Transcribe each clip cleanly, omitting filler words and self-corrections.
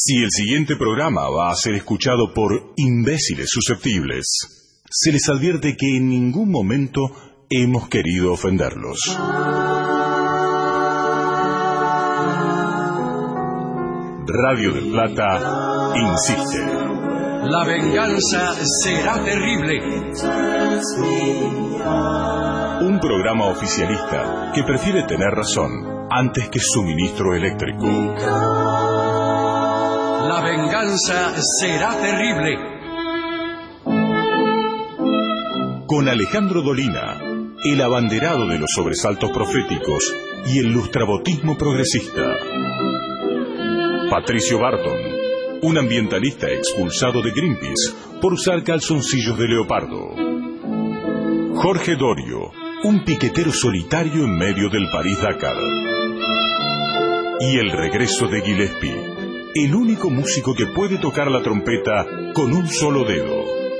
Si el siguiente programa va a ser escuchado por imbéciles susceptibles, se les advierte que en ningún momento hemos querido ofenderlos. Radio del Plata insiste. La venganza será terrible. Un programa oficialista que prefiere tener razón antes que suministro eléctrico. La venganza será terrible. Con Alejandro Dolina, el abanderado de los sobresaltos proféticos y el lustrabotismo progresista. Patricio Barton, un ambientalista expulsado de Greenpeace por usar calzoncillos de leopardo. Jorge Dorio, un piquetero solitario en medio del París-Dakar. Y el regreso de Gillespie, el único músico que puede tocar la trompeta con un solo dedo.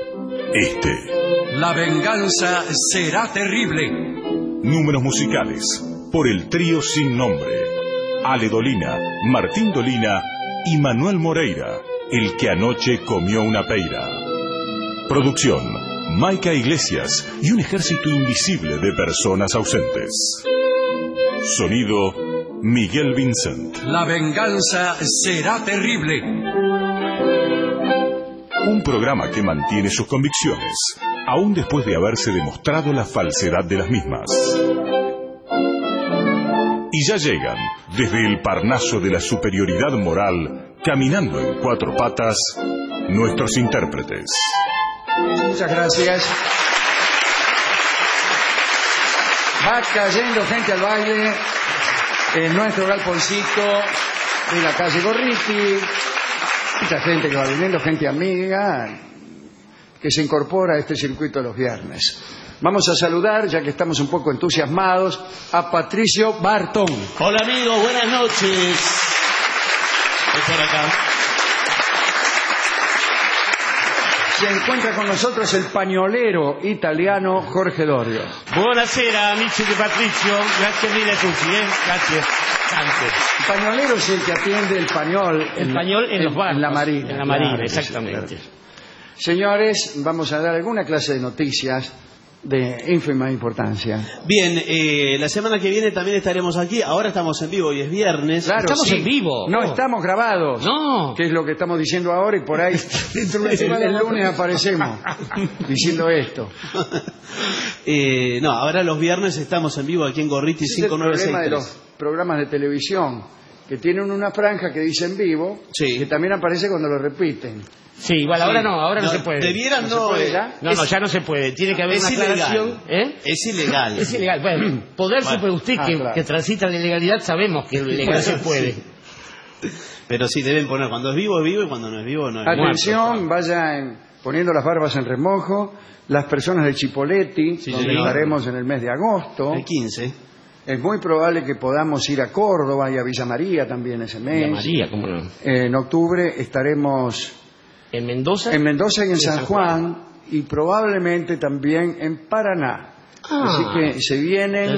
La venganza será terrible. Números musicales por el trío sin nombre. Ale Dolina, Martín Dolina y Manuel Moreira, el que anoche comió una peira. Producción, Maica Iglesias y un ejército invisible de personas ausentes. Sonido, Miguel Vincent. La venganza será terrible. Un programa que mantiene sus convicciones, aún después de haberse demostrado la falsedad de las mismas. Y ya llegan, desde el Parnaso de la superioridad moral, caminando en cuatro patas, nuestros intérpretes. Muchas gracias. Va cayendo gente al baile en nuestro galponcito de la calle Gorriti. Mucha gente que va viniendo, gente amiga, que se incorpora a este circuito los viernes. Vamos a saludar, ya que estamos un poco entusiasmados, a Patricio Barton. Hola amigos, buenas noches. Estoy por acá. Se encuentra con nosotros el pañolero italiano Jorge Dorio. Buonasera amici di Patricio, grazie mille a tutti, grazie. El pañolero es el que atiende el pañol. El pañol en los barcos. En la marina. En la marina, claro, exactamente. Sí. Señores, vamos a dar alguna clase de noticias de ínfima importancia. Bien, la semana que viene también estaremos aquí. Ahora estamos en vivo, hoy es viernes. Claro, estamos sí. en vivo. No estamos grabados. No. Que es lo que estamos diciendo ahora y por ahí el lunes aparecemos diciendo esto. No, ahora los viernes estamos en vivo aquí en Gorriti 5963. Es el problema de los programas de televisión, que tienen una franja que dice en vivo, sí, que también aparece cuando lo repiten. Sí, igual ahora no, no se puede. Debieran ¿No se puede ya? No, ya no se puede. Tiene que haber una aclaración. Es ilegal. Es ilegal. Bueno, poder supe usted claro. que transita la ilegalidad, sabemos que legal se puede. Sí. Pero sí, deben poner cuando es vivo y cuando no es vivo no es. Atención, vayan poniendo las barbas en remojo. Las personas de Chipoleti, Sí, donde señor. estaremos en el mes de agosto. El 15. Es muy probable que podamos ir a Córdoba y a Villa María también ese mes. María, ¿cómo no? En octubre estaremos En Mendoza. en Mendoza y en San Juan, y probablemente también en Paraná. Así que se vienen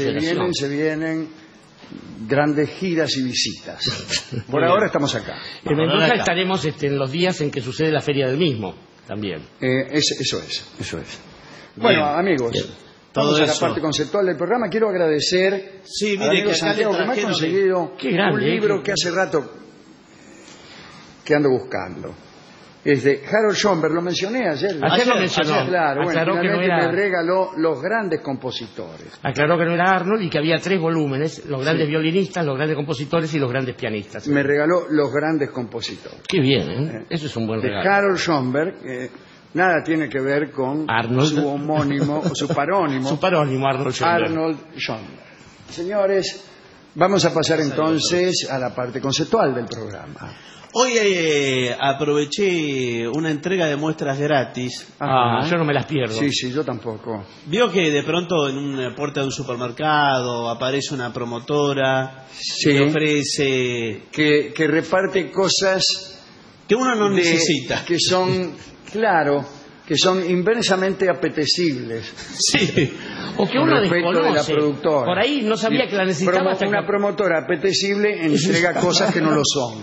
grandes giras y visitas. Por ahora estamos acá. En Mendoza estaremos en los días en que sucede la feria del mismo, también. Eso es. Bueno, amigos, Todo vamos a la eso. parte conceptual del programa. Quiero agradecer Sí, al mire amigo que acá Santiago le que me ha trajeron conseguido Qué grande, un libro qué- que hace rato que ando buscando. Es de Harold Schoenberg, lo mencioné ayer. Ayer lo mencionó. Claro, bueno, Aclaró que no finalmente era- me regaló Los grandes compositores. Aclaró que no era Arnold y que había 3 volúmenes: los grandes violinistas, los grandes compositores y los grandes pianistas. Me regaló Los grandes compositores. Qué bien, ¿eh? Eso es un buen De regalo. Harold Schoenberg, que nada tiene que ver con Arnold. su homónimo, o su parónimo, Su parónimo, Arnold Schoenberg. Arnold Schoenberg. Señores, vamos a pasar entonces a la parte conceptual del programa. Hoy aproveché una entrega de muestras gratis. Yo no me las pierdo. Sí, yo tampoco. Vio que de pronto en una puerta de un supermercado aparece una promotora Sí. que ofrece Que reparte cosas que uno no necesita. que son, claro, que son inversamente apetecibles. Sí. O que uno respecto de la desconoce. productora. Por ahí no sabía que la necesitaba hasta Una que... promotora apetecible entrega cosas que no lo son.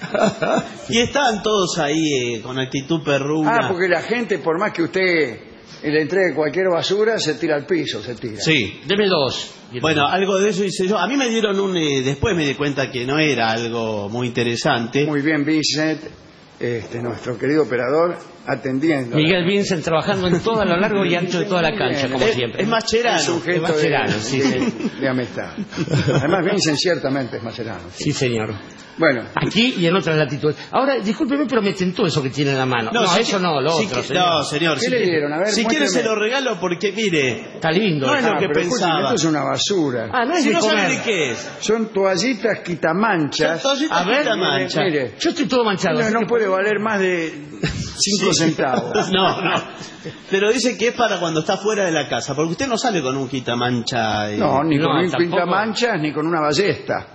Y estaban todos ahí con actitud perruna. Porque la gente, por más que usted le entregue cualquier basura, se tira al piso, se tira. Sí. Deme dos. Bueno, algo de eso hice yo. A mí me dieron después me di cuenta que no era algo muy interesante. Muy bien, Vincent, nuestro querido operador, atendiendo. Miguel Vincent trabajando en todo a lo largo y ancho de toda la cancha, como siempre. Es Mascherano. Es un gesto Es Mascherano, sí, de amistad. Además, Vincent ciertamente es Mascherano. Sí, señor. Bueno, Aquí y en otras latitudes. Ahora, discúlpeme, pero me tentó eso que tiene en la mano. No, si eso que- no, lo si otro, que- señor. No, señor. ¿qué le dieron? A ver, si quiere muéstreme. se lo regalo porque, mire, Está lindo. No es lo que pero escúcheme, pensaba. esto es una basura. Ah, no es si de no comer. sabe de qué es. Son toallitas quitamanchas. A ver, la mancha. Mire, Yo estoy todo manchado. así no que- puede valer más de 5 centavos. No. Pero dice que es para cuando está fuera de la casa, porque usted no sale con un quitamancha. No, ni No, con un tampoco. pintamanchas ni con una ballesta.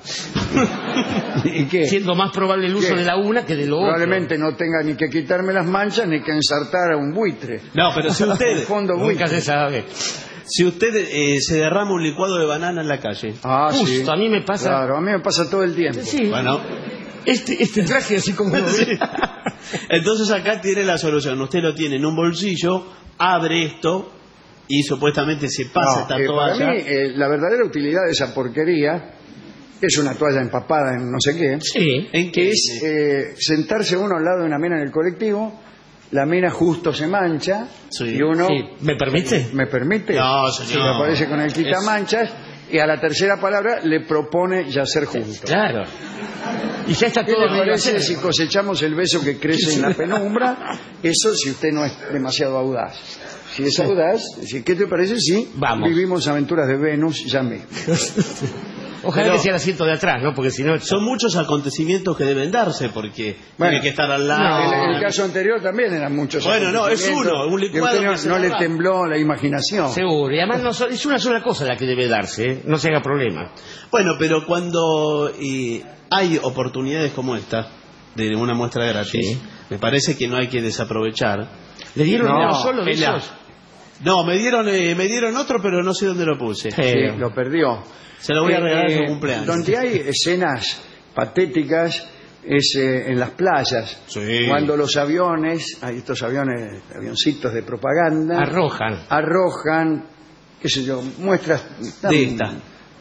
¿Y qué? Siendo más probable el uso ¿Qué? de la una que de lo otro. Probablemente no tenga ni que quitarme las manchas ni que ensartar a un buitre. No, pero si Un usted, fondo Nunca buitre. se sabe. si usted se derrama un licuado de banana en la calle. Ah, Justo, sí. a mí me pasa... Claro, a mí me pasa todo el tiempo. Sí, Bueno, este traje así como... entonces acá tiene la solución. Usted lo tiene en un bolsillo, abre esto y supuestamente se pasa No, esta para toalla. mí, la verdadera utilidad de esa porquería es una toalla empapada en no sé qué. Sí. ¿En Que qué es sentarse uno al lado de una mina en el colectivo, la mina justo se mancha Sí. y uno, Sí. ¿Me permite? ¿me permite? No, Se señor. le aparece con el quitamanchas y a la tercera palabra le propone yacer juntos. Claro. Y ya está ¿Qué todo le medio parece hacer. si cosechamos el beso que crece en la penumbra? Eso si usted no es demasiado audaz. Si es audaz, ¿qué te parece si Vamos. vivimos aventuras de Venus ya mismo? Ojalá Pero- que sea el asiento de atrás, ¿no? Porque si no... Son muchos acontecimientos que deben darse porque Bueno, tiene que estar al lado. En el caso anterior también eran muchos. Bueno, no, es acontecimientos. uno, un licuado Y a que usted se no le agarra. tembló la imaginación. Seguro. Y además es una sola cosa la que debe darse, ¿eh? No se haga problema. Bueno, pero cuando hay oportunidades como esta, de una muestra gratis, Sí. me parece que no hay que desaprovechar. ¿Le dieron No, uno solo de es la- esos? No, me dieron otro, pero no sé dónde lo puse. Sí, lo perdió. Se lo voy a regalar en su Eh, cumpleaños. Donde hay escenas patéticas es en las playas. Sí. Cuando los aviones, hay estos avioncitos de propaganda, Arrojan. qué sé yo, muestras tan, De esta.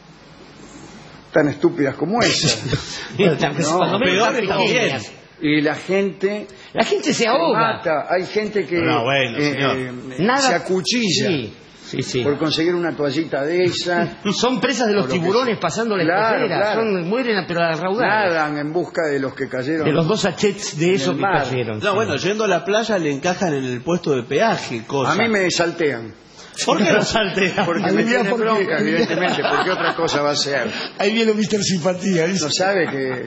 tan estúpidas como esas. Cuando menos peor tan está pequeñas. bien. Y la gente La gente se se ahoga. mata. Hay gente que No, bueno, señor. Nada... se acuchilla Sí. por conseguir una toallita de esas. Son presas de los Por lo que tiburones sea. pasando la Claro, escotera. claro. Mueren pero a la raudal. Nadan en busca de los que cayeron. De los dos sachets de eso el que mar. cayeron. No, bueno, yendo a la playa le encajan en el puesto de peaje cosas. A mí me saltean. ¿Por qué no saltea? Porque me Adivina tienen por qué. bronca, evidentemente, porque otra cosa va a ser. Ahí viene Mr. Simpatía. ¿viste? No sabe que...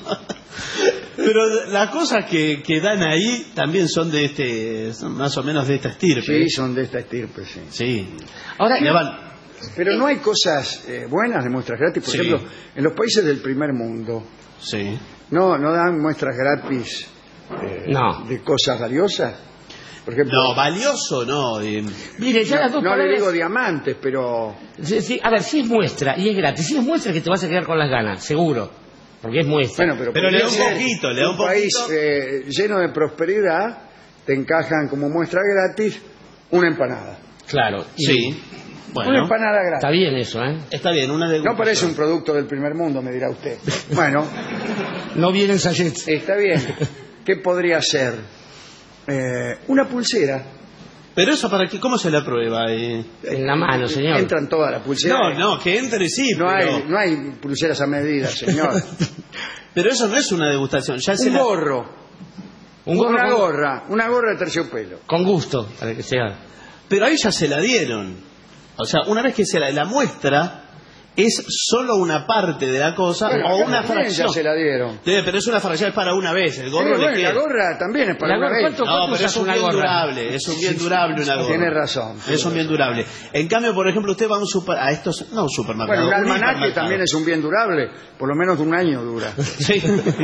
Pero las cosas que dan ahí también son son más o menos de esta estirpe. Sí, son de esta estirpe, sí. Sí. Ahora, Le van- Pero no hay cosas buenas de muestras gratis. Por Sí. ejemplo, en los países del primer mundo, Sí. no dan muestras gratis no. de cosas valiosas. Por ejemplo, No, valioso no. Mire, ya las dos no le palabras... digo diamantes, pero Sí, a ver, si es muestra y es gratis, si es muestra que te vas a quedar con las ganas, seguro. Porque es muestra. bueno, Pero podría le da un ser poquito, le da un país poquito. lleno de prosperidad, te encajan como muestra gratis una empanada. Claro. y- Sí. Una Bueno, empanada Está gratis. bien eso, ¿eh? está bien, una de No parece un producto del primer mundo, me dirá usted. Bueno, No vienen sachets. está bien. ¿Qué podría ser? Una pulsera. Pero eso para qué, ¿cómo se la prueba? En la mano, señor. Entran todas las pulseras. No, que entre sí, No pero, hay, no hay pulseras a medida, señor. pero eso no es una degustación. Ya se Un la- gorro. Un gorro Una gorra de terciopelo. con gusto, para que sea. Pero ahí ya se la dieron. O sea, una vez que se la muestra es solo una parte de la cosa o una fracción. Ya se la dieron. Pero es una fracción, es para una vez. El gorro le queda. La gorra también es para una vez. No, pero es un bien durable. Es un bien durable una gorra. Tiene razón. Es un bien durable. En cambio, por ejemplo, usted va a un supermercado. Bueno, un almanaque también es un bien durable. Por lo menos de un año dura. Sí.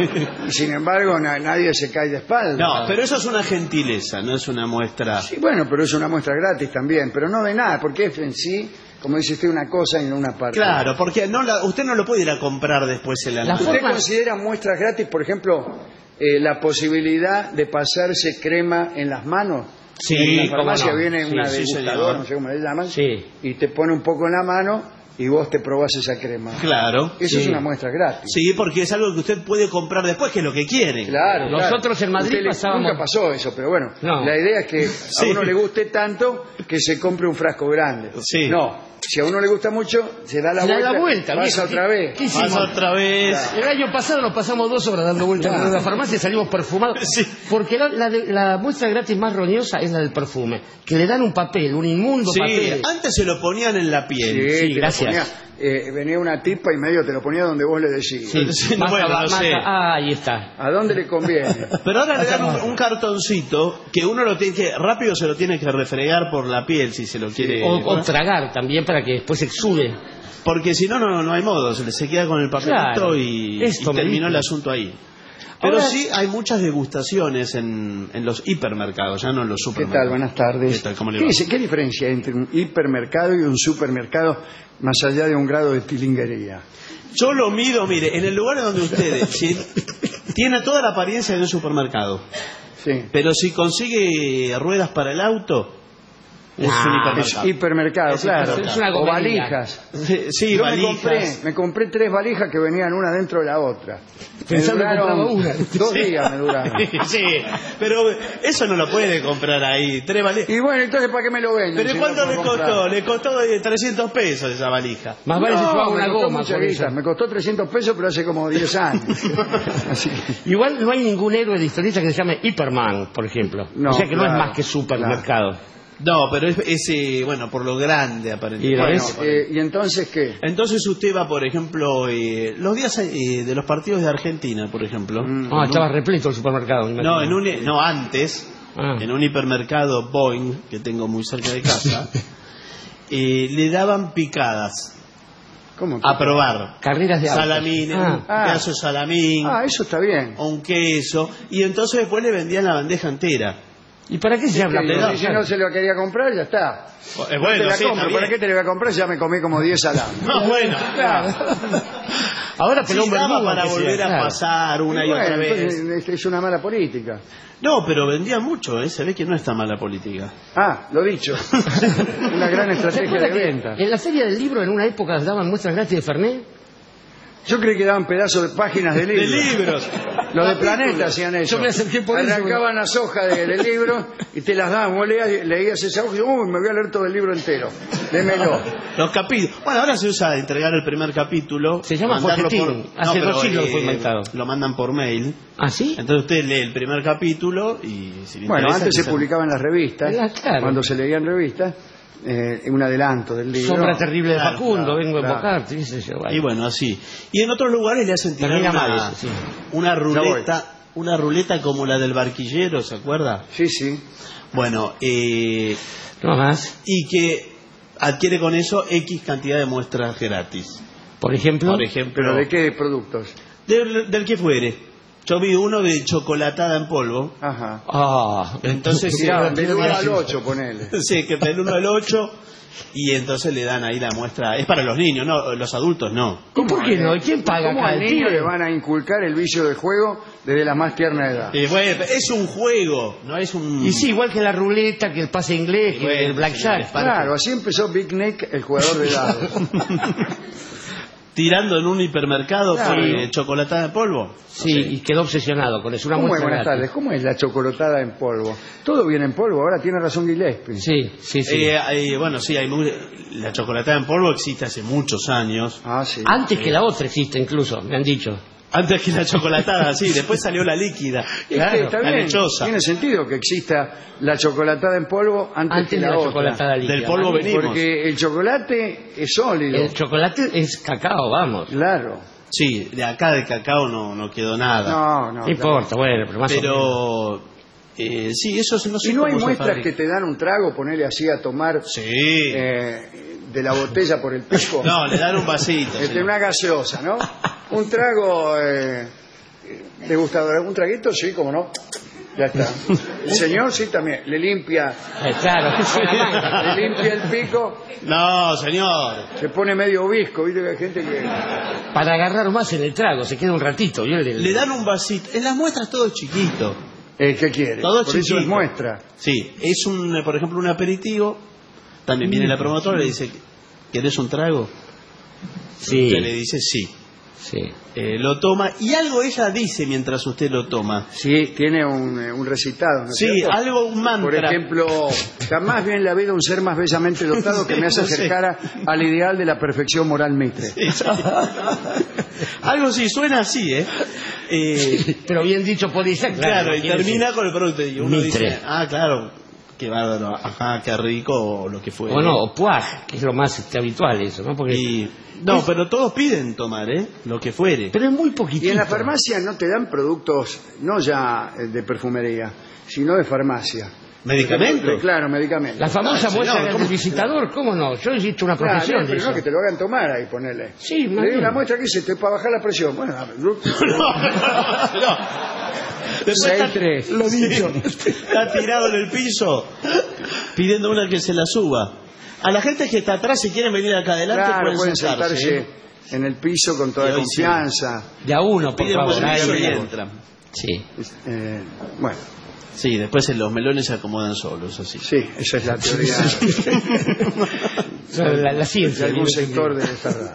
Y sin embargo, nadie se cae de espalda. No, pero eso es una gentileza, no es una muestra. Sí, bueno, pero es una muestra gratis también. Pero no de nada, porque es en sí, como dice usted, una cosa y no una parte. Claro, porque usted no lo puede ir a comprar después el almanaque. ¿Usted considera muestras gratis, por ejemplo, la posibilidad de pasarse crema en las manos? Sí, en la farmacia no. viene una Sí, degustadora, señor. no sé cómo le llaman, Sí. y te pone un poco en la mano y vos te probás esa crema. Claro. Eso es una muestra gratis. Sí, porque es algo que usted puede comprar después, que es lo que quiere. Claro, Nosotros en Madrid pasábamos... Nunca pasó eso, pero bueno, No. la idea es que a uno le guste tanto que se compre un frasco grande. Sí. No, si a uno le gusta mucho, se da la vuelta, pasa otra vez. ¿Qué hicimos? Pasa otra vez. El año pasado nos pasamos 2 horas dando vueltas por la farmacia y salimos perfumados. Sí. Porque la muestra gratis más roñosa es la del perfume. Que le dan un papel, un inmundo Sí, papel. antes se lo ponían en la piel. Sí, Sí, te lo gracias. ponía, venía una tipa y medio te lo ponía donde vos le decís. Sí, no, bueno, no sé. Ahí está. ¿A dónde le conviene? Pero ahora le dan un cartoncito que uno lo tiene que, rápido se lo tiene que refregar por la piel si se lo quiere. O tragar también para que después exude. Porque si no, no hay modo, se queda con el papelito Claro. y Esto me terminó dijo. el asunto ahí. Pero Ahora- sí hay muchas degustaciones en los hipermercados, ya no en los ¿Qué supermercados. tal? Buenas tardes. ¿Qué tal? ¿Cómo le va? ¿Qué diferencia hay entre un hipermercado y un supermercado más allá de un grado de tilinguería? Yo lo mido, mire, en el lugar donde ustedes tiene toda la apariencia de un supermercado, Sí. pero si consigue ruedas para el auto, es un hipermercado. Hipermercado, Es claro. hipermercado. Es una O gomería. valijas. Sí, Yo valijas. me compré 3 valijas que venían una dentro de la otra. Me Pensando que duraron compraba una. 2 días me duraron. Sí, pero eso no lo puede comprar ahí. 3 valijas. Y bueno, entonces ¿para qué me lo venden? ¿Pero si cuánto no le puedo costó? comprar? Le costó 300 pesos esa valija. Más vale si No, llevaba me una costó goma mucha por guita. eso. Me costó 300 pesos, pero hace como 10 años. Así que... Igual no hay ningún héroe de historieta que se llame Hiperman, por ejemplo. No, o sea que no claro, es más que supermercado. No, pero es bueno, por lo grande aparentemente. Y lo Bueno, es. ¿y entonces qué? Entonces usted va, por ejemplo, los días de los partidos de Argentina, por ejemplo. Ah, estaba repleto el supermercado. me No, imagino. antes, Ah. en un hipermercado Boeing, que tengo muy cerca de casa, le daban picadas ¿Cómo que? a probar. Carreras de autos. Salamín, Ah. un pedazo de salamín, Eso está bien. o un queso, y entonces después le vendían la bandeja entera. ¿Y para qué se habla? Que si no se lo quería comprar, ya está. No te la sí, compro. está ¿Para bien. qué te la voy a comprar? Ya me comí como 10 salames. No, bueno, Ahora sí, pelón daba verdugo, para que sea, volver a claro. pasar una y Bueno, otra vez. entonces, es una mala política. No, pero vendía mucho, se ve que no está mala política. Ah, lo dicho. Una gran ¿Se estrategia acuerda de que venta. en la feria del libro en una época daban muestras gratis de Fernet? Yo creí que daban pedazos de páginas de libros. De libros. Los de Planeta hacían eso. Yo me acerqué por eso. Arrancaban las hojas del libro y te las daban. Vos leías esa hoja y uy, me voy a leer todo el libro entero. Démelo. Los capítulos. Bueno, ahora se usa entregar el primer capítulo. Se llama mandarlo folletín. Hace pero, 2 siglos fue inventado. Lo mandan por mail. ¿Ah, sí? Entonces usted lee el primer capítulo y si le Bueno, interesa, antes se quizá- publicaban las revistas. Claro. Cuando se leían revistas, un adelanto del libro. Sombra terrible de Claro, Facundo, claro, vengo a claro. invocarte, qué sé yo. Y bueno, así. Y en otros lugares le hacen tirar Termina una, mal eso, sí. una ruleta como la del barquillero, ¿se acuerda? Sí, sí. Bueno, No más. y que adquiere con eso X cantidad de muestras gratis. Por ejemplo, Por ejemplo, ¿Pero de qué productos? del que fuere. Yo vi uno de chocolatada en polvo. Ajá. Entonces, Miraban sí, del 1 al 8, ponele. sí, que del 1 al 8 y entonces le dan ahí la muestra. Es para los niños, no, los adultos no. ¿y por qué no? ¿Y quién paga ¿Cómo acá? al ¿El niño pibe? le van a inculcar el vicio del juego desde la más tierna edad? Bueno, es un juego, no es un... Y sí, igual que la ruleta, que el pase inglés, que Bueno, el blackjack. señores, Claro, así empezó Big Nick, el jugador de dados. Tirando en un hipermercado Claro. con chocolatada en polvo. Sí, y quedó obsesionado con eso. Una ¿Cómo es? muestra Buenas gratis. tardes. ¿Cómo es la chocolatada en polvo? Todo viene en polvo. Ahora tiene razón Gillespie. Sí, sí, sí. Bueno, sí, la chocolatada en polvo existe hace muchos años. Ah, sí. Antes que la otra existe incluso, me han dicho. Antes que la chocolatada, sí, después salió la líquida. Claro, está la bien. lechosa. Tiene sentido que exista la chocolatada en polvo antes que de la la otra. chocolatada líquida. Del polvo venimos. Porque el chocolate es sólido. El chocolate es cacao, vamos. Claro. Sí, de acá de cacao no quedó nada. No, No importa, bueno, pero más o menos. Pero sí, eso no sé Si no hay cómo se muestras fabrica. que te dan un trago, ponele así a tomar Sí. de la botella por el pico. No, le dan un vasito. De señor. una gaseosa, ¿no? Un trago degustador, un traguito, sí, como no. Ya está. El señor sí también, le limpia Claro, con la manga. le limpia el pico, No, señor. se pone medio visco, viste que hay gente que... Para agarrar más en el trago, se queda un ratito. Le dan un vasito. En las muestras todo es chiquito. ¿Qué quiere? Todo Por eso chiquito. es muestra. Sí, es por ejemplo, un aperitivo. También viene la promotora y le dice, ¿querés un trago? Sí, Usted le dice sí. sí. Lo toma y algo ella dice mientras usted lo toma. Sí, tiene un recitado, ¿no es Sí, cierto? algo, un mantra. Por ejemplo, jamás vi en la vida un ser más bellamente dotado que me hace no sé. acercar al ideal de la perfección moral Mitre. Algo sí, suena así, ¿eh? Pero bien dicho puede ser, Claro, y quiere termina decir. con el producto y uno Mitre. dice, claro, qué bárbaro, ajá, qué rico, o lo que fue. O no, o puaj, que es lo más habitual eso, ¿no? Porque No, pero todos piden tomar, lo que fuere. pero es muy poquitito. Y en la farmacia no te dan productos, no ya de perfumería, sino de farmacia. ¿Medicamentos? Claro, medicamentos. La famosa señor, muestra ¿cómo? del visitador, ¿cómo no? Yo he hecho una Claro, profesión de pero no eso. que te lo hagan tomar ahí, ponele. Sí, Le más doy bien. una muestra que dice, estoy para bajar la presión. Bueno, No. Después 6-3. lo dicho. Está tirado en el piso pidiendo una que se la suba. A la gente que está atrás, si quieren venir acá adelante, Claro, pueden sentarse. sentarse en el piso con toda Y hoy confianza. De a uno, por Piden favor. permiso ahí, y ahí. entran. Sí. Bueno, Sí, después los melones se acomodan solos, así. sí, esa es la teoría La ciencia. de algún bien sector de entendido. esta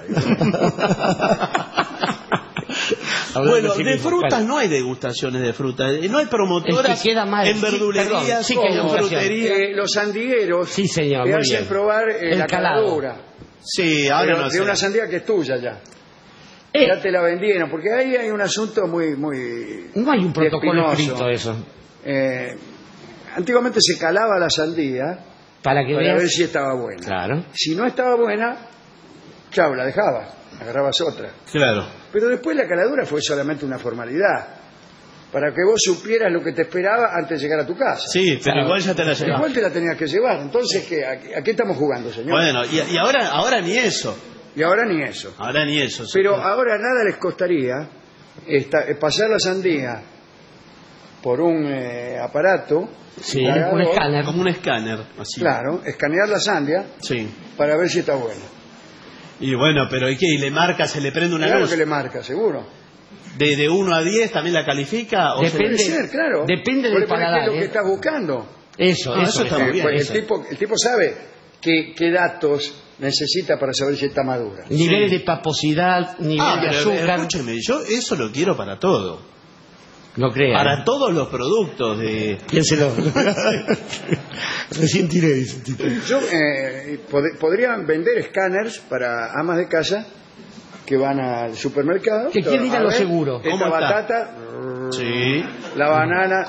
radio. Hablando Bueno, sí de mismo, frutas claro. no hay degustaciones de frutas. No hay promotoras Es que queda mal. en Sí, verdulerías, perdón, sí que hay en degustación. fruterías. Los sandigueros Sí, señor, te muy hacen bien. probar El la calado. caladura. Sí, ahora Pero no de sé. una sandía que es tuya ya. Ya te la vendieron, porque ahí hay un asunto muy No hay un protocolo espinoso. escrito eso. Antiguamente se calaba la sandía Para que para veas. ver si estaba buena. Claro. Si no estaba buena, chau, la dejabas, agarrabas otra. Claro. Pero después la caladura fue solamente una formalidad, para que vos supieras lo que te esperaba antes de llegar a tu casa. Sí, pero igual ya te la llevas. Igual te la tenías que llevar. Entonces, ¿a qué estamos jugando, señor? Bueno, y ahora ni eso. Y ahora ni eso. Ahora ni eso. Pero ahora nada les costaría pasar la sandía por un aparato, Sí, cargador, un escáner. Como un escáner, así. claro, escanear la sandía Sí. para ver si está buena. Y bueno, pero ¿y qué? ¿Y le marca, se le prende una Claro luz? que le marca, seguro. ¿De 1 a 10 también la califica? ¿O Depende. Puede ser, claro. Depende Vos del le ponés qué paladar, es lo que ¿eh? estás buscando. Eso, No, eso. eso está muy bien. Pues eso. el tipo sabe qué datos necesita para saber si está madura. Nivel de paposidad, nivel de pero azúcar. escúcheme, yo eso lo quiero para todo. No creas. Para todos los productos de... Piénselo. Recién tiré, dice. Yo podrían vender escáneres para amas de casa que van al supermercado. Que quieren ir a lo ver, seguro. Esta ¿Cómo está? batata, Sí. la banana,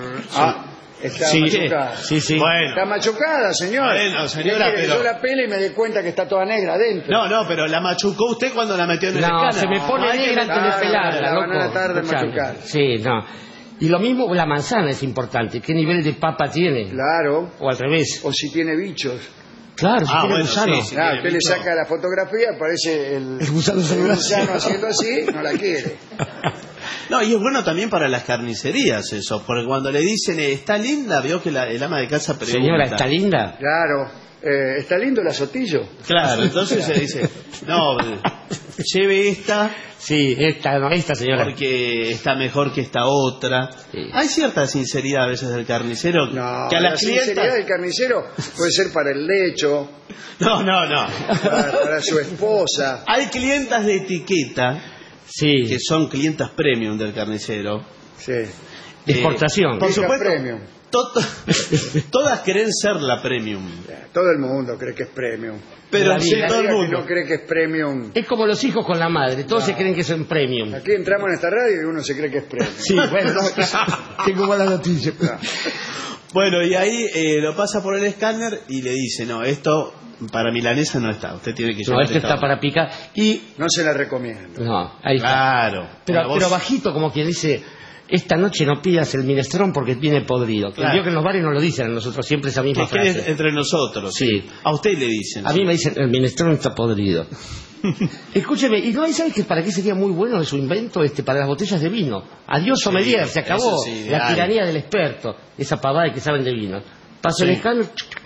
está Sí, machucada. sí, sí. Bueno. Está machucada, señor. Bueno, señora, ¿Qué quiere, que pero- yo la pele y me dé cuenta que está toda negra adentro. No, pero la machucó usted cuando la metió en el No, escáner. se me pone hay que negra antes de claro, pelarla, la loco. banana tarda en Escuchame. machucar. Sí, no. Y lo mismo, la manzana es importante. ¿Qué nivel de papa tiene? Claro. O al revés. O si tiene bichos. Claro, si tiene bueno, gusano. sí, sí. Claro, tiene usted le bicho. saca la fotografía, aparece el gusano celular. gusano haciendo así, no la quiere. No, y es bueno también para las carnicerías eso, porque cuando le dicen, está linda, veo que el ama de casa pregunta. Señora, ¿está linda? Claro. ¿Está lindo el azotillo? Claro, entonces se dice, no, lleve esta Sí, esta señora. porque está mejor que esta otra. Sí. Hay cierta sinceridad a veces del carnicero No, que a la las sinceridad clientas... del carnicero puede ser para el lecho, No. para su esposa. Hay clientas de etiqueta Sí, que son clientas premium del carnicero. Sí. exportación. Por Vieja supuesto. premium. Todas creen ser la premium. Todo el mundo cree que es premium. Pero La sí, vida, todo el Que mundo. no cree que es premium. Es como los hijos con la madre, todos se creen que son premium. Aquí entramos en esta radio y uno se cree que es premium. Sí, bueno, tengo mala noticia. Bueno, y ahí lo pasa por el escáner y le dice, no, esto para milanesa no está. Usted tiene que No, llevar esto está para picar. Y. No se la recomiendo. No, ahí está. Claro. Pero, Para vos- pero bajito, como quien dice, esta noche no pidas el minestrón porque viene podrido. Claro. Vio que en los bares no lo dicen a nosotros, siempre esa misma que quede frase. entre nosotros. Sí. A usted le dicen. A mí me dicen, el minestrón está podrido. Escúcheme, ¿y no hay, sabes que para qué sería muy bueno de su invento para las botellas de vino? Adiós sommelier, se acabó. eso sí, La ideal. tiranía del experto, esa pavada de que saben de vino. Paso el escáner,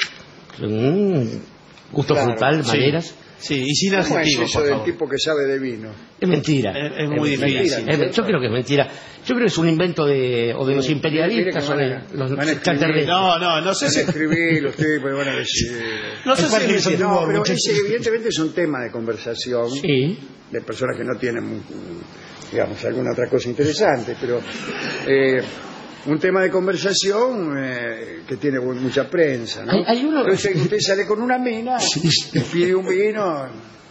gusto Claro, frutal, Sí. maderas. Sí, y sin ¿Cómo es adjetivos, eso por del favor. tipo que sabe de vino? Es mentira. Es muy difícil. Yo creo que es mentira. Yo creo que es un invento de los Mire imperialistas que o van de a- los van a escribir. extraterrestres. No sé Van si... a escribir los tipos y van a decir... No sé Es parte de si... eso. No, pero muchachos. ese evidentemente es un tema de conversación Sí. de personas que no tienen, digamos, alguna otra cosa interesante, pero un tema de conversación que tiene mucha prensa, ¿no? Hay uno- Entonces usted sale con una mina y pide un vino.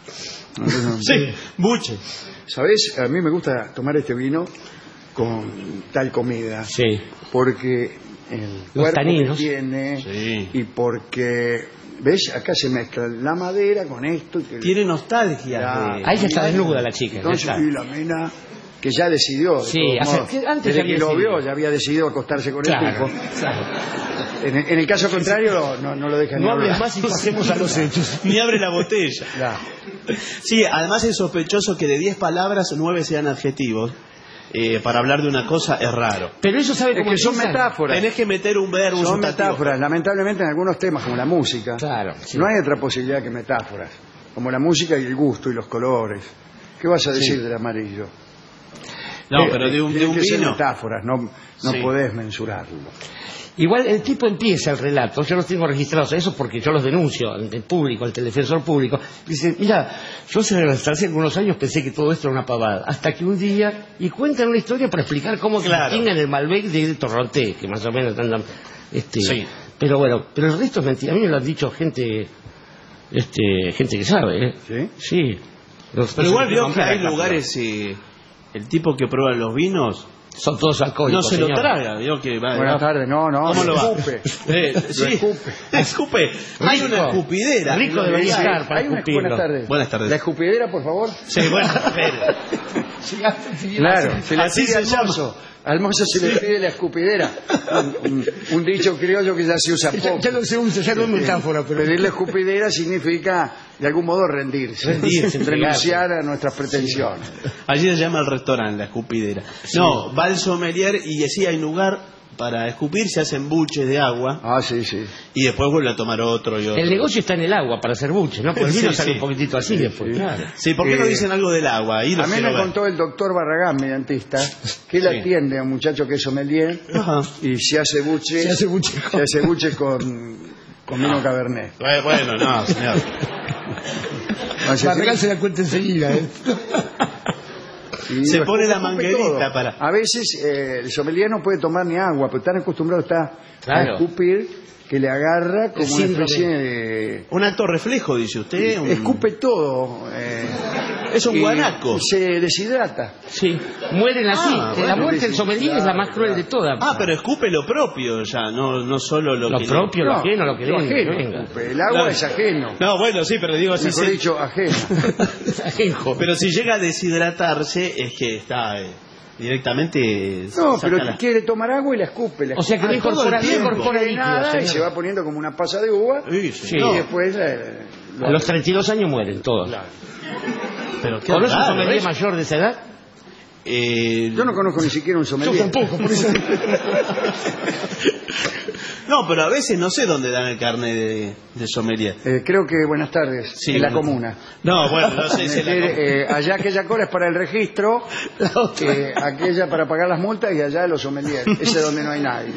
Sí, buche. ¿Sabes? A mí me gusta tomar este vino con tal comida, Sí. porque el Los cuerpo taninos. que tiene Sí. y porque, ¿ves? Acá se mezcla la madera con esto. Y que- Tiene nostalgia. Ya. de- Ahí ya está desnuda la chica. ya Entonces, está. y la mina que ya decidió. de Sí, todos modos, que antes desde ya había que lo decidido. vio, ya había decidido acostarse con el Claro, tipo. claro. En el caso contrario, no lo dejan ni No hables hablar. más y pasemos a los hechos. Ni abre la botella. Ya. Sí, además es sospechoso que de 10 palabras, 9 sean adjetivos. Para hablar de una cosa es raro. Pero eso sabe Es cómo que son empieza. metáforas. Tenés que meter un verbo, un Son sustantivo. metáforas. Lamentablemente en algunos temas, como la música, Claro, sí. no hay otra posibilidad que metáforas. Como la música y el gusto y los colores. ¿Qué vas a decir del amarillo? No, pero de un Tienen que ser vino. metáforas, no Sí. podés mensurarlo. Igual el tipo empieza el relato, yo los tengo registrados, eso porque yo los denuncio ante el público, ante el defensor público. Dice, mira, yo hasta hace algunos años pensé que todo esto era una pavada, hasta que un día, y cuentan una historia para explicar cómo Claro. distinguen el Malbec de Torrontés, que más o menos andan, Sí. pero bueno, pero el resto es mentira, a mí me lo han dicho gente que sabe, ¿eh? ¿Sí? Sí. Pero igual veo que hay lugares, el tipo que prueba los vinos son todos no alcohólicos, se lo señor. traga. Veo que va, Buenas tardes, no, ¿Cómo lo va? escupe. Sí, escupe. escupe. Hay Rico. una escupidera. Rico debería Sí, estar para hay una- escupirlo. buenas tardes. Buenas tardes. La escupidera, por favor. Sí, bueno, pero... Claro, se le Así pide se al mozo. Al mozo se le pide la escupidera. Un dicho criollo que ya se usa poco. Ya no se usa, ya no es metáfora, pero... Pedirle escupidera significa, de algún modo, rendirse. Rendirse, renunciar a nuestras pretensiones. Allí se llama el restaurante, la escupidera. No, va el sommelier y así hay lugar para escupir, se hacen buches de agua Ah, sí, sí. y después vuelve a tomar otro y otro. El negocio está en el agua para hacer buches, ¿no? Porque el vino Sí, sale sí. un poquitito así después. Claro. Sí, ¿por qué no Eh, dicen algo del agua? Ahí lo A mí quiero me ver. contó el doctor Barragán, mi dentista, que él Sí. atiende a un muchacho que es sommelier Ajá. y se hace buche, con vino cabernet. Bueno, no, señor. Así Barragán que- se da cuenta enseguida, ¿eh? y Se lo pone la escupe manguerita todo. para- A veces el sommelier no puede tomar ni agua, pero tan acostumbrado está Claro. a escupir que le agarra como El una síndrome. especie de... Un alto reflejo, dice usted. Escupe todo. Es un y guanaco. se deshidrata. Sí, mueren así. Ah, la bueno, muerte del sommelier es la más cruel de todas. Ah, pero escupe lo propio ya, no solo lo lo que... propio, lo ajeno, lo que lo venga, ajeno que venga. escupe. El agua Claro. es ajeno. No, bueno, sí, pero digo, si Mejor se... dicho, ajeno. Ajenjo. Pero si llega a deshidratarse es que está directamente... No, saca pero la- quiere tomar agua y la escupe. O sea que no todo incorpora, el no tiempo. incorpora No líquido, nada y señor. se va poniendo como una pasa de uva Sí, Sí. y después... A los 32 años mueren todos. Pero qué ¿Conoce un raro, sommelier ¿ves? mayor de esa edad? Yo no conozco ni siquiera un sommelier. por eso. No, pero a veces no sé dónde dan el carnet de sommelier. Creo que buenas tardes, Sí, en la bueno. comuna. No, bueno, no sé si Allá aquella cola es para el registro, aquella para pagar las multas y allá los sommeliers. Ese es donde no hay nadie.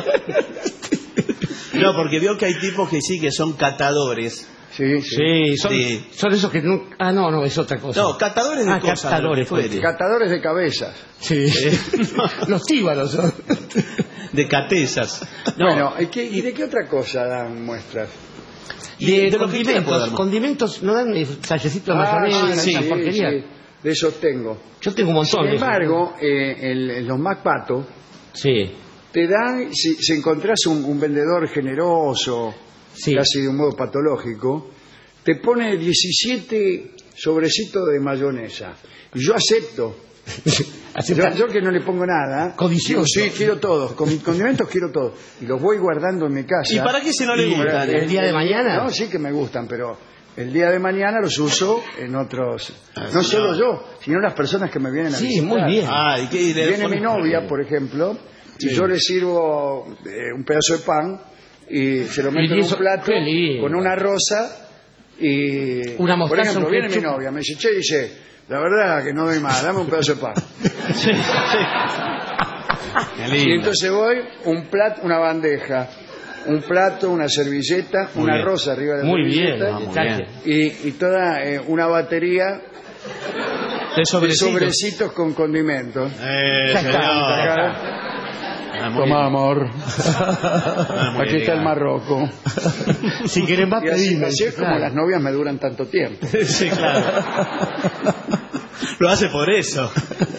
No, porque veo que hay tipos que sí que son catadores. Sí, sí. Sí, son esos que nunca... Ah, no, es otra cosa. No, catadores de cosas. catadores, de lo que fuerte. fuere. Catadores de cabezas. Sí. Los tíbaros son. de catezas. No, Bueno, ¿y de qué otra cosa dan muestras? y de lo que quiera puede dar más. Condimentos, ¿no dan sallecitos de mayonesa, sí, esa porquería? sí, de esos tengo. Yo tengo un montón Sin de esos. embargo, los McPato Sí, te dan, si encontrás un vendedor generoso, sí. casi de un modo patológico, te pone 17 sobrecitos de mayonesa. Y yo acepto. Yo que no le pongo nada. Codicioso. Digo, sí, quiero todos. Con mis condimentos quiero todos. Y los voy guardando en mi casa. ¿Y para qué si no le gustan? ¿El día de mañana? No, sí que me gustan, pero el día de mañana los uso en otros. No solo yo, sino las personas que me vienen a Sí, visitar. muy bien. Ah, ¿y qué? ¿Y le Viene pones- mi novia, por ejemplo, y yo le sirvo un pedazo de pan y se lo meto Y en eso- un plato qué lindo. con una rosa y... Una mostaza, por ejemplo, un viene mi ketchup. novia, me dice, che, dice, la verdad que no doy más, dame un pedazo de pan. Sí, sí. Qué lindo. Y entonces voy, un plato, una bandeja, un plato, una servilleta, Muy una bien. rosa arriba de la Muy bien. servilleta muy detalle. y toda una batería De de sobrecitos. sobrecitos con condimentos. Ya Señor. Acá, Ah, muy toma, bien. amor, Ah, muy aquí está el elegante. Marroco. Si querés más, Y así, pedime. así es como Claro. las novias me duran tanto tiempo. Sí, claro. Lo hace por eso.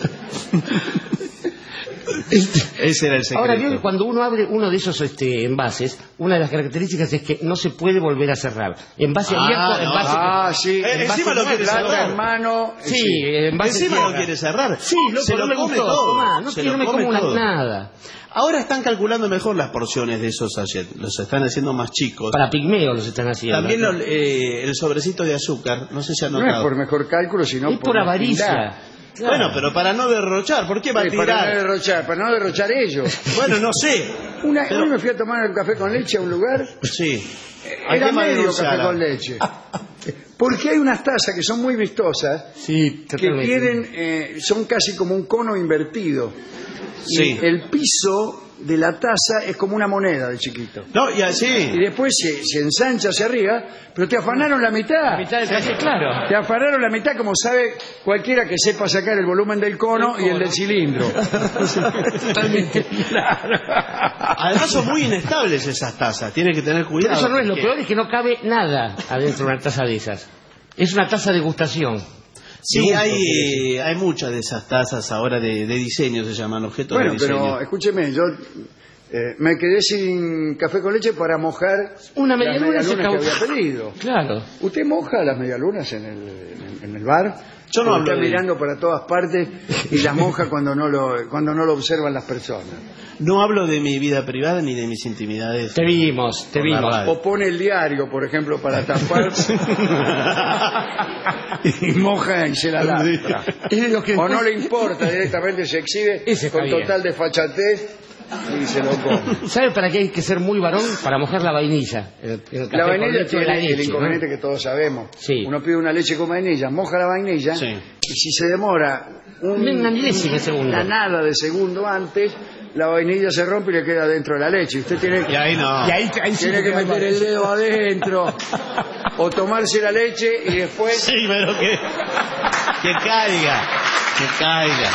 Ese era el secreto. Ahora, vio que cuando uno abre uno de esos envases, una de las características es que no se puede volver a cerrar. Envase Ah, abierto, no. envase... Ah, sí. Encima lo quiere Plata cerrar. en mano. Sí, sí. envase Encima tierra. lo quiere cerrar. Sí, loco, se no lo me come gustó. todo. Tomá, no Se quiero, lo me come como todo. nada. Ahora están calculando mejor las porciones de esos sachets. Los están haciendo más chicos. Para pigmeos los están haciendo. También el sobrecito de azúcar. No sé si han No es notado. por mejor cálculo, sino Es por mezquindad. avaricia. Claro. Bueno, pero para no derrochar. ¿Por qué va a Sí, para tirar? no derrochar ellos. Bueno, no sé. Pero- Hoy me fui a tomar un café con leche a un lugar, Sí. ¿A era qué más medio denunciar? café con leche. Porque hay unas tazas que son muy vistosas, Sí, que totalmente. tienen, son casi como un cono invertido. Sí. Y el piso de la taza es como una moneda de chiquito. No, y Y así. después se ensancha hacia arriba, pero te afanaron la mitad. La mitad del café, claro. Te afanaron la mitad, como sabe cualquiera que sepa sacar el volumen del cono y el del cilindro. Totalmente. Claro. Además son muy inestables esas tazas. Tiene que tener Pero cuidado. eso no es lo porque- peor, es que no cabe nada adentro de una taza de esas. Es una taza de degustación. Sí, Gusto, hay muchas de esas tazas ahora de diseño, se llaman objetos Bueno, de diseño. pero escúcheme, yo me quedé sin café con leche para mojar Una las medialuna se medialunas que acabó. había pedido. Claro. ¿Usted moja las medialunas en el bar? Yo no ¿O hablo está de- mirando para todas partes y las moja cuando no lo observan las personas? No hablo de mi vida privada ni de mis intimidades. Te vimos, te Por la vimos. radio. O pone el diario, por ejemplo, para tapar y moja y se la lastra. Es de lo que O después- no le importa, directamente se exhibe Ese está con bien. total desfachatez y se lo come. ¿Sabe para qué hay que ser muy varón? Para mojar la vainilla. El café La con vainilla leche o tiene la el leche, inconveniente ¿no? que todos sabemos. Sí. Uno pide una leche con vainilla, moja la vainilla Sí. y si se demora Una milésima de segundo. una nada de segundo antes, la vainilla se rompe y le queda dentro de la leche. Usted tiene, Y ahí no. Y ahí sí tiene que queda meter mal. el dedo adentro o tomarse la leche y después Sí, pero que caiga. Que caiga.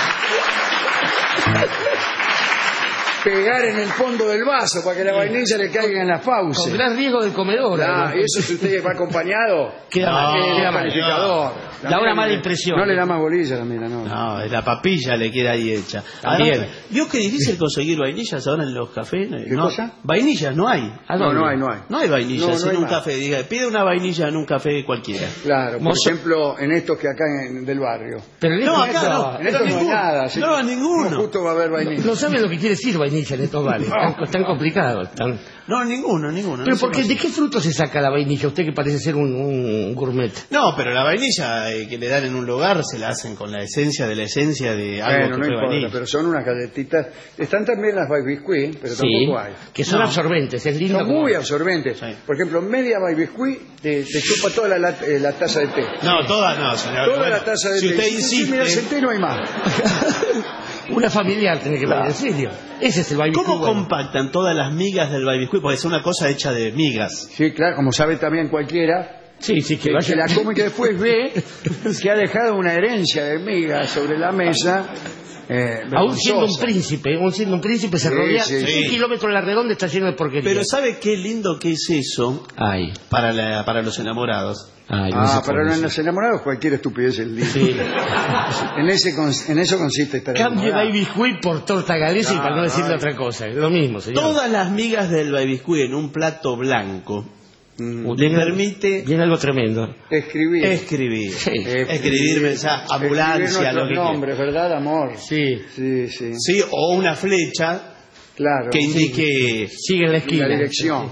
pegar en el fondo del vaso para que la vainilla le caiga en las Con fauces. gran riesgo del comedor. Ah, ¿no? y eso si usted va acompañado, Queda mal, No, queda mal. calificador. Da una mala impresión. No le da más bolilla la mira, no. No, la papilla le queda ahí hecha. También. Además, ¿vio qué difícil conseguir vainillas ahora en los cafés? ¿Qué cosa? Vainillas no hay. ¿A No, dónde? no hay, no hay. No hay vainillas No, no en hay un más. café. Diga, pide una vainilla en un café cualquiera. Claro, por Mozo- ejemplo, en estos que acá del barrio. Pero en No, estos- acá no. En estos no hay ninguno. nada. así No, que ninguno. justo va a haber vainilla. No saben lo que quiere decir vainilla en estos bares. Están complicados. No, ninguno. Pero no sé porque, más. ¿de qué fruto se saca la vainilla? Usted que parece ser un gourmet. No, pero la vainilla que le dan en un lugar se la hacen con la esencia de algo Bueno, que no fue importa, vainilla. pero son unas galletitas. Están también las By Biscuit, pero Sí, tampoco hay. que son No. absorbentes. Es lindo. Son como- muy absorbentes. Sí. Por ejemplo, media By Biscuit te chupa toda la taza de té. No, todas no, señor. Toda Bueno, la taza de si té. usted Sí, mira, ese insiste, té no hay más. Una familiar tiene que Claro. pedir, en serio. Ese es el baile. ¿cómo compactan todas las migas del baby biscuit? Porque es una cosa hecha de migas. Sí, claro, como sabe también cualquiera, Sí, que que vaya. la come, que después ve que ha dejado una herencia de migas sobre la mesa. Aún siendo un vergonzosa. príncipe, se Sí, rodea sí, sí. 100 kilómetros a la redonda, está lleno de porquería. Pero ¿sabe qué lindo que es eso Ay, para los enamorados? no se Para puede los enamorados cualquier estupidez es linda. decir. Sí. En eso consiste estar Cambie enamorado. baby biscuit por torta galesa y para no decirle otra cosa. Es lo mismo, señor. Todas las migas del baby biscuit en un plato blanco le permite Viene algo tremendo. Escribir. Sí. escribir mensajes, ambulancia, Escribir lo que nuestros nombres, ¿verdad, amor? Sí. Sí, sí. sí, o una flecha Claro. que indique Sigue en la esquina. La dirección.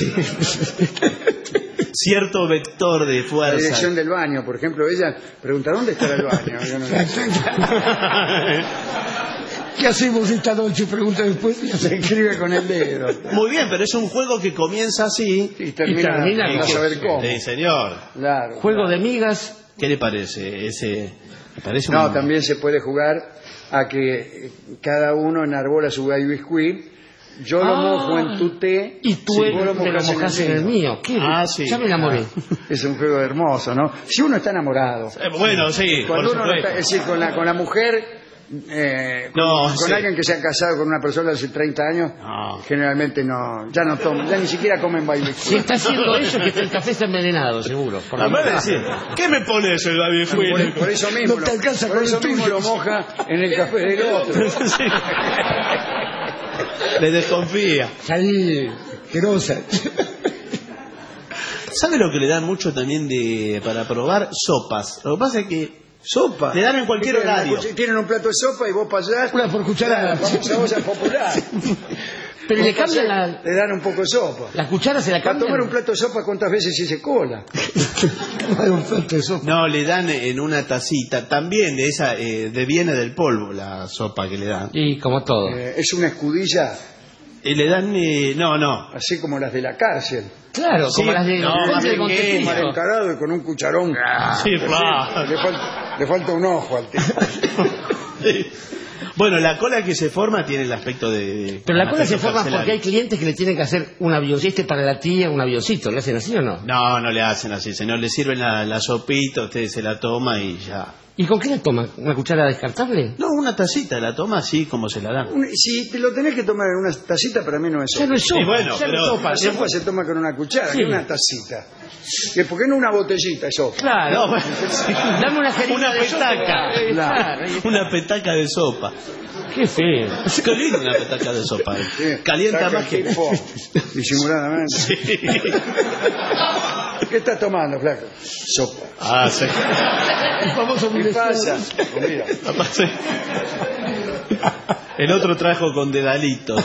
cierto vector de La fuerza. dirección del baño, por ejemplo, ella pregunta ¿dónde estará el baño? Yo no sé. ¿Qué hacemos esta noche? Pregunta después. Se escribe con el dedo Muy bien, pero es un juego que comienza así. y termina termina no con- saber cómo. Sí, señor. Claro. Juego de migas. ¿Qué le parece? Me parece No, un- también se puede jugar a que cada uno enarbola su baby biscuit. Yo lo mojo en tu té Y tú vos te lo mojás mojás en el mío. ¿Qué? Sí. Ya me enamoré. Es un juego hermoso, ¿no? Si uno está enamorado, Bueno, sí, por cuando uno no supuesto. está, es decir, con la mujer, No, con sí. alguien que se ha casado con una persona de hace 30 años, No. generalmente ya no toman, ya ni siquiera comen baby biscuit. Si está haciendo eso, que el café está envenenado, seguro. Por lo Además de menos. decir, ¿qué me pones el baby biscuit? Por eso mismo, No te alcanza por con eso el mismo tuyo. lo moja en el café del otro. Sí. Le desconfía. Salí, asquerosa. ¿Sabe lo que le dan mucho también para probar? Sopas. Lo que pasa es que Sopa. le dan en cualquier ¿Qué quieren? horario. Tienen un plato de sopa y vos pasás. Una por cucharada. La famosa olla popular. Pero le Vos pasás, cambian le dan un poco de sopa. la cuchara, se la Para cambian. tomar un plato de sopa, ¿cuántas veces hice cola? Hay un plato de sopa. No, le dan en una tacita. También de esa, viene del polvo la sopa que le dan. Y como todo. Es una escudilla, Y le dan, no. así como las de la cárcel. Claro, Sí, como las de no, Conde más de pequeño. Montecristo. Mal encarado y con un cucharón. Sí, claro. Le falta un ojo al tipo. Bueno, la cola que se forma tiene el aspecto de... Pero la cola se aspecto forma carcelario. porque hay clientes que le tienen que hacer un avioncito para la tía, un avioncito. ¿Le hacen así o no? No, no le hacen así, señor. Le sirven la sopita, usted se la toma y ya. ¿Y con qué la toma? ¿Una cuchara descartable? No, una tacita, la toma así como se la dan. Si te lo tenés que tomar en una tacita, para mí no es Ya no sopa. es sopa, Y bueno, ya no pero- es sopa. La sopa se toma con una cuchara, Sí. que una tacita. ¿Por qué no una botellita de sopa? Claro. No, bueno, sí. Dame una jeringa Una de sopa. petaca. Claro. Una petaca de sopa. Qué feo. Qué linda una petaca de sopa. Sí. Calienta Saca más el que... tipo disimuladamente. Sí. ¿Qué estás tomando, flaco? Sopa. Ah, sí. El famoso ¿Qué pasa? Comida. Sí. El otro trajo con dedalitos.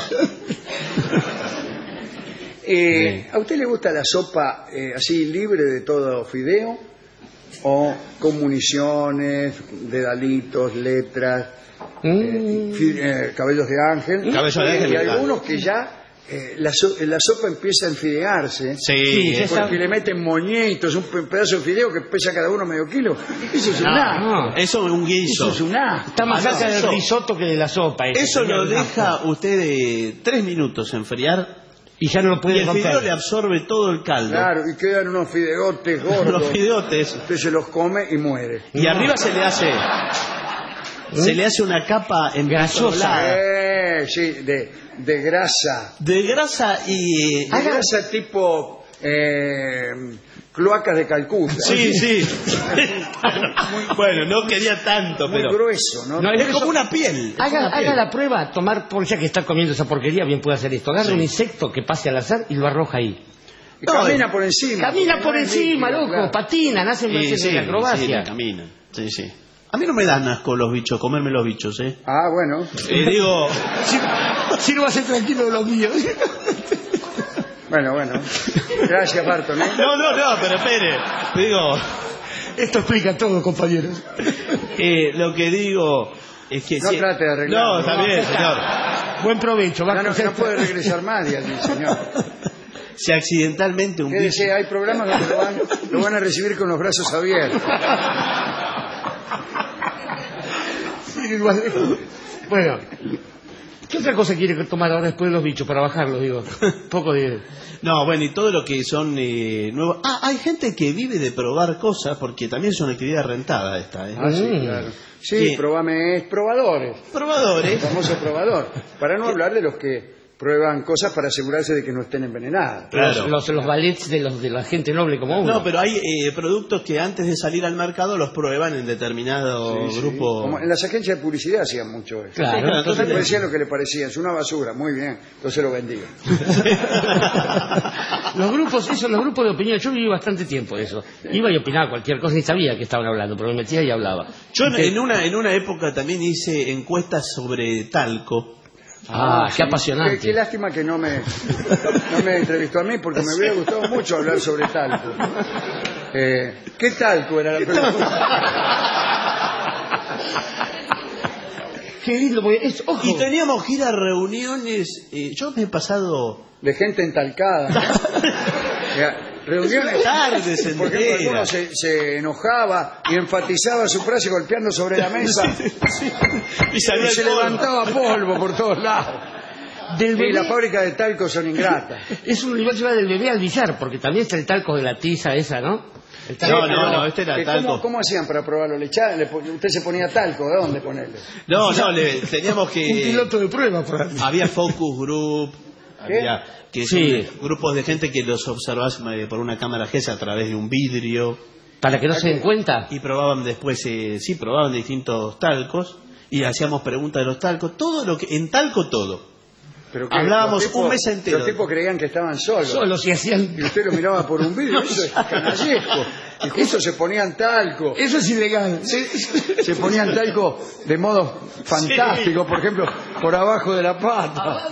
¿A usted le gusta la sopa así libre de todo fideo? ¿O con municiones, dedalitos, letras, cabellos de ángel? Cabello de ángel, Y claro. algunos que ya la sopa empieza a enfidearse. Sí, ya Porque le meten moñitos, un pedazo de fideo que pesa cada uno medio kilo. Eso es un asco. No. eso es un Eso guiso. es un asco. Está más cerca del eso- risotto que de la sopa. Eso lo señor. deja usted 3 minutos enfriar Y ya no lo y puede el fideo le romper. absorbe todo el caldo. Claro, y quedan unos fideotes gordos. Los fideotes. Usted se los come y muere. Y arriba se le hace una capa Grasosa. Sí, de grasa. de grasa y De grasa tipo cloacas de Calcuta. sí, sí. Bueno, no quería tanto, Muy pero grueso, ¿no? No, es como una piel. Haga la prueba, tomar, por ya que está comiendo esa porquería, bien puede hacer esto. Agarra un insecto que pase al azar y lo arroja ahí. Y camina por encima. Camina porque por no es encima, líquido, loco, claro. patinan, hacen Sí, veces de acrobacia. caminan. Sí, sí. A mí no me dan asco los bichos, comerme los bichos, ¿eh? Ah, bueno. Digo, Sírvase tranquilo de los míos. Bueno. Gracias, Barton. ¿eh? no, pero espere. Digo, Esto explica todo, compañeros. lo que digo es que... No trate de arreglarlo. No, está bien, señor. Buen provecho, va Ya a no coser- puede regresar nadie allí, señor. Si accidentalmente un bicho... Quédese, hay programas donde lo van a recibir con los brazos abiertos. Bueno, ¿Qué otra cosa quiere tomar ahora después de los bichos para bajarlos, digo? Poco de... No, bueno, y todo lo que son nuevos... hay gente que vive de probar cosas, porque también es una actividad rentada esta, ¿eh? Ah, sí, claro. Sí, Sí. probadores. Probadores. El famoso probador. Para no hablar de los que prueban cosas para asegurarse de que no estén envenenadas. Claro. Los ballets de la gente noble como uno. No, pero hay productos que antes de salir al mercado los prueban en determinado Sí, sí. grupo. Como en las agencias de publicidad hacían mucho eso. Claro, claro, Entonces entonces- decían lo que le parecía, es una basura, muy bien, entonces lo vendían. Los grupos de opinión, yo viví bastante tiempo eso. Iba y opinaba cualquier cosa, ni sabía que estaban hablando, pero me metía y hablaba. Yo en una época también hice encuestas sobre talco. Qué apasionante. Qué lástima que no me entrevistó a mí, porque me hubiera gustado mucho hablar sobre talco. ¿Qué talco era la pregunta? Qué lindo, porque ojo. Y teníamos que ir a reuniones. Yo me he pasado De gente entalcada. Reuniones tardes Por ejemplo, alguno enteras. se enojaba y enfatizaba su frase golpeando sobre la mesa Y y salía se el polvo. levantaba polvo por todos lados. Del Y bebé, las fábricas de talco son ingratas. es un universo del bebé al billar, porque también está el talco de la tiza esa, ¿no? El talco- No, este era talco. ¿Cómo hacían para probarlo? Usted se ponía talco, ¿de dónde ponerle? No, teníamos Un que. piloto de prueba por ahí. Había focus group. ¿Qué? Había que Sí. son grupos de gente que los observás por una cámara GESA a través de un vidrio. Para que no se den cuenta. Y probaban después, probaban distintos talcos. Y hacíamos preguntas de los talcos. Todo lo que. En talco todo. Pero que Hablábamos los tipos- un mes entero. Los tipos creían que estaban solos. Solos y hacían... Y usted lo miraba por un vidrio, eso es canallesco. Y justo se ponían talco. Eso es ilegal. Se ponían talco de modo fantástico, por ejemplo, por abajo de la pata.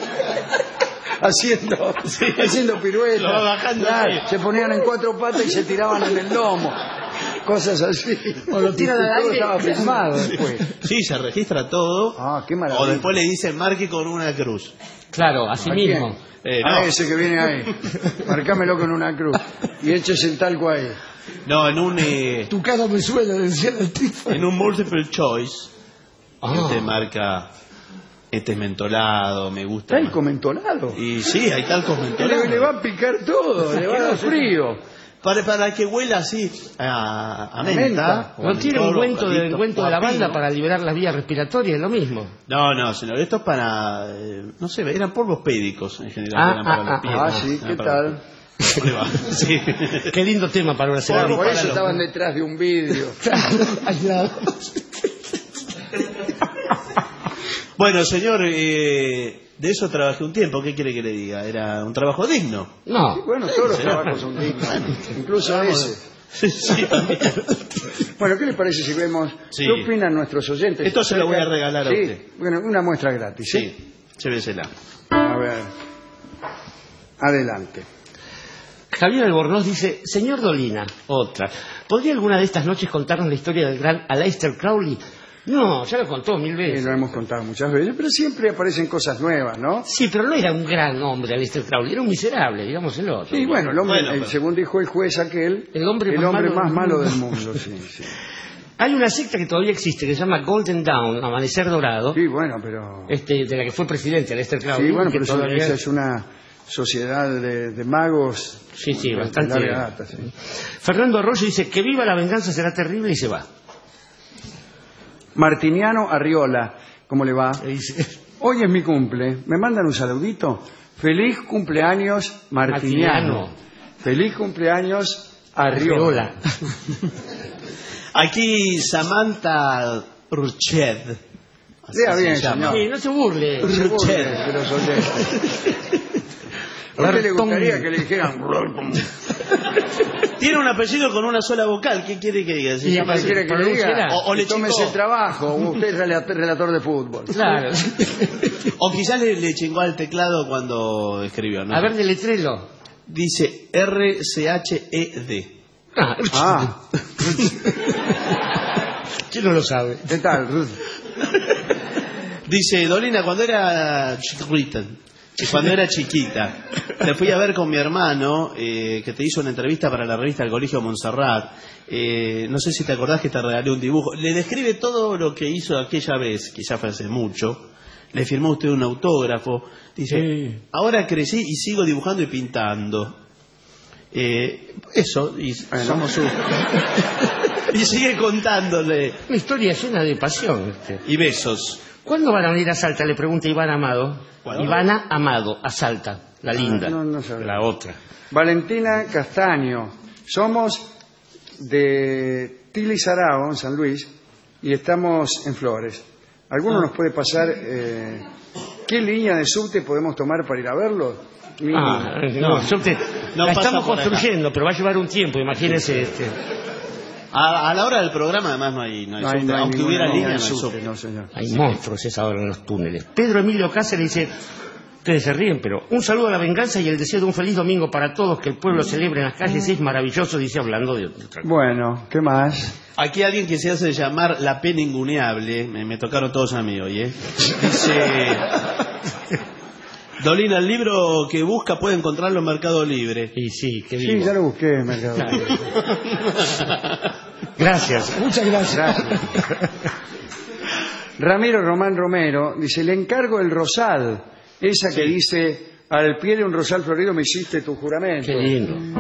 Haciendo piruetas. Lo va bajando, Claro, sí. se ponían en cuatro patas y se tiraban en el lomo. Cosas así. O lo tiran al Todo aire. estaba filmado después. Sí, se registra todo. Ah, qué maravilla. O después le dicen marque con una cruz. Claro, así ¿A quién? mismo. A No. ese que viene ahí. Marcámelo con una cruz. Y échese el talco ahí. No, en Tu cara me suena, decía el tipo. un multiple choice. Ah. Te marca, este es mentolado, me gusta. Talco mentolado. Y sí, hay talcos Le mentolados. va a picar todo, le va a dar frío. Para que huela así a Menta. menta. o ¿No a tiene mentol, ungüento o a de pito, ungüento o de a lavanda pino? para liberar las vías respiratorias? Es lo mismo. No, sino esto es para, no sé, eran polvos pédicos en general. Eran para los pies, Ah, ¿no? sí, Eran ¿qué para tal? los pies. ¿Cómo le va? Sí. Qué lindo tema para una Por celebrity. eso estaban detrás de un vidrio. Aislado. Bueno, señor, de eso trabajé un tiempo. ¿Qué quiere que le diga? Era un trabajo digno. No. Bueno, todos los trabajos son dignos, incluso ese. Sí, también. Bueno, ¿qué le parece si vemos Sí. qué opinan nuestros oyentes? Esto se lo voy a regalar a Sí, usted. bueno, una muestra gratis, ¿sí? Sí, llévesela. A ver. Adelante. Javier Albornoz dice, señor Dolina, otra, ¿podría alguna de estas noches contarnos la historia del gran Aleister Crowley? No, ya lo contó 1000 Sí, veces. lo hemos contado muchas veces, pero siempre aparecen cosas nuevas, ¿no? Sí, pero no era un gran hombre Aleister Crowley, era un miserable, digamos el otro. Sí, bueno, el hombre, Bueno, pero- según dijo el juez aquel, El hombre más más malo malo del del mundo, sí, sí. Hay una secta que todavía existe que se llama Golden Dawn, Amanecer Dorado, Sí, bueno, pero... de la que fue presidente Aleister Crowley. Sí, bueno, que pero todavía- esa es una sociedad de magos. Sí, sí, de bastante. larga data, sí. Fernando Arroyo dice que viva la venganza será terrible y se va. Martiniano Arriola, ¿cómo le va? Dice, Hoy es mi cumple. ¿Me mandan un saludito? Feliz cumpleaños, Martiniano. Martiniano. Feliz cumpleaños, Arriola. Aquí Samantha Ruched. Así Lea se bien, llama. señor. Sí, no se burle. Se burle de los oyentes. ¿A usted le gustaría que le dijeran? Tiene un apellido con una sola vocal. ¿Qué quiere que diga? Se Sí, llama ¿Qué así. quiere que le diga? Pronúnciela. O le Tómese chingó. el trabajo. Usted es relator de fútbol. Claro. O quizás le chingó al teclado cuando escribió, ¿no? A ver, deletrelo. Dice RCHED. Ah, ¿Quién no lo sabe? ¿qué tal? Dice, Dolina, cuando era chiquita, cuando era chiquita, te fui a ver con mi hermano, que te hizo una entrevista para la revista del Colegio Montserrat. No sé si te acordás que te regalé un dibujo. Le describe todo lo que hizo aquella vez, quizás fue hace mucho. le firmó usted un autógrafo. Dice, Sí. ahora crecí y sigo dibujando y pintando. Eso, y somos su... y sigue contándole. Una historia llena de pasión. Y besos. ¿Cuándo van a venir a Salta? Le pregunta Ivana Amado. ¿Cuándo? Ivana Amado, a Salta, la linda. no sabía. La otra. Valentina Castaño. Somos de Tilizarao, en San Luis, y estamos en Flores. ¿Alguno nos puede pasar qué línea de subte podemos tomar para ir a verlo? No, No la pasa estamos por acá. construyendo, pero va a llevar un tiempo, imagínese. A la hora del programa, además, no hay subte. Aunque ninguna hubiera línea, de no hay subte, subte. no, señor. Hay monstruos esa hora en los túneles. Pedro Emilio Cáceres dice, ustedes se ríen, pero un saludo a la venganza y el deseo de un feliz domingo para todos, que el pueblo celebre en las calles, es maravilloso, dice, hablando de otra cosa. Bueno, ¿qué más? Aquí alguien que se hace llamar la P ninguneable, me tocaron todos a mí hoy, dice, Dolina, el libro que busca puede encontrarlo en Mercado Libre. Y sí, qué Sí, vivo. ya lo busqué, Mercado. Gracias. Muchas gracias. Ramiro Román Romero dice, le encargo el rosal, esa que dice, al pie de un rosal florido me hiciste tu juramento. Qué lindo.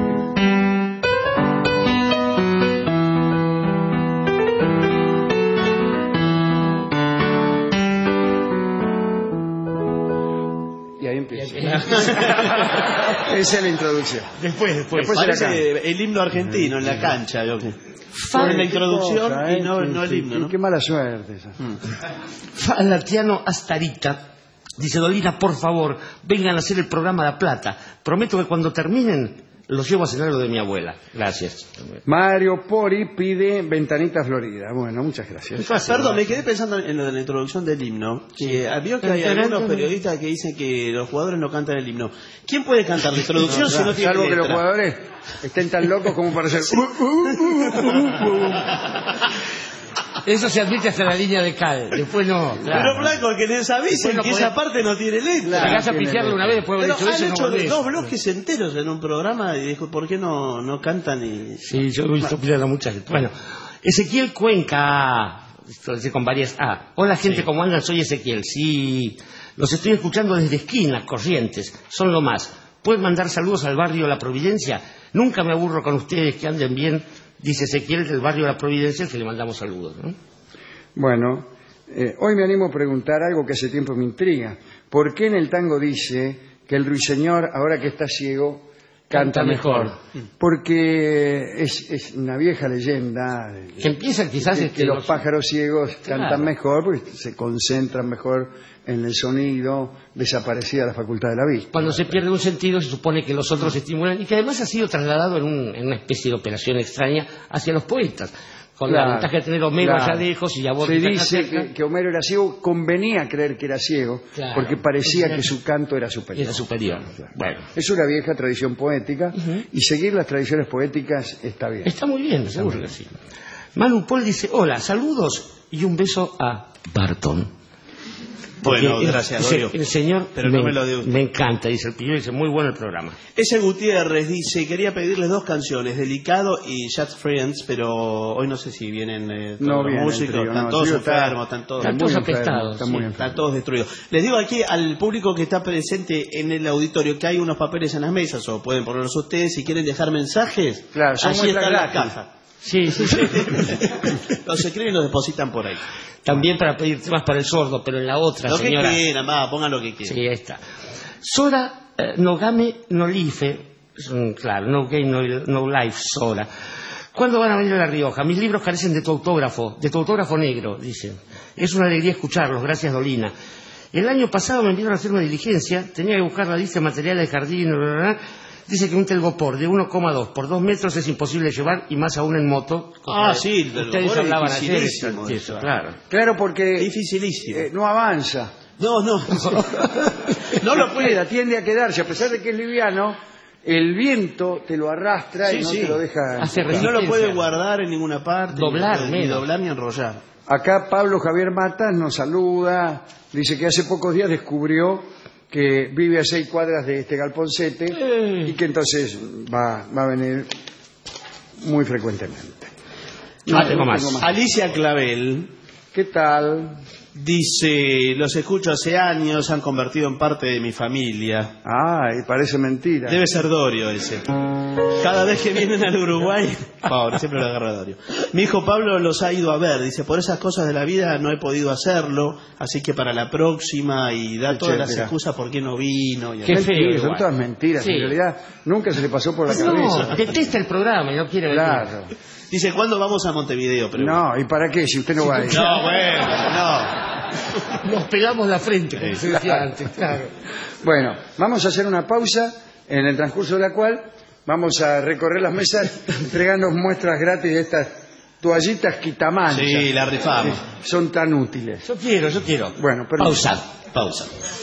Y ahí empieza. Esa es la introducción. Después. Parece el himno argentino en la cancha. Ponen la introducción y no el himno, ¿no? Qué mala suerte esa. Falatiano Astarita dice, Dolina, por favor, vengan a hacer el programa La Plata. Prometo que cuando terminen los llevo a cenar lo de mi abuela. Gracias. Mario Pori pide Ventanita Florida. Bueno, muchas gracias. Perdón, me quedé pensando en lo de la introducción del himno. Que vio que hay algunos periodistas que dicen que los jugadores no cantan el himno. ¿Quién puede cantar la introducción si no tiene Salvo que los letra? jugadores estén tan locos como para hacer... Eso se admite hasta la línea de cal. Después no. Pero Blanco, que les avisen Bueno, que podés- esa parte no tiene letra. Llegás a pifiarlo una vez después de Pero haber dicho han eso, no hecho volvés. 2 bloques enteros en un programa y dijo, ¿por qué no cantan? Y... Sí, yo he visto pillar a mucha gente. Bueno, Ezequiel Cuenca, esto dice con varias A. Hola gente, ¿cómo andan? Soy Ezequiel. Sí, los estoy escuchando desde Esquinas, Corrientes. Son lo más. ¿Pueden mandar saludos al barrio La Providencia? Nunca me aburro con ustedes, que anden bien. Dice Ezequiel del barrio La Providencia, que le mandamos saludos, ¿no? Bueno, hoy me animo a preguntar algo que hace tiempo me intriga. ¿Por qué en el tango dice que el ruiseñor, ahora que está ciego, canta mejor? Porque es una vieja leyenda Que empieza quizás que los pájaros ciegos cantan mejor porque se concentran mejor en el sonido, desaparecida la facultad de la vista. Cuando se pierde un sentido se supone que los otros estimulan y que además ha sido trasladado en una especie de operación extraña hacia los poetas. Con la ventaja de tener a Homero allá lejos y a vos se acá dice cerca. que Homero era ciego, convenía creer que era ciego, Claro. porque parecía que su canto era superior. Era superior. Bueno, Es una vieja tradición poética y seguir las tradiciones poéticas está bien. está muy bien, seguro que sí. Manu Paul dice, hola, saludos y un beso a Barton. Bueno, Porque gracias, dice, Goyo. el señor Pero no me lo dé usted. me encanta, dice el pillo, dice, muy bueno el programa. Ese Gutiérrez dice, quería pedirles 2 canciones, Delicado y Just Friends, pero hoy no sé si vienen todos No los viene el músicos, trío, están no, todos el trío está- enfermos, están todos... Están muy todos enfermo, apestados, está sí, muy Están enfermo. todos destruidos. Les digo aquí al público que está presente en el auditorio que hay unos papeles en las mesas, o pueden ponerlos ustedes si quieren dejar mensajes. Claro, son allí muestras está la gratis. caja. Sí, sí, sí. Los escriben y los depositan por ahí. También para pedir temas para el sordo, pero en la otra, Lo señora. que quieran, va, pongan lo que quieran. Sí, ahí está. Sora Nogame Nolife, claro, No Game, no Life, Sora. ¿Cuándo van a venir a La Rioja? Mis libros carecen de tu autógrafo negro, dicen. Es una alegría escucharlos, gracias Dolina. El año pasado me enviaron a hacer una diligencia, tenía que buscar la lista de materiales de jardín, bla, bla, bla. Dice que un telgopor de 1,2 por 2 metros es imposible llevar y más aún en moto. Ah, sí, el Ustedes telgopor es hablaban ayer de dificilísimo eso, eso. claro. Claro, porque Dificilísimo. no avanza. No lo puede. Queda, tiende a quedarse, a pesar de que es liviano, el viento te lo arrastra y Sí, no sí. te lo deja. Hace Y no lo resistencia. puede guardar en ninguna parte. Doblar, ni menos. doblar ni enrollar. Acá Pablo Javier Matas nos saluda, dice que hace pocos días descubrió que vive a 6 cuadras de este galponcete y que entonces va a venir muy frecuentemente. No tengo más. Alicia Clavel ¿Qué tal? Dice, los escucho hace años, se han convertido en parte de mi familia. Ay, parece mentira. Debe ser Dorio ese. Cada vez que vienen al Uruguay, pobre, siempre lo agarra Dorio. Mi hijo Pablo los ha ido a ver, dice, por esas cosas de la vida no he podido hacerlo, así que para la próxima, y da todas las excusas por qué no vino. Y Qué feo, Son igual. todas mentiras, Sí. en realidad nunca se le pasó por la cabeza. No, detesta el programa y no quiere venir. Claro. dice, ¿cuándo vamos a Montevideo? No, ¿y para qué? Si usted no va a ir. No, bueno, no. Nos pegamos la frente, como se decía antes, claro. Bueno, vamos a hacer una pausa en el transcurso de la cual vamos a recorrer las mesas entregando muestras gratis de estas toallitas quitamanchas. Sí, la rifamos. Son tan útiles. Yo quiero. Bueno, pero Pausa.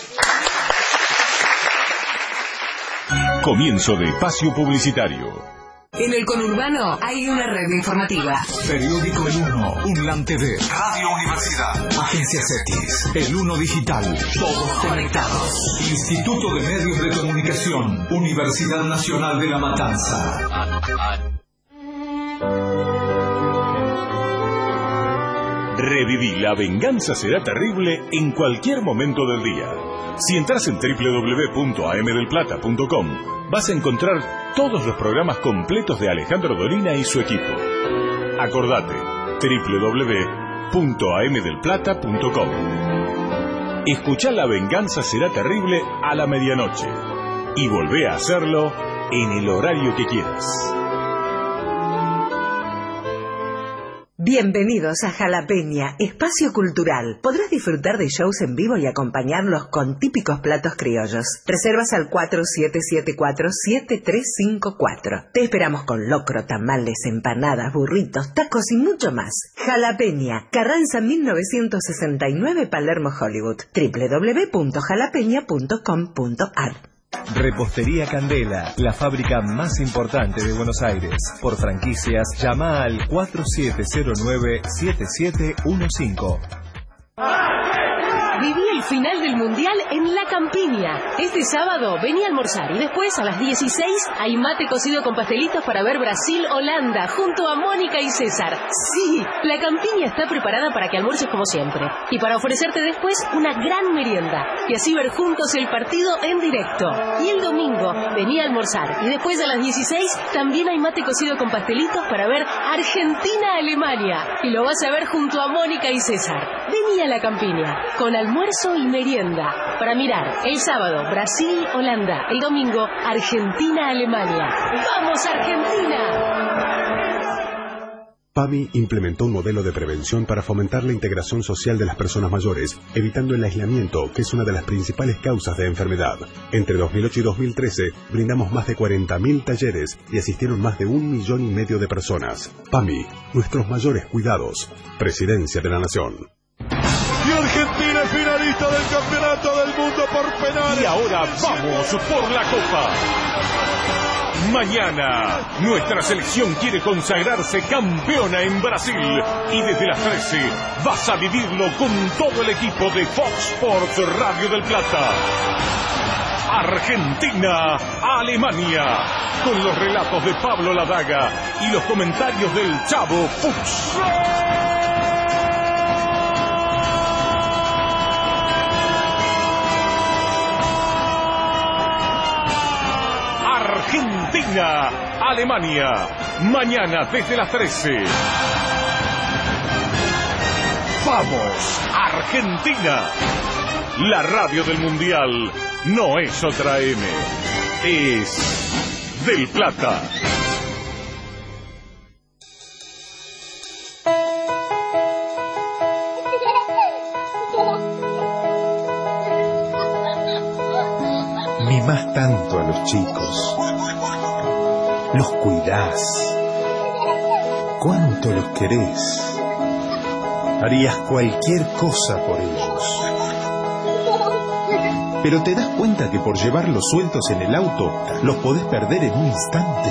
Comienzo de espacio publicitario. En el conurbano hay una red informativa. Periódico El Uno, Unlan TV, Radio Universidad, Agencia CETIS, El Uno Digital, todos conectados. Instituto de Medios de Comunicación, Universidad Nacional de La Matanza. Reviví La venganza será terrible en cualquier momento del día. Si entras en www.amdelplata.com vas a encontrar todos los programas completos de Alejandro Dolina y su equipo. Acordate, www.amdelplata.com. Escuchá La venganza será terrible a la medianoche y volvé a hacerlo en el horario que quieras. Bienvenidos a Jalapeña, espacio cultural. Podrás disfrutar de shows en vivo y acompañarlos con típicos platos criollos. Reservas al 4774-7354. Te esperamos con locro, tamales, empanadas, burritos, tacos y mucho más. Jalapeña, Carranza 1969, Palermo, Hollywood. www.jalapeña.com.ar. Repostería Candela, la fábrica más importante de Buenos Aires. Por franquicias, llama al 4709-7715. Viví el final del Mundial en La Campiña. Este sábado vení a almorzar y después a las 16 hay mate cocido con pastelitos para ver Brasil-Holanda junto a Mónica y César. Sí, La Campiña está preparada para que almuerces como siempre y para ofrecerte después una gran merienda y así ver juntos el partido en directo. Y el domingo vení a almorzar y después a las 16 también hay mate cocido con pastelitos para ver Argentina-Alemania y lo vas a ver junto a Mónica y César. Vení a La Campiña con almuerzo y merienda para mirar el sábado Brasil-Holanda, el domingo Argentina-Alemania. ¡Vamos Argentina! PAMI implementó un modelo de prevención para fomentar la integración social de las personas mayores, evitando el aislamiento, que es una de las principales causas de enfermedad. Entre 2008 y 2013, brindamos más de 40.000 talleres y asistieron más de 1,5 millones de personas. PAMI, nuestros mayores cuidados. Presidencia de la Nación. Y Argentina es finalista del Campeonato del Mundo por penales. Y ahora vamos por la Copa. Mañana, nuestra selección quiere consagrarse campeona en Brasil. Y desde las 13 vas a vivirlo con todo el equipo de Fox Sports Radio del Plata. Argentina-Alemania. Con los relatos de Pablo Ladaga y los comentarios del Chavo Fuchs. Argentina, Alemania, mañana desde las 13. ¡Vamos, Argentina! La radio del Mundial no es otra M, es del Plata. Mimás tanto a los chicos, los cuidás, cuánto los querés, harías cualquier cosa por ellos. Pero te das cuenta que por llevarlos sueltos en el auto, los podés perder en un instante.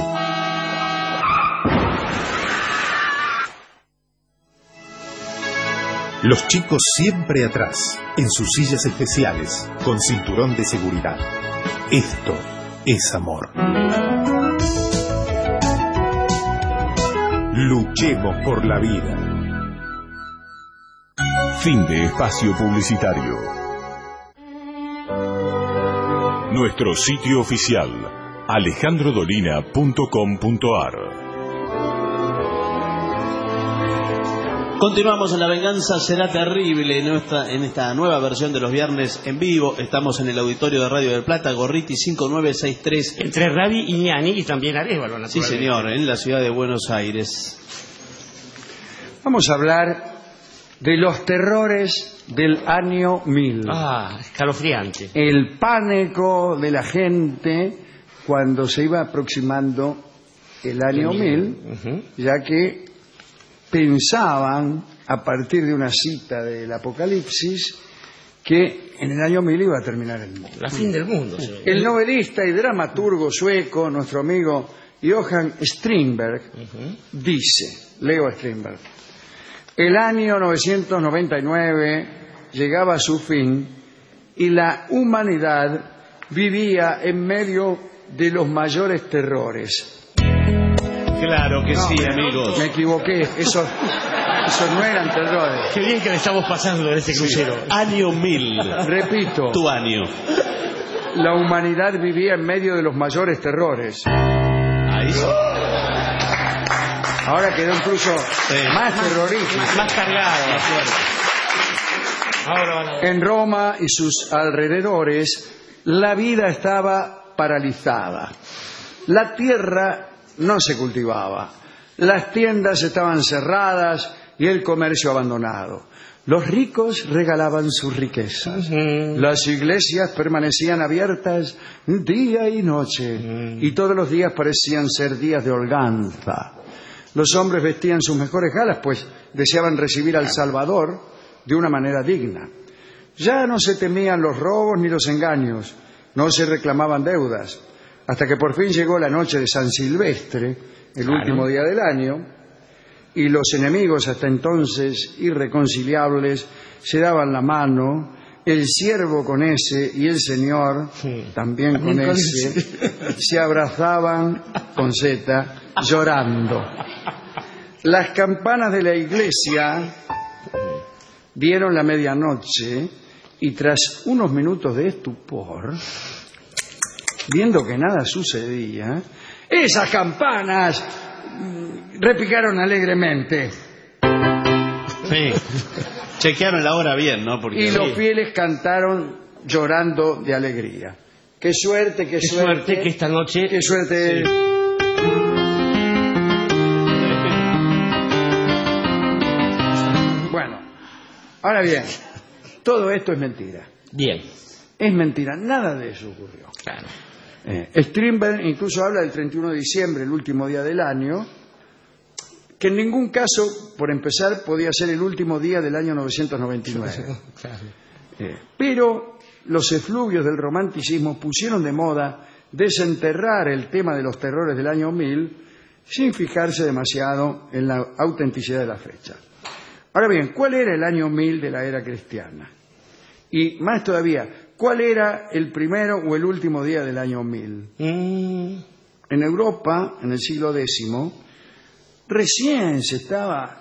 Los chicos siempre atrás, en sus sillas especiales, con cinturón de seguridad. Esto es amor. Luchemos por la vida. Fin de espacio publicitario. Nuestro sitio oficial, alejandrodolina.com.ar. Continuamos en La Venganza Será Terrible en esta nueva versión de los viernes en vivo. Estamos en el auditorio de Radio del Plata, Gorriti 5963. Entre Rabi y Ñani y también Arévalo, naturalmente. Sí, señor, en la ciudad de Buenos Aires. Vamos a hablar de los terrores del año 1000. Escalofriante. El pánico de la gente cuando se iba aproximando el año 1000, ya que pensaban, a partir de una cita del Apocalipsis, que en el año 1000 iba a terminar el mundo. La fin del mundo. Sí. El novelista y dramaturgo sueco, nuestro amigo Johan Strindberg, dice, leo a Strindberg, el año 999 llegaba a su fin y la humanidad vivía en medio de los mayores terrores. Claro que sí, amigos. Me equivoqué, eso no eran terrores. Qué bien que le estamos pasando en este crucero. Año 1000. Repito. Tu año. La humanidad vivía en medio de los mayores terrores. Ahí sí. Ahora quedó incluso más terrorífico. Más cargado. Más fuerte. Ahora. En Roma y sus alrededores, la vida estaba paralizada. La tierra no se cultivaba. Las tiendas estaban cerradas y el comercio abandonado. Los ricos regalaban sus riquezas. Las iglesias permanecían abiertas día y noche. Y todos los días parecían ser días de holganza. Los hombres vestían sus mejores galas, pues deseaban recibir al Salvador de una manera digna. Ya no se temían los robos ni los engaños. No se reclamaban deudas. Hasta que por fin llegó la noche de San Silvestre, el último día del año, y los enemigos hasta entonces irreconciliables se daban la mano, el siervo con S y el Señor también con S, se abrazaban con Z, llorando. Las campanas de la iglesia dieron la medianoche y tras unos minutos de estupor, viendo que nada sucedía, esas campanas repicaron alegremente. Sí. Chequearon la hora bien, ¿no? Porque y los fieles cantaron llorando de alegría. Qué suerte, qué suerte. Que esta noche. Qué suerte. Sí. Bueno, ahora bien, todo esto es mentira. Bien. Es mentira, nada de eso ocurrió. Claro. Strindberg incluso habla del 31 de diciembre, el último día del año, que en ningún caso, por empezar, podía ser el último día del año 999. Claro. Pero los efluvios del romanticismo pusieron de moda desenterrar el tema de los terrores del año 1000 sin fijarse demasiado en la autenticidad de la fecha. Ahora bien, ¿cuál era el año 1000 de la era cristiana? Y más todavía, ¿cuál era el primero o el último día del año 1000? En Europa, en el siglo X, recién se estaba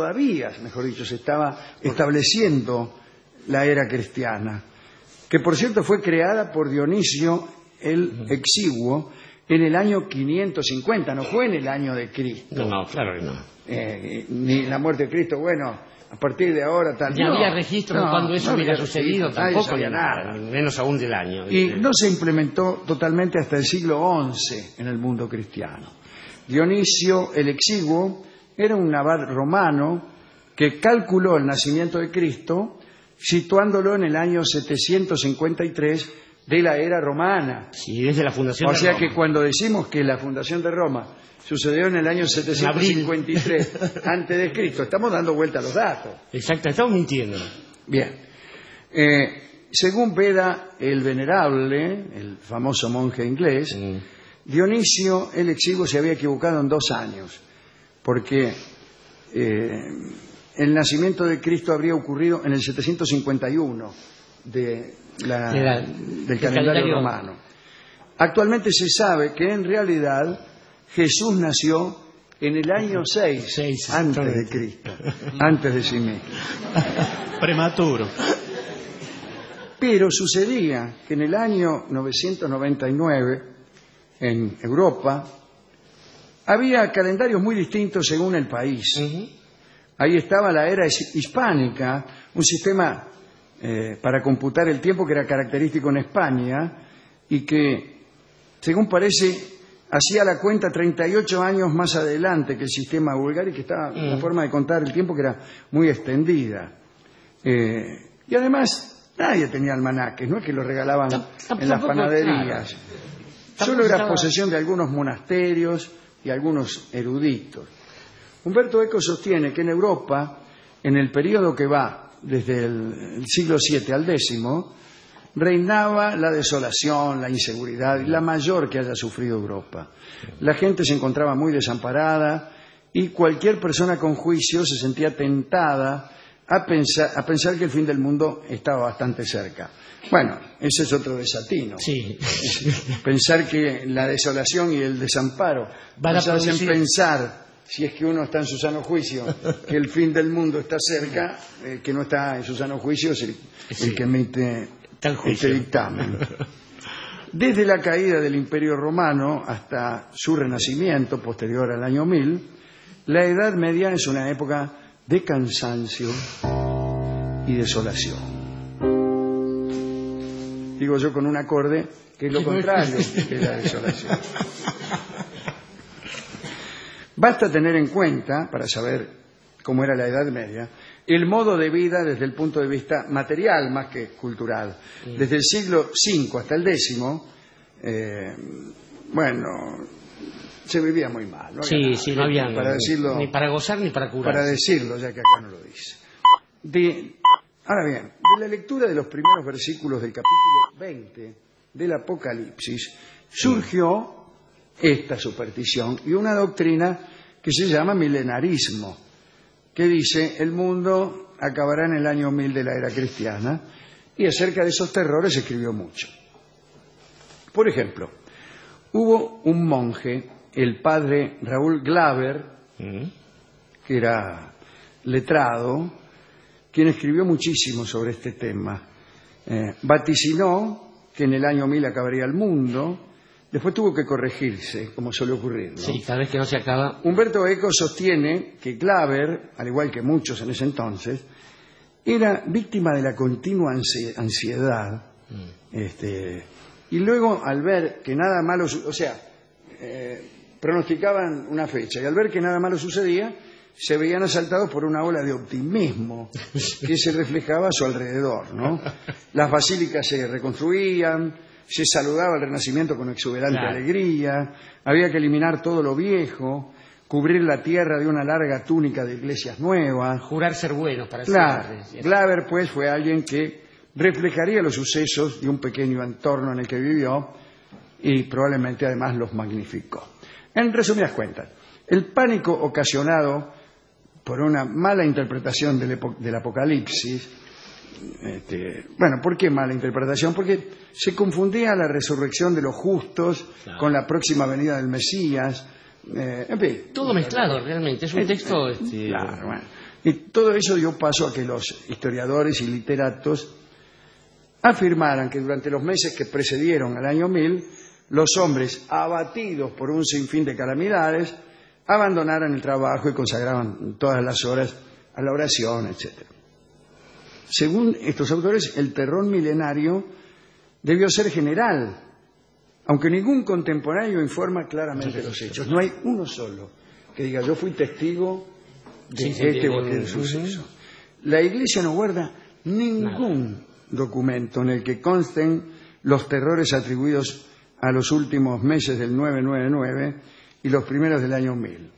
estableciendo la era cristiana, que por cierto fue creada por Dionisio el Exiguo en el año 550, no fue en el año de Cristo. No, claro que no. Ni la muerte de Cristo, bueno, a partir de ahora tal. Ya había registro de cuando eso había sucedido, tampoco había nada, menos aún del año. Y no se implementó totalmente hasta el siglo XI en el mundo cristiano. Dionisio el Exiguo era un abad romano que calculó el nacimiento de Cristo situándolo en el año 753 de la era romana. Sí, desde la fundación de Roma. O sea que cuando decimos que la fundación de Roma sucedió en el año 753 antes de Cristo, estamos dando vuelta a los datos. Exacto, estamos mintiendo. Bien. Según Beda el Venerable, el famoso monje inglés, Dionisio el Exiguo se había equivocado en 2 años, porque el nacimiento de Cristo habría ocurrido en el 751 del calendario romano. Actualmente se sabe que en realidad Jesús nació en el año 6 antes de Cristo, antes de sí mismo. Prematuro. Pero sucedía que en el año 999, en Europa, había calendarios muy distintos según el país. Ahí estaba la era hispánica, un sistema para computar el tiempo que era característico en España y que, según parece, hacía la cuenta 38 años más adelante que el sistema búlgaro y que estaba una forma de contar el tiempo que era muy extendida. Y además, nadie tenía almanaques, no es que los regalaban en las panaderías. Solo era posesión de algunos monasterios y algunos eruditos. Humberto Eco sostiene que en Europa, en el periodo que va desde el siglo VII al X, reinaba la desolación, la inseguridad, la mayor que haya sufrido Europa. La gente se encontraba muy desamparada y cualquier persona con juicio se sentía tentada a pensar que el fin del mundo estaba bastante cerca. Bueno, ese es otro desatino. Sí. Pensar que la desolación y el desamparo nos hacen pensar, si es que uno está en su sano juicio, que el fin del mundo está cerca, que no está en su sano juicio es el que emite este dictamen. Desde la caída del Imperio Romano hasta su renacimiento, posterior al año 1000, la Edad Media es una época de cansancio y desolación. Digo yo con un acorde que es lo contrario de la desolación. Basta tener en cuenta, para saber cómo era la Edad Media, el modo de vida desde el punto de vista material más que cultural. Desde el siglo V hasta el X, se vivía muy mal. ¿No? No había para decirlo, ni para gozar ni para curar. Para decirlo, ya que acá no lo dice. Ahora bien, de la lectura de los primeros versículos del capítulo 20 del Apocalipsis surgió esta superstición y una doctrina que se llama milenarismo, que dice el mundo acabará en el año 1000 de la era cristiana, y acerca de esos terrores se escribió mucho. Por ejemplo, hubo un monje, el padre Raúl Glaber, que era letrado, quien escribió muchísimo sobre este tema. Vaticinó que en el año 1000 acabaría el mundo. Después tuvo que corregirse, como suele ocurrir, ¿no? Sí, cada vez que no se acaba. Humberto Eco sostiene que Glaber, al igual que muchos en ese entonces, era víctima de la continua ansiedad. Y luego, al ver que nada malo, pronosticaban una fecha, y al ver que nada malo sucedía, se veían asaltados por una ola de optimismo que se reflejaba a su alrededor, ¿no? Las basílicas se reconstruían, se saludaba el Renacimiento con exuberante alegría, había que eliminar todo lo viejo, cubrir la tierra de una larga túnica de iglesias nuevas. Jurar ser buenos para siempre. Glaber, pues, fue alguien que reflejaría los sucesos de un pequeño entorno en el que vivió y probablemente además los magnificó. En resumidas cuentas, el pánico ocasionado por una mala interpretación del Apocalipsis. ¿Por qué mala interpretación? Porque se confundía la resurrección de los justos con la próxima venida del Mesías. En fin, todo mezclado realmente, es un texto... Y todo eso dio paso a que los historiadores y literatos afirmaran que durante los meses que precedieron al año 1000, los hombres, abatidos por un sinfín de calamidades, abandonaran el trabajo y consagraban todas las horas a la oración, etc. Según estos autores, el terror milenario debió ser general, aunque ningún contemporáneo informa claramente los hechos. No hay uno solo que diga, yo fui testigo de este o aquel suceso. La Iglesia no guarda ningún documento en el que consten los terrores atribuidos a los últimos meses del 999 y los primeros del año 1000.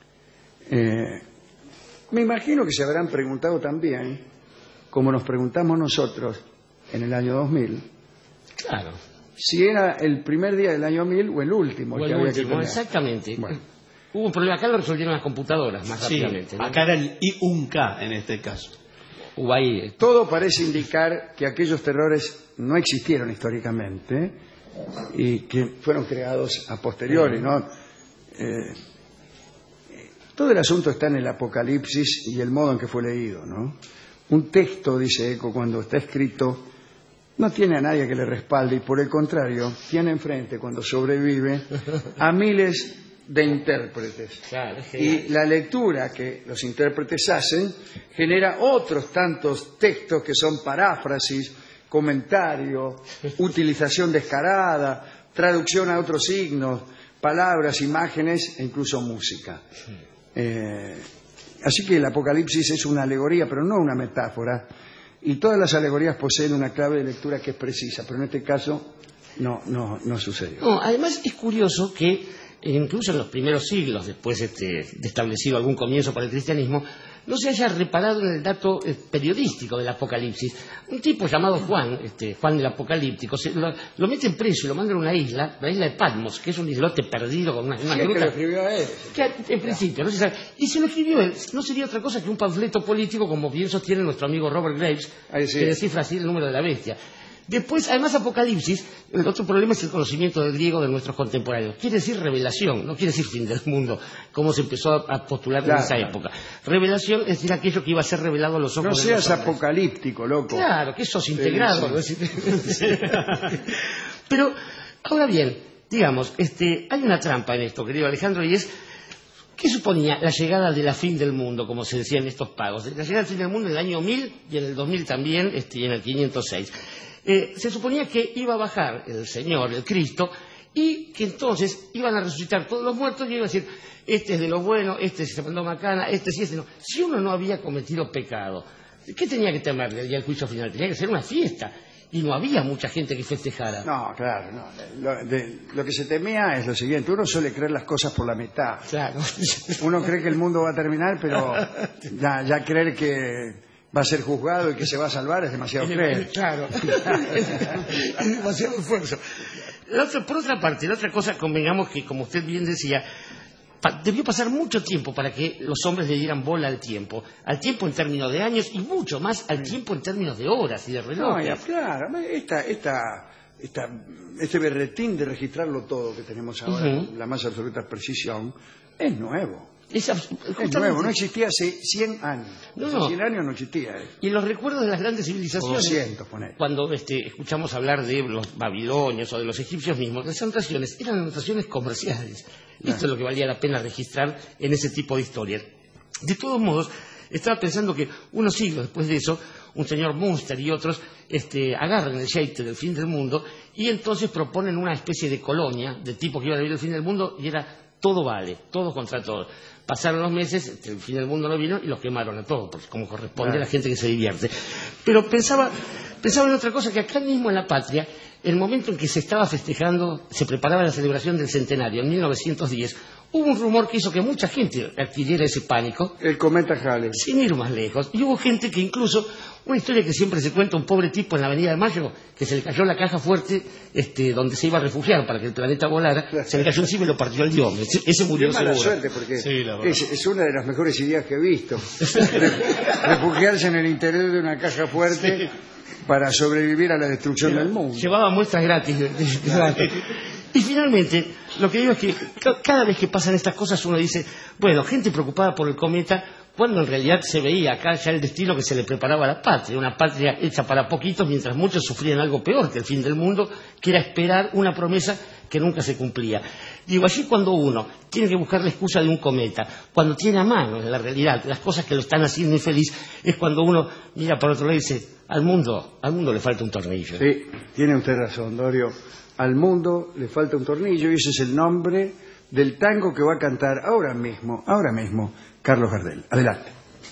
Me imagino que se habrán preguntado también, como nos preguntamos nosotros en el año 2000, si era el primer día del año 1000 o el último. O el último, exactamente. Bueno. Hubo un problema, acá lo resolvieron las computadoras más rápidamente, ¿no? Acá era el I1K en este caso. Todo parece indicar que aquellos terrores no existieron históricamente y que fueron creados a posteriori, ¿no? Todo el asunto está en el Apocalipsis y el modo en que fue leído, ¿no? Un texto, dice Eco, cuando está escrito, no tiene a nadie que le respalde y por el contrario, tiene enfrente, cuando sobrevive, a miles de intérpretes. Claro, y la lectura que los intérpretes hacen genera otros tantos textos que son paráfrasis, comentario, utilización descarada, traducción a otros signos, palabras, imágenes e incluso música. Así que el Apocalipsis es una alegoría, pero no una metáfora. Y todas las alegorías poseen una clave de lectura que es precisa, pero en este caso no sucedió. No, además es curioso que incluso en los primeros siglos, después de establecido algún comienzo para el cristianismo, no se haya reparado en el dato periodístico del Apocalipsis. Un tipo llamado Juan, Juan el Apocalíptico, lo meten preso y lo mandan a una isla, la isla de Patmos, que es un islote perdido con una gruta. Que lo escribió él. Que en principio no se sabe. Y se lo escribió él. No sería otra cosa que un panfleto político, como bien sostiene nuestro amigo Robert Graves, que descifra así el número de la bestia. Después, además, Apocalipsis, el otro problema es el conocimiento del griego de nuestros contemporáneos. Quiere decir revelación, no quiere decir fin del mundo, como se empezó a postular en esa época. Revelación es decir aquello que iba a ser revelado a los ojos de los hombres. No seas apocalíptico, loco. Claro, que sos integrado. Sí. Pero, ahora bien, digamos, hay una trampa en esto, querido Alejandro, y es... ¿Qué suponía la llegada de la fin del mundo, como se decía en estos pagos? La llegada del fin del mundo en el año 1000 y en el 2000 también, y en el 506. Se suponía que iba a bajar el Señor, el Cristo, y que entonces iban a resucitar todos los muertos y iba a decir, este es de lo bueno, este se mandó macana, este sí, este no. Si uno no había cometido pecado, ¿qué tenía que temerle el día del juicio final? Tenía que ser una fiesta. Y no había mucha gente que festejara. No, claro, no. Lo que se temía es lo siguiente. Uno suele creer las cosas por la mitad. Claro. Uno cree que el mundo va a terminar, pero ya creer que va a ser juzgado y que se va a salvar es demasiado creer. Claro. Es demasiado esfuerzo. Por otra parte, la otra cosa, convengamos que, como usted bien decía, debió pasar mucho tiempo para que los hombres le dieran bola al tiempo en términos de años y mucho más al tiempo en términos de horas y de relojes. No, claro, este berretín de registrarlo todo que tenemos ahora, la más absoluta precisión, es nuevo. Es nuevo, no existía hace 100 años. Hace 100 años no existía. Y los recuerdos de las grandes civilizaciones, 200, poner. Cuando escuchamos hablar de los babilonios o de los egipcios mismos, las anotaciones eran anotaciones comerciales. Esto es lo que valía la pena registrar en ese tipo de historias. De todos modos, estaba pensando que unos siglos después de eso, un señor Munster y otros agarran el sheite del fin del mundo y entonces proponen una especie de colonia de tipo que iba a vivir el fin del mundo y era todo vale, todo contra todo. Pasaron los meses, el fin del mundo no vino y los quemaron a todos, porque como corresponde a la gente que se divierte. Pero pensaba en otra cosa, que acá mismo en la patria, el momento en que se estaba festejando, se preparaba la celebración del centenario, en 1910, hubo un rumor que hizo que mucha gente adquiriera ese pánico. El cometa Halley. Sin ir más lejos. Y hubo gente que incluso, una historia que siempre se cuenta, un pobre tipo en la Avenida de Mayo, que se le cayó la caja fuerte donde se iba a refugiar para que el planeta volara, se le cayó encima y lo partió el dios. Ese murió seguro. Mala suerte, porque es una de las mejores ideas que he visto. Refugiarse en el interior de una caja fuerte para sobrevivir a la destrucción del mundo. Llevaba muestras gratis. Y finalmente, lo que digo es que cada vez que pasan estas cosas uno dice, bueno, gente preocupada por el cometa, cuando en realidad se veía acá ya el destino que se le preparaba a la patria, una patria hecha para poquitos, mientras muchos sufrían algo peor que el fin del mundo, que era esperar una promesa que nunca se cumplía. Digo, allí cuando uno tiene que buscar la excusa de un cometa, cuando tiene a mano en la realidad las cosas que lo están haciendo infeliz, es cuando uno mira por otro lado y dice, al mundo le falta un tornillo. Sí, tiene usted razón, Dorio. Al mundo le falta un tornillo y ese es el nombre del tango que va a cantar ahora mismo, Carlos Gardel. Adelante.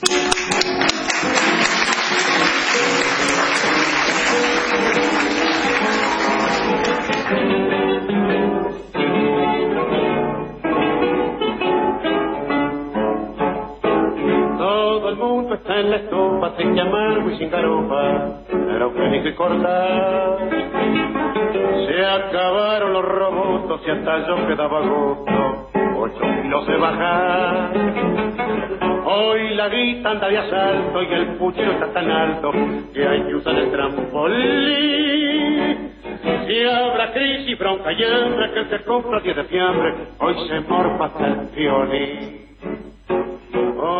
Todo el mundo está en la estufa, sin amargo y sin garufa, eugénico y cortar. Se acabaron los robots y hasta yo quedaba a gusto, 8 kilos de bajar. Hoy la guita anda de asalto y el puchero está tan alto que hay que usar el trampolín. Si habrá crisis, bronca y hambre, que se compra 10 de fiambre, hoy se morfa hasta el violín.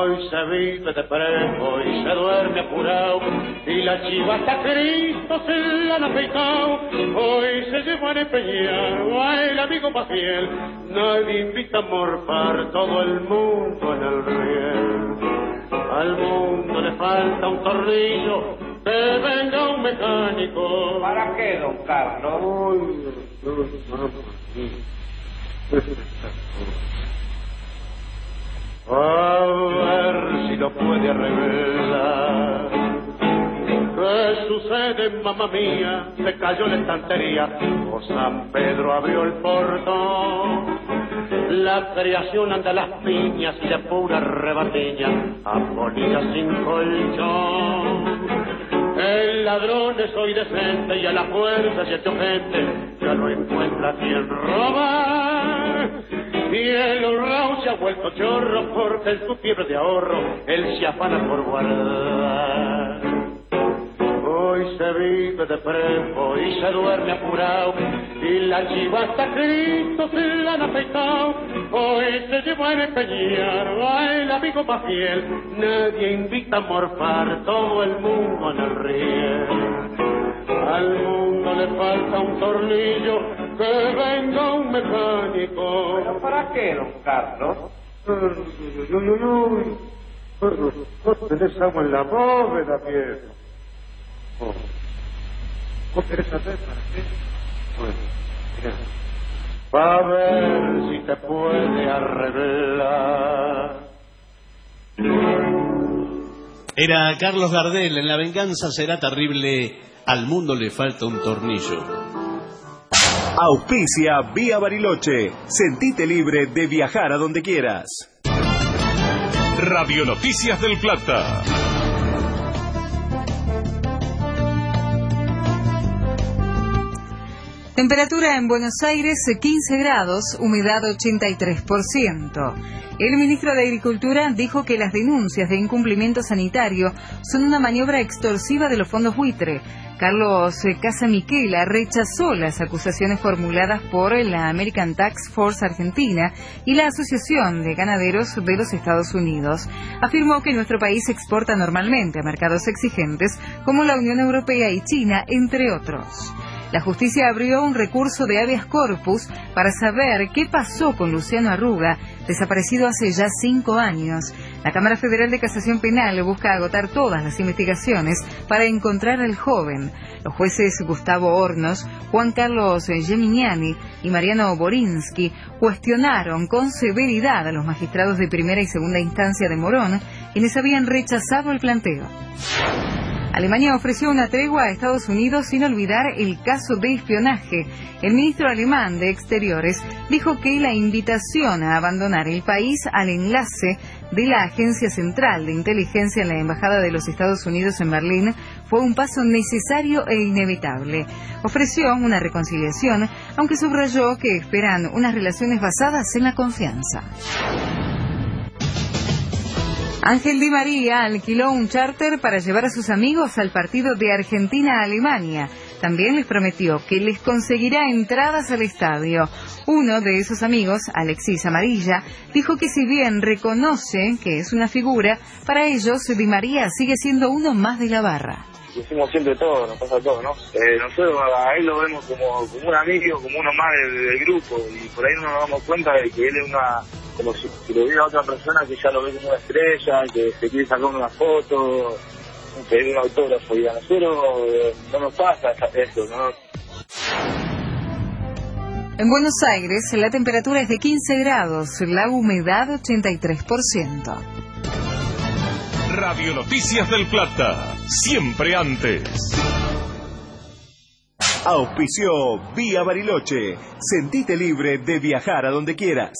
Hoy se vive de prepo y se duerme apurado, y la chiva hasta Cristo se la han afeitado. Hoy se lleva a empeñar a el amigo más fiel, nadie invita a morfar, todo el mundo en el riel. Al mundo le falta un tornillo, que venga un mecánico. ¿Para qué, don Carlos? A ver si lo puede revelar. ¿Qué sucede, mamá mía? Se cayó la estantería o San Pedro abrió el portón. La creación anda a las piñas y de pura rebatiña, aponida sin colchón. El ladrón es hoy decente y a la fuerza se ha hecho gente, ya no encuentra quien robar. Y el honrado se ha vuelto chorro porque en su fiebre de ahorro él se afana por guardar. Hoy se vive de prepo y se duerme apurado, y la chiva hasta Cristo se la han afeitado. Hoy se lleva a empeñar a el amigo más fiel, nadie invita a morfar, todo el mundo en el riel. Al mundo le falta un tornillo, que venga un mecánico. ¿Pero para qué, don Carlos? Vos tenés agua en la bóveda, viejo. ¿Vos querés saber para qué? Bueno, mira. Va a ver si te puede arreglar. Era Carlos Gardel en La venganza será terrible, al mundo le falta un tornillo. Auspicia Vía Bariloche. Sentite libre de viajar a donde quieras. Radio Noticias del Plata. Temperatura en Buenos Aires 15 grados, humedad 83%. El ministro de Agricultura dijo que las denuncias de incumplimiento sanitario son una maniobra extorsiva de los fondos buitre. Carlos Casamiquela rechazó las acusaciones formuladas por la American Tax Force Argentina y la Asociación de Ganaderos de los Estados Unidos. Afirmó que nuestro país exporta normalmente a mercados exigentes como la Unión Europea y China, entre otros. La justicia abrió un recurso de habeas corpus para saber qué pasó con Luciano Arruga, desaparecido hace ya 5 años. La Cámara Federal de Casación Penal busca agotar todas las investigaciones para encontrar al joven. Los jueces Gustavo Hornos, Juan Carlos Geminiani y Mariano Borinsky cuestionaron con severidad a los magistrados de primera y segunda instancia de Morón, quienes habían rechazado el planteo. Alemania ofreció una tregua a Estados Unidos sin olvidar el caso de espionaje. El ministro alemán de Exteriores dijo que la invitación a abandonar el país al enlace de la Agencia Central de Inteligencia en la Embajada de los Estados Unidos en Berlín fue un paso necesario e inevitable. Ofreció una reconciliación, aunque subrayó que esperan unas relaciones basadas en la confianza. Ángel Di María alquiló un charter para llevar a sus amigos al partido de Argentina-Alemania. También les prometió que les conseguirá entradas al estadio. Uno de esos amigos, Alexis Amarilla, dijo que si bien reconoce que es una figura, para ellos Di María sigue siendo uno más de la barra. Decimos siempre todo, nos pasa todo, ¿no? Nosotros a él lo vemos como un amigo, como uno más del grupo, y por ahí no nos damos cuenta de que él es como si lo viera otra persona que ya lo ve como una estrella, que se quiere sacar una foto, pedir un autógrafo, y a nosotros no nos pasa eso, ¿no? En Buenos Aires la temperatura es de 15 grados, la humedad 83%. Radio Noticias del Plata, siempre antes. Auspició Vía Bariloche. Sentite libre de viajar a donde quieras.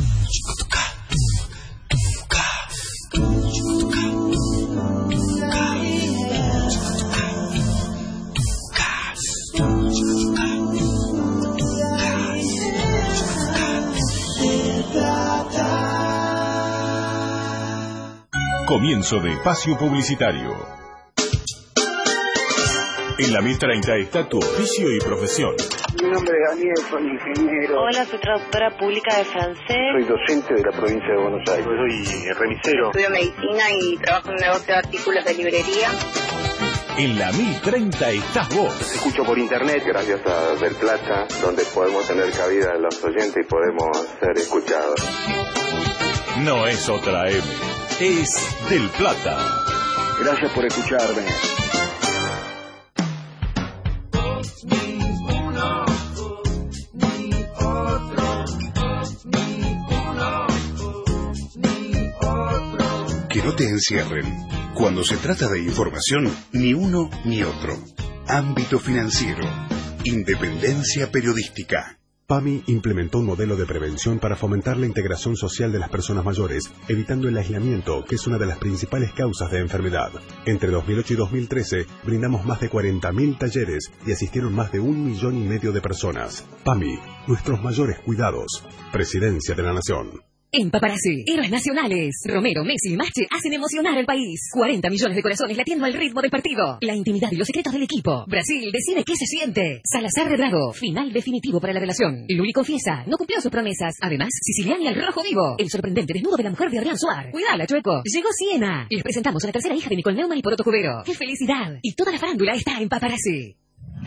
Comienzo de espacio publicitario. En la 1030 está tu oficio y profesión. Mi nombre es Daniel, soy ingeniero. Hola, soy traductora pública de francés. Soy docente de la provincia de Buenos Aires. Soy remisero. Estudio medicina y trabajo en un negocio de artículos de librería. En la 1030 estás vos. Escucho por internet gracias a Del Plata, donde podemos tener cabida a los oyentes y podemos ser escuchados. No es otra M, es Del Plata. Gracias por escucharme. Que no te encierren. Cuando se trata de información, ni uno ni otro. Ámbito financiero. Independencia periodística. PAMI implementó un modelo de prevención para fomentar la integración social de las personas mayores, evitando el aislamiento, que es una de las principales causas de enfermedad. Entre 2008 y 2013, brindamos más de 40.000 talleres y asistieron más de 1,5 millones de personas. PAMI, nuestros mayores cuidados. Presidencia de la Nación. En Paparazzi, héroes nacionales. Romero, Messi y Mache hacen emocionar al país. 40 millones de corazones latiendo al ritmo del partido. La intimidad y los secretos del equipo. Brasil decide qué se siente. Salazar Redrado, final definitivo para la relación. Luli confiesa, no cumplió sus promesas. Además, Siciliani al rojo vivo. El sorprendente desnudo de la mujer de Adrián Suárez. Cuidala, Chueco. Llegó Siena. Les presentamos a la tercera hija de Nicole Neumann y Poroto Cubero. ¡Qué felicidad! Y toda la farándula está en Paparazzi.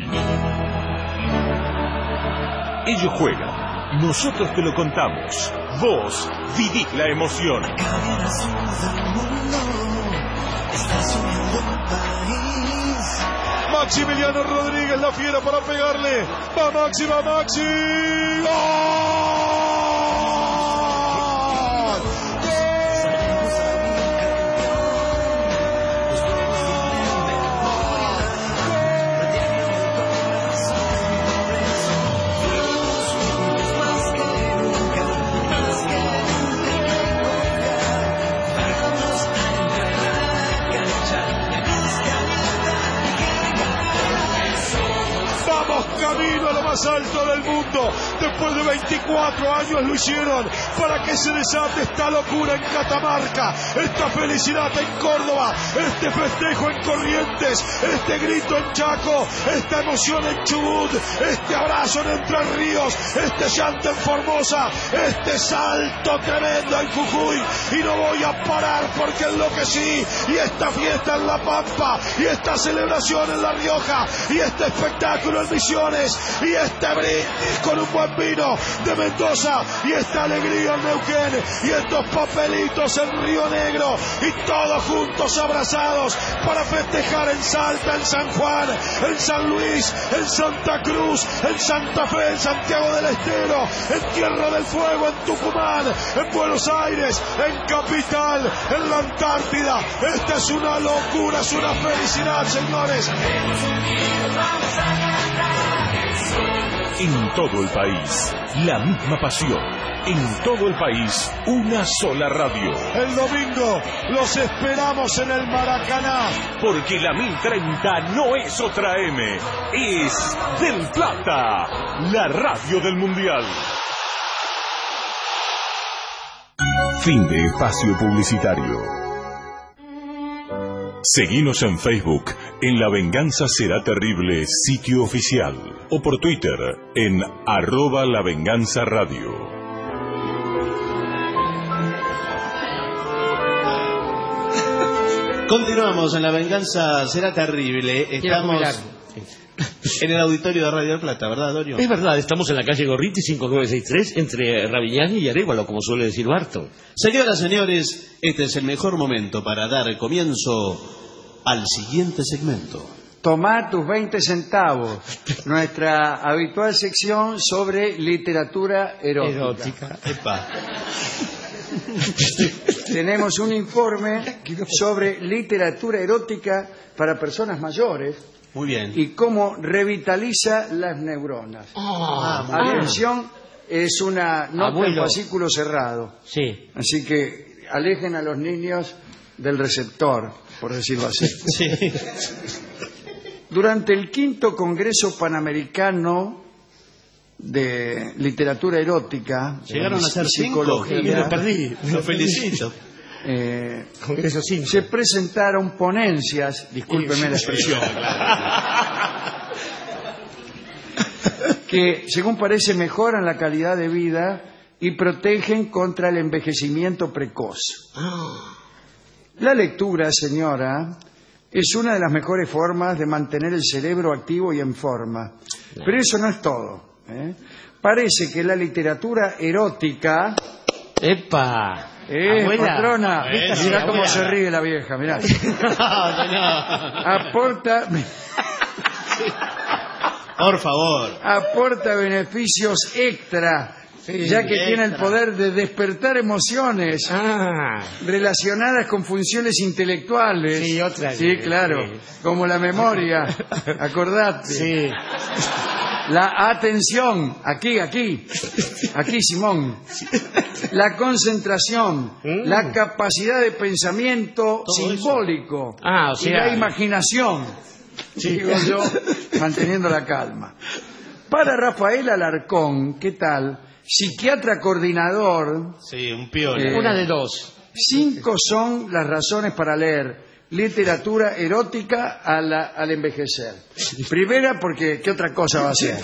Ellos juegan, nosotros te lo contamos. Vos vivís la emoción. Maximiliano Rodríguez, la fiera para pegarle. Va Maxi, va Maxi. ¡Gol! Camino a lo más alto del mundo. Después de 24 años lo hicieron para que se desate esta locura en Catamarca, esta felicidad en Córdoba, este festejo en Corrientes, este grito en Chaco, esta emoción en Chubut, este abrazo en Entre Ríos, este llanto en Formosa, este salto tremendo en Jujuy. Y no voy a parar porque enloquecí. Y esta fiesta en La Pampa, y esta celebración en La Rioja, y este espectáculo en Misiones, y este brindis con un buen vino de Mendoza, y esta alegría en Neuquén, y estos papelitos en Río Negro, y todos juntos abrazados para festejar en Salta, en San Juan, en San Luis, en Santa Cruz, en Santa Fe, en Santiago del Estero, en Tierra del Fuego, en Tucumán, en Buenos Aires, en Capital, en la Antártida. Esta es una locura, es una felicidad, señores. En todo el país, la misma pasión. En todo el país, una sola radio. El domingo los esperamos en el Maracaná. Porque la 1030 no es otra M, es Del Plata, la radio del Mundial. Fin de espacio publicitario. Seguinos en Facebook, en La Venganza Será Terrible, sitio oficial, o por Twitter, en @lavenganzaradio. Continuamos en La Venganza Será Terrible. Estamos en el auditorio de Radio del Plata, ¿verdad, Dorio? Es verdad, estamos en la calle Gorriti 5963, entre Raviñani y Arévalo, como suele decir Barton. Señoras, señores, este es el mejor momento para dar comienzo al siguiente segmento. Tomá tus 20 centavos, nuestra habitual sección sobre literatura erótica. Epa. Tenemos un informe sobre literatura erótica para personas mayores. Muy bien. Y cómo revitaliza las neuronas. Atención, es una nota en fascículo cerrado. Sí. Así que alejen a los niños del receptor, por decirlo así. Sí. Durante el 5º Congreso Panamericano de Literatura Erótica, llegaron a ser 5 y me lo perdí. Lo felicito. Se presentaron ponencias, discúlpeme la expresión, que, según parece, mejoran la calidad de vida y protegen contra el envejecimiento precoz. La lectura, señora, es una de las mejores formas de mantener el cerebro activo y en forma. Pero eso no es todo, ¿eh? Parece que la literatura erótica... ¡Epa! Abuela. Patrona, mirá cómo abuela. se ríe la vieja, mirá. Aporta... Por favor. Aporta beneficios extra, ya que tiene el poder de despertar emociones relacionadas con funciones intelectuales. Sí, otra. Sí, claro. Sí. Como la memoria, acordate. Sí. La atención, aquí, Simón. La concentración, la capacidad de pensamiento simbólico o y sea, la imaginación. Digo yo, manteniendo la calma. Para Rafael Alarcón, ¿qué tal? Psiquiatra coordinador. Sí, un piola. Una de dos. 5 son las razones para leer literatura erótica al envejecer. Primera, porque ¿qué otra cosa va a hacer?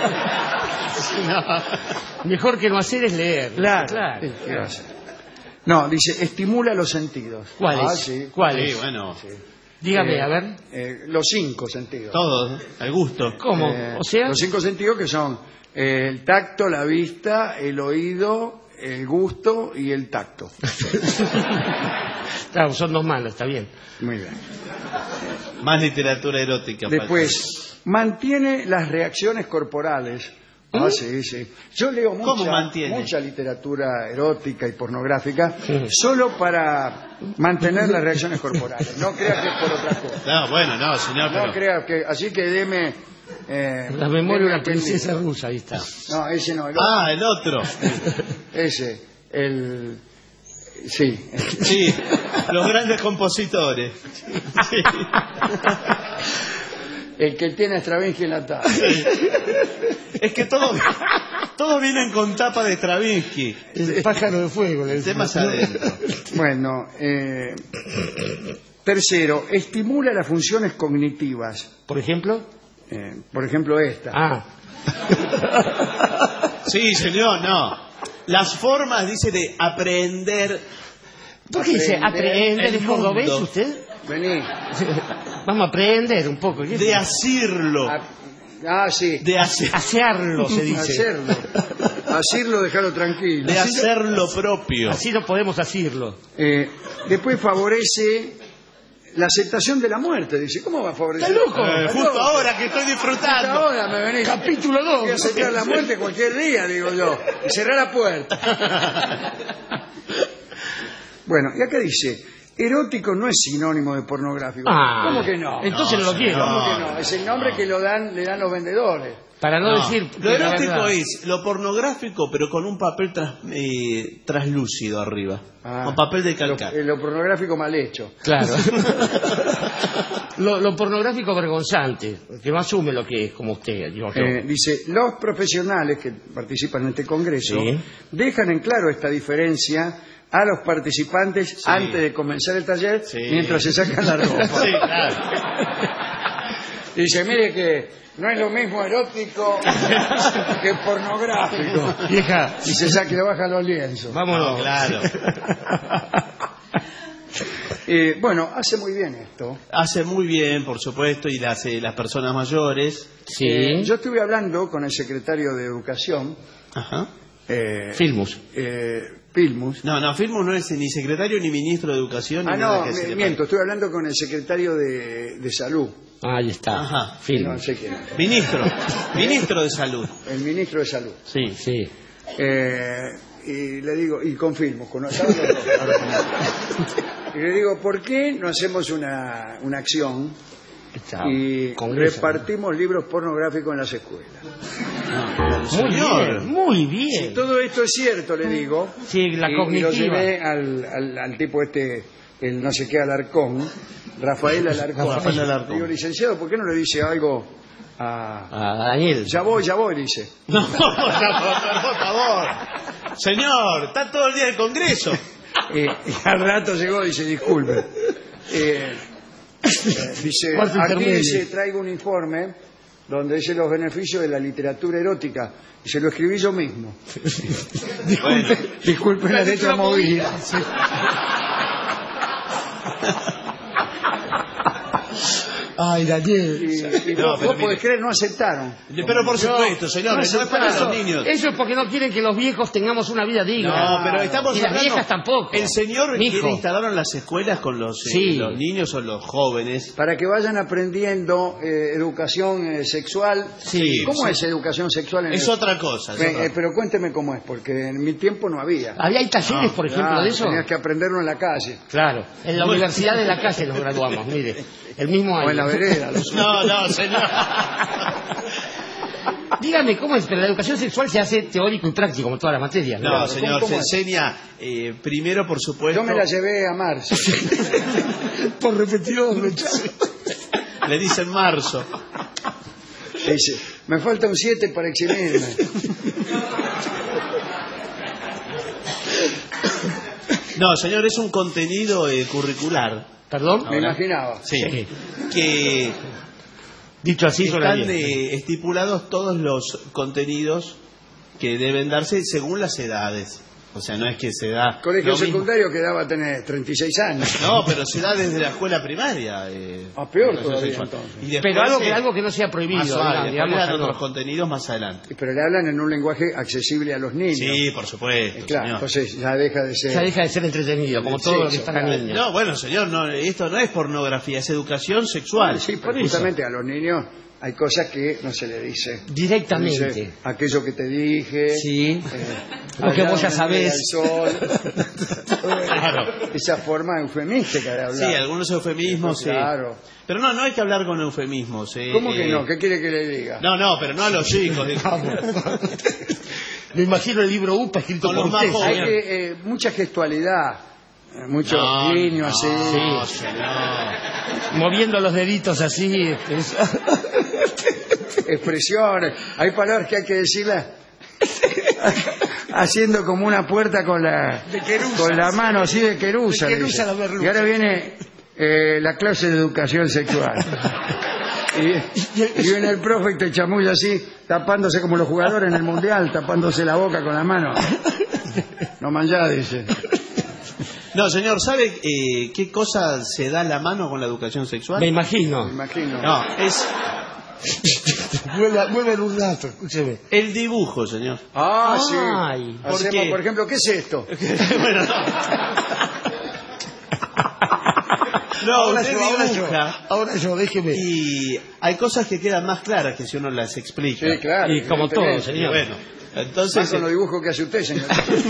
Mejor que no hacer es leer. Claro. ¿Qué va a hacer? No, dice, estimula los sentidos. ¿Cuáles? Sí. ¿Cuáles? Sí, bueno. Sí. Dígame, a ver. Los 5 sentidos. Todos, al gusto. ¿Cómo? O sea... Los 5 sentidos que son el tacto, la vista, el oído, el gusto y el tacto. Claro, son dos manos, está bien. Muy bien. Más literatura erótica. Después, mantiene las reacciones corporales. Sí. Yo leo mucha literatura erótica y pornográfica solo para mantener las reacciones corporales. No crea que es por otra cosa. No, bueno, no, señor. No crea que... Así que deme... la memoria de una princesa rusa, ahí está. No, ese no. El otro. Ese, Sí. Sí, los grandes compositores. Sí. El que tiene a Stravinsky en la tapa. Es que todos vienen con tapa de Stravinsky. El pájaro de fuego. Más adentro. Bueno, tercero, estimula las funciones cognitivas. ¿Por ejemplo? Por ejemplo esta. Sí, señor, no. Las formas, dice, de aprender. ¿Por qué dice aprender en cordobés usted? Vení. Vamos a aprender un poco. De asirlo. Sí. De hacerlo, se dice. Hacerlo. Asirlo, dejarlo tranquilo. De hacer lo propio. Así no podemos asirlo. Después favorece la aceptación de la muerte. Dice, ¿cómo va a favorecer? ¡Está loco! Justo ahora que estoy disfrutando. Justo ahora me venís. Capítulo 2. Voy a aceptar la muerte cualquier día, digo yo. Y cerrar la puerta. Bueno, y acá dice, erótico no es sinónimo de pornográfico. ¿Cómo que no? Entonces no lo quiero. ¿Cómo que no? Es el nombre que le dan los vendedores. Para no decir... Lo erótico es lo pornográfico, pero con un papel traslúcido arriba. Con papel de calcar. Lo pornográfico mal hecho. Claro. lo pornográfico vergonzante, que no asume lo que es, como usted. Dice, los profesionales que participan en este congreso dejan en claro esta diferencia a los participantes antes de comenzar el taller, mientras se sacan la ropa. Sí, claro. Dice, mire que no es lo mismo erótico que pornográfico. Vieja. Y se saca y le baja los lienzos. Vámonos. No, claro. Bueno, hace muy bien esto. Hace muy bien, por supuesto, y las personas mayores. Sí. Yo estuve hablando con el secretario de Educación. Ajá. Filmus. Filmus. No, Filmus no es ni secretario ni ministro de Educación. Ni no, nada que miento, estuve hablando con el secretario de Salud. Ahí está. Ajá. Filmus. No sé quién es. Ministro de Salud. El ministro de Salud. Sí. Y le digo, y con Filmus, y le digo, ¿por qué no hacemos una acción y repartimos libros pornográficos en las escuelas? Muy bien. Si todo esto es cierto, le digo, la cognitiva. Y lo llevé al tipo el no sé qué Alarcón, Rafael Alarcón. Digo, licenciado, ¿por qué no le dice algo a Daniel? Ya voy, dice. No, por favor. Señor, está todo el día en el Congreso. Y al rato llegó y dice, disculpe. Dice, aquí dice, traigo un informe donde dice los beneficios de la literatura erótica. Y se lo escribí yo mismo. Disculpe la letra movida. Sí. Ay, Daniel. Y vos podés creer, no aceptaron. Pero por supuesto, señor, no es para los niños. Eso es porque no quieren que los viejos tengamos una vida digna. No, pero estamos y las hablando, viejas tampoco. El señor Mijo. quiere instalar en las escuelas con los niños o los jóvenes. Para que vayan aprendiendo educación sexual. Sí, ¿Cómo sí. es educación sexual? Es otra cosa. Pero cuénteme cómo es, porque en mi tiempo no había. Hay talleres, por ejemplo, de eso. Tenías que aprenderlo en la calle. Claro, en la universidad de la calle nos graduamos, mire. El mismo año. O en la vereda. No, señor. Dígame, ¿cómo es? Pero la educación sexual se hace teórico y práctico, como todas las materias. No, señor, se enseña primero, por supuesto. Yo me la llevé a marzo. Por repetido. Le dicen marzo. Dice, me falta un 7 para exhibirme. No, señor, es un contenido curricular. ¿Perdón? Me imaginaba. Sí. Que dicho así, están estipulados todos los contenidos que deben darse según las edades. O sea, no es que se da... Colegio secundario que daba tener 36 años. No, pero se da desde la escuela primaria. Peor todavía entonces. Pero algo que no sea prohibido. Digamos, otros contenidos más adelante. Pero le hablan en un lenguaje accesible a los niños. Sí, por supuesto. Claro, señor. entonces ya deja de ser... Ya deja de ser entretenido, como todo lo que es para niños. No, bueno, señor, no, esto no es pornografía, es educación sexual. Sí, pero justamente a los niños hay cosas que no se le dice. Directamente. Dice, aquello que te dije. Sí. Lo que vos ya sabés. Claro. Esa forma eufemística de hablar. Sí, algunos eufemismos, claro. Sí. Pero no hay que hablar con eufemismos. ¿Cómo que no? ¿Qué quiere que le diga? No, pero no a los chicos. Me imagino el libro UPA escrito con por usted. Hay mucha gestualidad. Muchos guiños así. Sí. Moviendo los deditos así. Expresiones. Hay palabras que hay que decirlas haciendo como una puerta con la mano así de querusa. Y ahora viene la clase de educación sexual. Y viene el profe y te chamulla así, tapándose como los jugadores en el mundial, tapándose la boca con la mano. No manjá, dice. No, señor, ¿sabe qué cosa se da la mano con la educación sexual? Me imagino. No, es... Vuelve en un rato, escúcheme. El dibujo, señor. Sí. Hacemos, por ejemplo, ¿qué es esto? Bueno, no, usted dibuja. Ahora yo, déjeme. Y hay cosas que quedan más claras que si uno las explica. Sí, claro. Y como todo, señor. Bueno, entonces... Más con los dibujos que hace usted, señor.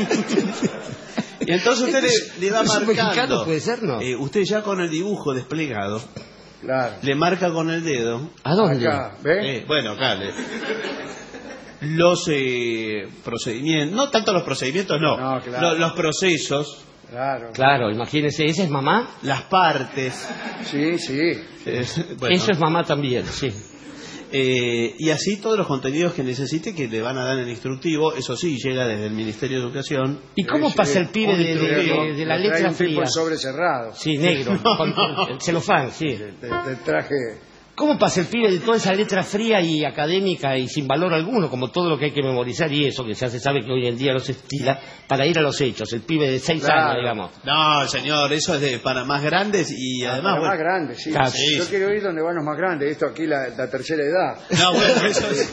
Y entonces usted le va marcando. Puede ser, ¿no? Usted ya con el dibujo desplegado, claro, le marca con el dedo. ¿A dónde? Acá, ¿ve? Bueno, acá. Los procedimientos, no tanto los procedimientos, no. Claro. Los procesos. Claro, imagínese, ¿esa es mamá? Las partes. Sí. Bueno. Eso es mamá también, sí. Y así todos los contenidos que necesite que le van a dar en el instructivo, eso sí, llega desde el Ministerio de Educación. ¿Y cómo pasa el pibe de la letra fría? Sobre cerrado. Sí, negro, con celofán, sí. De traje. ¿Cómo pasa el pibe de toda esa letra fría y académica y sin valor alguno, como todo lo que hay que memorizar y eso, que ya se sabe que hoy en día no se estila, para ir a los hechos? El pibe de 6 años, digamos. No, señor, eso es para más grandes y además... Para más grandes, sí. Claro, Yo quiero ir donde van los más grandes. Esto aquí, la tercera edad. No, bueno, eso es...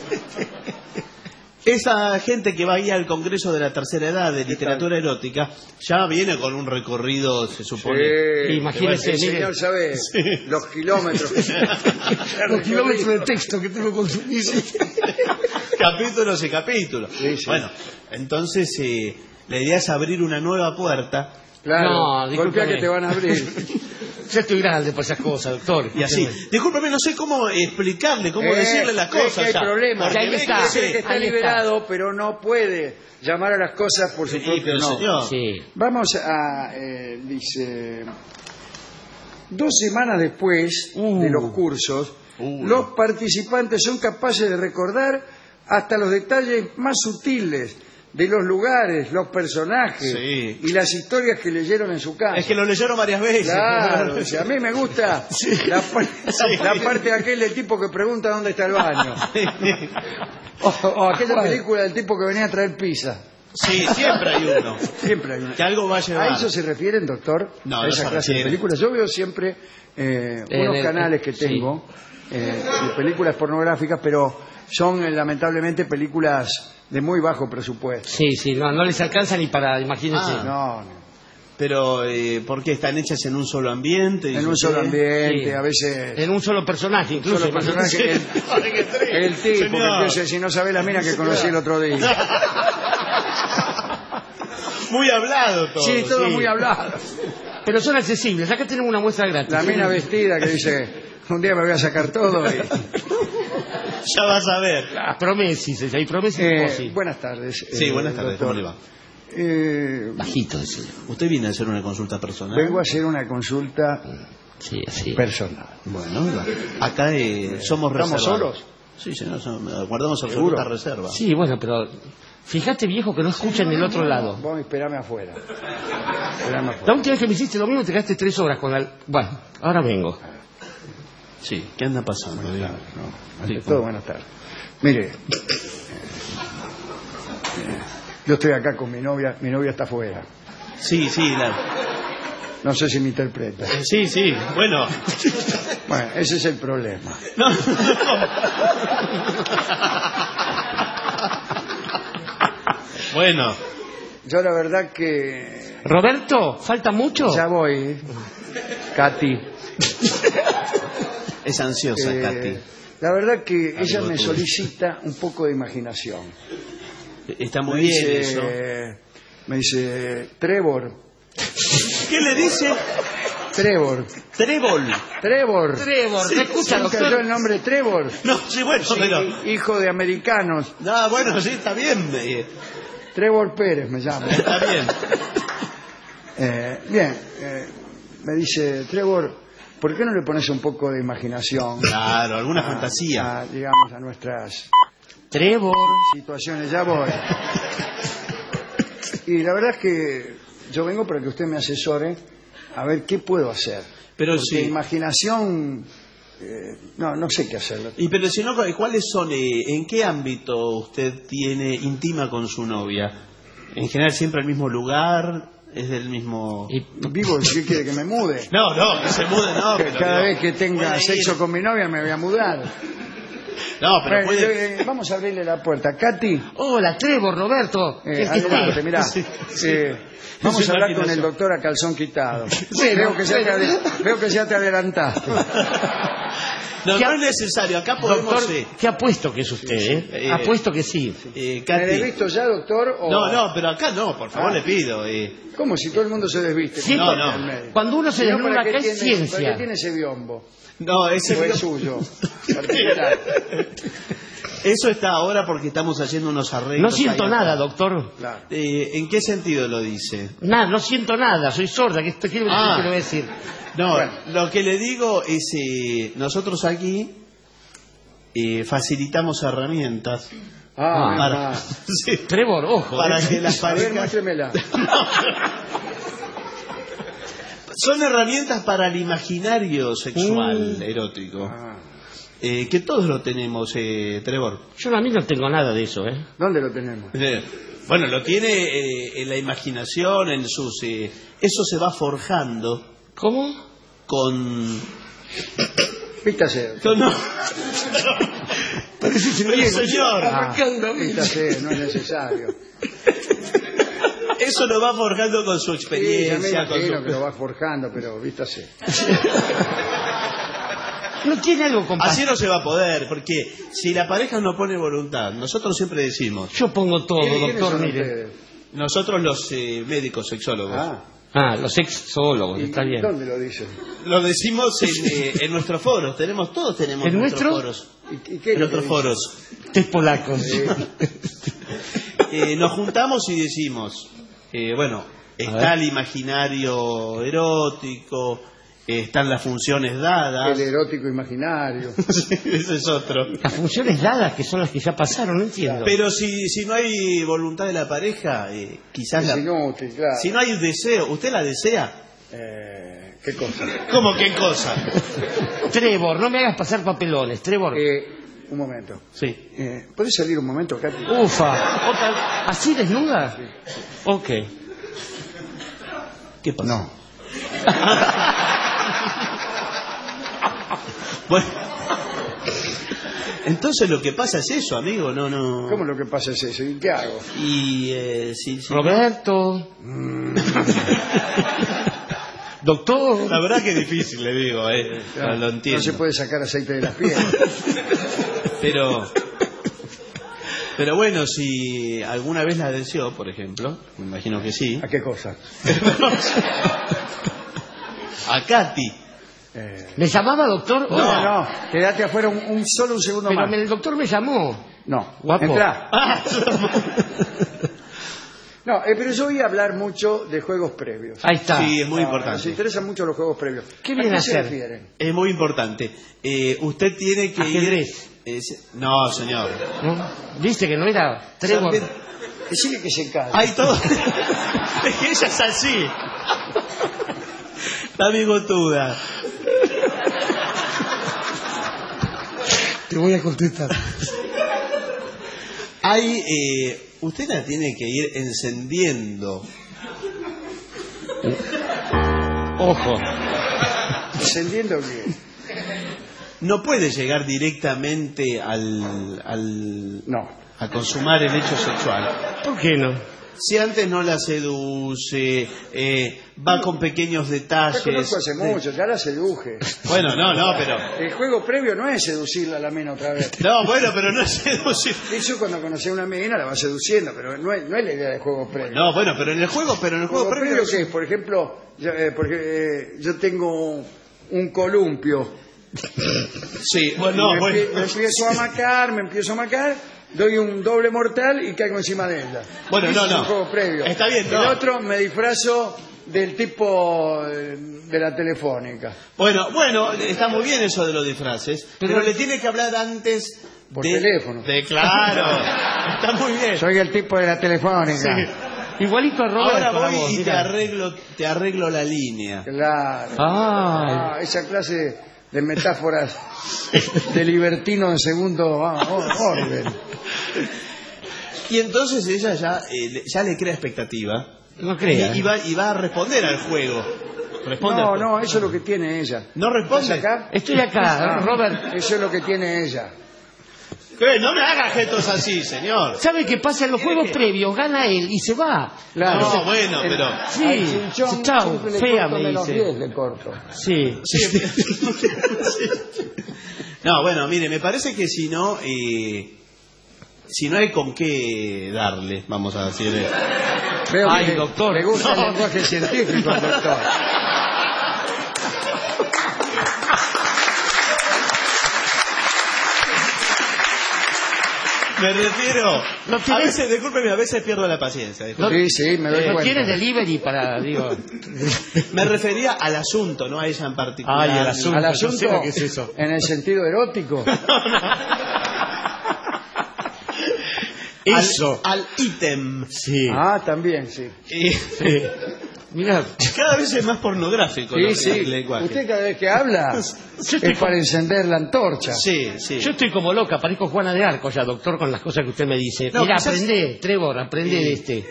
Esa gente que va ahí al Congreso de la Tercera Edad de Literatura Erótica ya viene con un recorrido, se supone. Sí, imagínese, el señor sabe los kilómetros. Los kilómetros de texto que tengo consumido. Capítulos y capítulos. Sí. Bueno, entonces la idea es abrir una nueva puerta. Claro, no, golpea que te van a abrir. Yo estoy grande para esas cosas, doctor. Y así. Discúlpeme, no sé cómo explicarle, cómo decirle las cosas. Hay problemas. Porque ahí está. Está liberado, pero no puede llamar a las cosas por su propio nombre. Sí. Vamos a, dice, 2 semanas después de los cursos, los participantes son capaces de recordar hasta los detalles más sutiles de los lugares, los personajes Sí. y las historias que leyeron en su casa. Es que lo leyeron varias veces. Claro, o sea, a mí me gusta la parte de aquel del tipo que pregunta dónde está el baño. O aquella película del tipo que venía a traer pizza. Sí, siempre hay uno. Siempre hay uno. Que algo va a llevar. ¿A eso se refieren, doctor? No, a no esa se clase de refiere. películas. Yo veo siempre unos canales que tengo de películas pornográficas, pero son lamentablemente películas de muy bajo presupuesto. Sí, no les alcanza ni para, imagínense. No. Pero, ¿por qué están hechas en un solo ambiente? En un solo ambiente, Sí. a veces... En un solo personaje, incluso. Solo personaje, el tipo, Señor. que empieza, si no sabe la mina que conocí el otro día. Muy hablado todo. Sí, todo muy hablado. Pero son accesibles. Acá tenemos una muestra gratis. La mina vestida que dice, un día me voy a sacar todo. Y... Ya vas a ver. Promesis, hay promesis. Buenas tardes. Sí, buenas tardes, doctor. ¿cómo le va? Bajito, ese. ¿Usted viene a hacer una consulta personal? Vengo a hacer una consulta personal. Bueno, acá somos reservados. ¿Estamos solos? Sí, señor, guardamos ¿Seguro? absoluta reserva. Sí, bueno, pero fíjate, viejo, que no escuchan del otro lado. Vos esperame afuera. La última vez que me hiciste lo mismo te quedaste 3 horas con la... Bueno, ahora vengo. Sí, ¿qué anda pasando? Ante todo, buenas tardes. Mire, yo estoy acá con mi novia está afuera. Sí, No sé si me interpreta. Sí, bueno. Bueno, ese es el problema. No. Bueno. Yo la verdad que... Roberto, ¿falta mucho? Ya voy, Katy. Es ansiosa, Katy. La verdad que ella me solicita un poco de imaginación. Está muy bien eso. Me dice, Trevor. ¿Qué le dice? Trevor. Trevor, Sí, ¿me escucha, nunca doctor? yo el nombre Trevor. No, sí, bueno, Sí, pero... hijo de americanos. No, bueno, sí, está bien. Trevor Pérez me llama. Está bien. Me dice, Trevor, ¿por qué no le pones un poco de imaginación? Claro, alguna fantasía. Digamos, a nuestras Trevor. situaciones. Ya voy. Y la verdad es que yo vengo para que usted me asesore a ver qué puedo hacer. Pero porque sí. Imaginación, no sé qué hacer. Y pero si no, ¿cuáles son, en qué ámbito usted tiene íntima con su novia? En general siempre el mismo lugar, es del mismo... Vivo, ¿qué quiere que me mude? No, que se mude, no. Que pero cada digo, vez que tenga puede sexo ir. con mi novia me voy a mudar. No, pero Bueno, puede... vamos a abrirle la puerta. Katy. Hola, Trevor, Roberto. Adelante, mirá. Vamos Es a hablar con imaginación. el doctor a calzón quitado. Veo que ya te adelantaste. No es necesario, acá podemos... Doctor, ¿qué apuesto que es usted, Apuesto que sí. ¿Me Katy. he visto ya, doctor? O... No, pero acá no, por favor, le pido. ¿Cómo si todo el mundo se desviste? Sí, No. El médico. Cuando uno se Si no, desnuda ¿para qué acá es tiene- ¿Para ciencia. qué tiene ese biombo? No, ese ¿O es suyo? Particular. Eso está ahora porque estamos haciendo unos arreglos. No siento ahí nada, acá. doctor. Claro. ¿En qué sentido lo dice? Nada, no siento nada. Soy sorda. ¿Qué quiero decir? No, Bueno. lo que le digo es, nosotros aquí facilitamos herramientas para, sí, Trevor, ojo. para que las A ver, parejas... muéstremela. Son herramientas para el imaginario sexual erótico. Que todos lo tenemos, Trevor. Yo a mí no tengo nada de eso, ¿eh? ¿Dónde lo tenemos? Bueno, lo tiene en la imaginación, en sus... eso se va forjando. ¿Cómo? Con... Pítase. No. Parece Pero, señor. Pítase, no es necesario. Eso lo va forjando con su Sí, ya me experiencia. Con imagino su... que lo va forjando, pero vístase. No tiene algo con... Así no se va a poder, porque si la pareja no pone voluntad, nosotros siempre decimos... Yo pongo todo, ¿Quiénes doctor, son mire. ustedes? Nosotros los médicos sexólogos. Los sexólogos, ¿Y está bien. dónde lo dicen? Lo decimos en nuestros foros. Todos tenemos ¿En nuestros nuestro? foros. ¿Y qué es En lo que nuestros dicen? foros. Es polaco. Nos juntamos y decimos, bueno, está el imaginario erótico, están las funciones dadas. El erótico imaginario. Ese es otro. Las funciones dadas, que son las que ya pasaron, no entiendo. Pero si no hay voluntad de la pareja, quizás es inútil, claro. Si no hay deseo, ¿usted la desea? ¿Qué cosa? ¿Cómo qué cosa? Trevor, no me hagas pasar papelones, Trevor. Un momento. Sí. ¿Puedes salir un momento, Katy? Ufa. ¿Así desnuda? Sí. Ok. ¿Qué pasa? No. Bueno. Entonces lo que pasa es eso, amigo, no. ¿Cómo lo que pasa es eso? ¿Y qué hago? Y sí. Roberto. Doctor. La verdad que es difícil, le digo, claro, lo entiendo. No se puede sacar aceite de las piedras. Pero bueno, si alguna vez la deseó, por ejemplo, me imagino que sí. ¿A qué cosa? A Katy. ¿Me llamaba, doctor? No, quédate afuera un segundo pero más. Pero el doctor me llamó. No, guapo. Entrá. No, pero yo voy a hablar mucho de juegos previos. Ahí está. Sí, es muy importante. Nos interesan mucho los juegos previos. ¿Qué viene a se hacer? refieren? Es muy importante. Usted tiene que ¿Ajedrez? No, señor. ¿No? Dice que no era Trevor. Decirle que se calle. Hay todo. Es que ella es así. La bigotuda. Te voy a contestar. Usted la tiene que ir encendiendo. Ojo. ¿Encendiendo qué? No puede llegar directamente No. a consumar el hecho sexual. ¿Por qué no? Si antes no la seduce, va con pequeños detalles. La conozco hace mucho, ya la seduje. Bueno, no, pero... El juego previo no es seducirla a la mina otra vez. No, bueno, pero no es seducir. Eso cuando conocí a una mina la va seduciendo, pero no es la idea del juego previo. No, bueno, pero en el juego previo... ¿Qué es? Por ejemplo, yo tengo un columpio. Sí, bueno, me empiezo a macar, doy un doble mortal y caigo encima de ella. Bueno, es no. un juego previo. Está bien, no. El otro me disfrazo del tipo de la telefónica. Bueno, está muy bien eso de los disfraces, pero le tiene que hablar antes por teléfono. Claro, está muy bien. Soy el tipo de la telefónica. Sí. Igualito a Roberto. Ahora voy y mira. te arreglo la línea. Claro. Esa clase de metáforas de libertino en segundo orden. Y entonces ella ya le crea expectativa. No crea. Y va a responder al juego. No, eso es lo que tiene ella. ¿No responde? ¿Estás acá? Estoy acá, Robert. Eso es lo que tiene ella. ¿Qué? No me haga gestos así, señor. ¿Sabe qué pasa? En los juegos previos gana él y se va. Claro. No, bueno, pero... Sí, chao, fea me dice. Le corto. Sí. No, bueno, mire, me parece que si no hay con qué darle, vamos a decir. Veo Ay, que doctor. Le gusta el lenguaje científico al doctor. Me refiero... A veces, discúlpeme, a veces pierdo la paciencia. Sí, me doy cuenta. ¿Tienes delivery para, digo? Me refería al asunto, no a ella en particular. Ay, el asunto. Al asunto, yo sé lo que es eso. En el sentido erótico. Eso. Al ítem. Sí. También, sí. Sí. Mira. Cada vez es más pornográfico. Sí. El lenguaje. Usted cada vez que habla es para encender la antorcha. Sí. Yo estoy como loca, parezco Juana de Arco ya, doctor, con las cosas que usted me dice. No, mira, quizás... aprende, Trevor, aprende de este.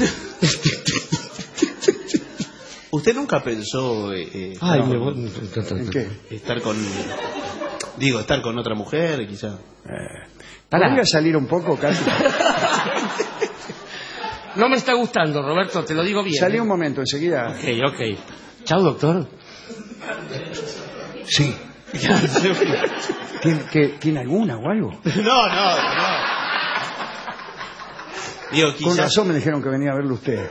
¿Usted nunca pensó ¿En qué? estar con otra mujer, quizá? ¿Podría salir un poco, casi? No me está gustando, Roberto, te lo digo bien. Salí un momento, enseguida. Ok. Chao, doctor. Sí. ¿Tiene alguna o algo? No. Digo, quizás... Con razón me dijeron que venía a verlo usted.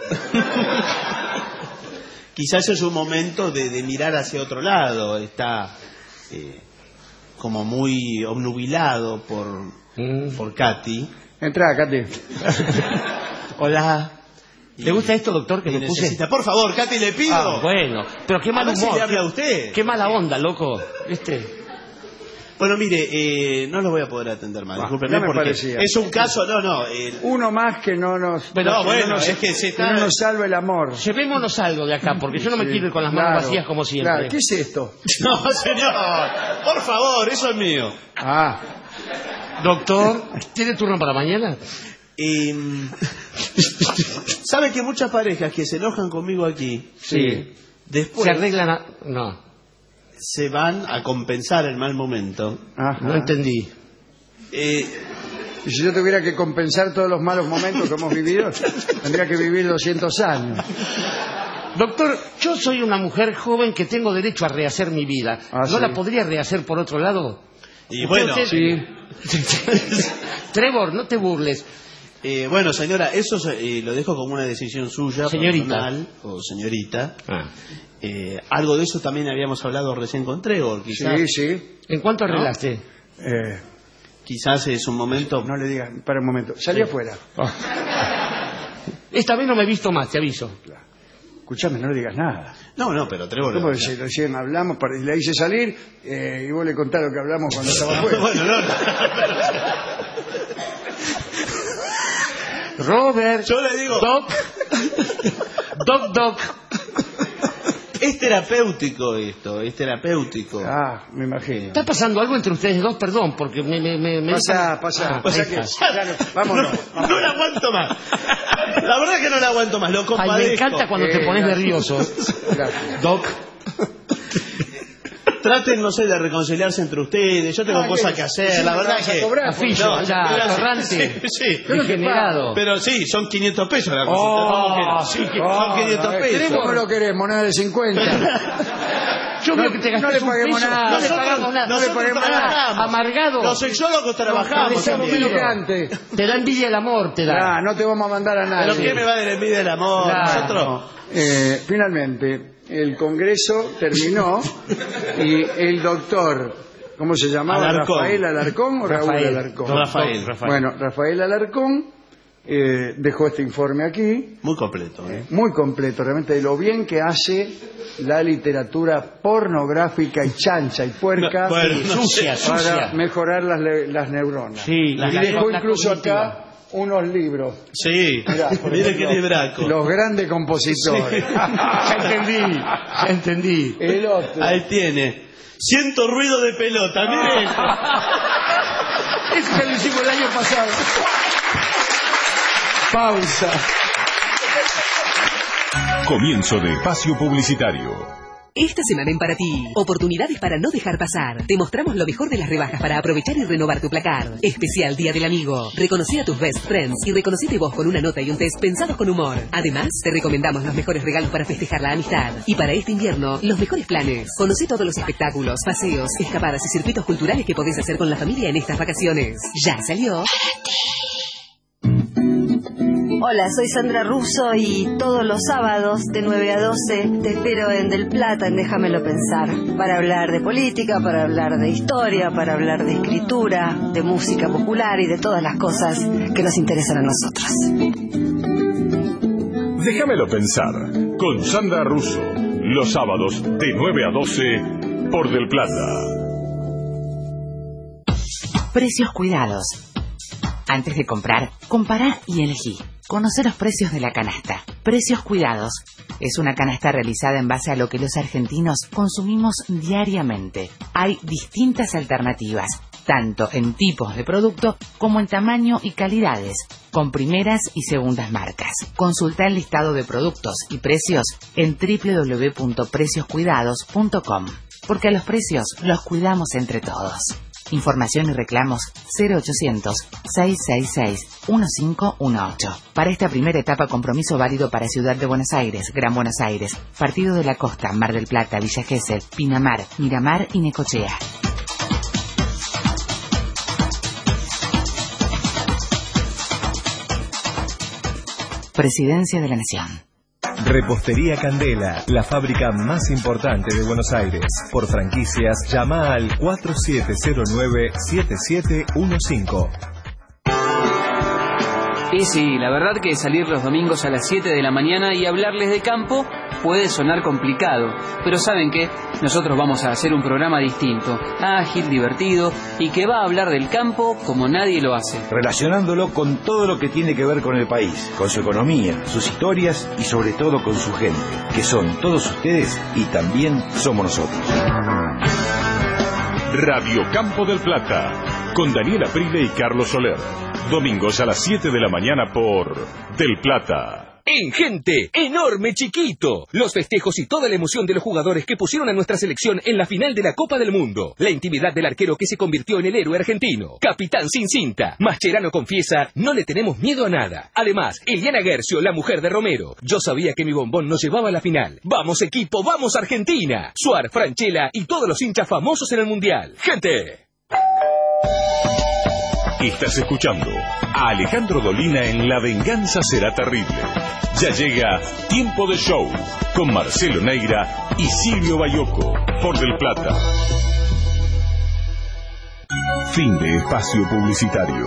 Quizás es un momento de mirar hacia otro lado. Está como muy obnubilado por Katy. Entra, Katy. Hola. ¿Le gusta esto, doctor, que me puse? Por favor, Katy, le pido. Ah, bueno, pero qué mal A ver si humor. le habla a usted. Qué mala onda, loco. Bueno, mire, no lo voy a poder atender más. Discúlpeme, ya me porque parecía. es un caso, Uno más que no nos... Bueno, es que no nos salve el amor. Llevémonos algo de acá, porque yo no me quiero ir con las manos vacías como siempre. Claro. ¿Qué es esto? No, señor, por favor, eso es mío. Doctor, ¿tiene turno para mañana? ¿Sabe que muchas parejas que se enojan conmigo aquí, después se arreglan se van a compensar el mal momento? No entendí. Y si yo tuviera que compensar todos los malos momentos que hemos vivido, tendría que vivir 200 años. Doctor, yo soy una mujer joven que tengo derecho a rehacer mi vida. ¿No la podría rehacer por otro lado? Y bueno, Trevor, no te burles. Bueno, señora, eso lo dejo como una decisión suya, señorita personal, o señorita. Algo de eso también habíamos hablado recién con Trevor, quizás. Sí. ¿En cuánto arreglaste? Quizás es un momento... No le digas, para un momento. Salí afuera. Esta vez no me he visto más, te aviso. Escuchame, no le digas nada. No, pero Trevor... ¿Cómo decir? Recién hablamos, le hice salir y vos le contás lo que hablamos cuando estaba afuera. Bueno, Robert. Yo le digo... Doc. Es terapéutico esto, es terapéutico. Me imagino. ¿Está pasando algo entre ustedes dos? Perdón, porque me... Pasa que... Vámonos. No la aguanto más. La verdad que no la aguanto más, lo compadezco. Ay, me encanta cuando te pones nervioso. Gracias. Doc. Traten, no sé, de reconciliarse entre ustedes. Yo tengo cosas que hacer, la verdad que... Atorrante. Sí. Degenerado. Pero sí, son 500 pesos la consulta. Son 500 pesos. ¿Queremos o no lo queremos? Nada de 50. Yo creo que te no le paguemos nada. No le pagamos nada. No le paguemos nada. Amargado. Los sexólogos trabajamos. Te da envidia el amor, te da. No te vamos a mandar a nadie. ¿Pero quién me va a dar envidia el amor? Nosotros. Finalmente, el Congreso terminó y el doctor, ¿cómo se llamaba? Alarcón. ¿Rafael Alarcón o Raúl Alarcón? Rafael. Bueno, Rafael Alarcón dejó este informe aquí. Muy completo. Muy completo, realmente, de lo bien que hace la literatura pornográfica y chancha y puerca sucia. Para mejorar las neuronas. Sí, y dejó incluso acá unos libros. Sí, mire qué libraco. Los grandes compositores. Ya entendí. El otro. Ahí tiene. Siento ruido de pelota, mire esto. Eso ya lo hicimos el año pasado. Pausa. Comienzo de espacio publicitario. Esta semana en Para Ti, oportunidades para no dejar pasar. Te mostramos lo mejor de las rebajas para aprovechar y renovar tu placar. Especial Día del Amigo. Reconocí a tus best friends y reconocete vos con una nota y un test pensados con humor. Además, te recomendamos los mejores regalos para festejar la amistad. Y para este invierno, los mejores planes. Conocé todos los espectáculos, paseos, escapadas y circuitos culturales que podés hacer con la familia en estas vacaciones. Ya salió. Hola, soy Sandra Russo y todos los sábados de 9 a 12 te espero en Del Plata, en Déjamelo Pensar, para hablar de política, para hablar de historia, para hablar de escritura, de música popular y de todas las cosas que nos interesan a nosotros. Déjamelo pensar, con Sandra Russo, los sábados de 9 a 12 por Del Plata. Precios cuidados. Antes de comprar, compará y elegí. Conocer los precios de la canasta. Precios Cuidados. Es una canasta realizada en base a lo que los argentinos consumimos diariamente. Hay distintas alternativas, tanto en tipos de producto como en tamaño y calidades, con primeras y segundas marcas. Consulta el listado de productos y precios en www.precioscuidados.com, porque a los precios los cuidamos entre todos. Información y reclamos 0800-666-1518. Para esta primera etapa, compromiso válido para Ciudad de Buenos Aires, Gran Buenos Aires, Partido de la Costa, Mar del Plata, Villa Gesell, Pinamar, Miramar y Necochea. Presidencia de la Nación. Repostería Candela, la fábrica más importante de Buenos Aires. Por franquicias, llama al 4709-7715. Y sí, la verdad que salir los domingos a las 7 de la mañana y hablarles de campo puede sonar complicado, pero ¿saben qué? Nosotros vamos a hacer un programa distinto, ágil, divertido y que va a hablar del campo como nadie lo hace. Relacionándolo con todo lo que tiene que ver con el país, con su economía, sus historias y sobre todo con su gente, que son todos ustedes y también somos nosotros. Radio Campo del Plata, con Daniela Prile y Carlos Soler. Domingos a las 7 de la mañana por Del Plata. En Gente, enorme chiquito. Los festejos y toda la emoción de los jugadores que pusieron a nuestra selección en la final de la Copa del Mundo. La intimidad del arquero que se convirtió en el héroe argentino. Capitán sin cinta. Mascherano confiesa, no le tenemos miedo a nada. Además, Eliana Gercio, la mujer de Romero. Yo sabía que mi bombón nos llevaba a la final. ¡Vamos equipo, vamos Argentina! Suar, Franchella y todos los hinchas famosos en el Mundial. ¡Gente! Estás escuchando a Alejandro Dolina en La Venganza Será Terrible. Ya llega Tiempo de Show con Marcelo Neira y Silvio Bayoco por Del Plata. Fin de espacio publicitario.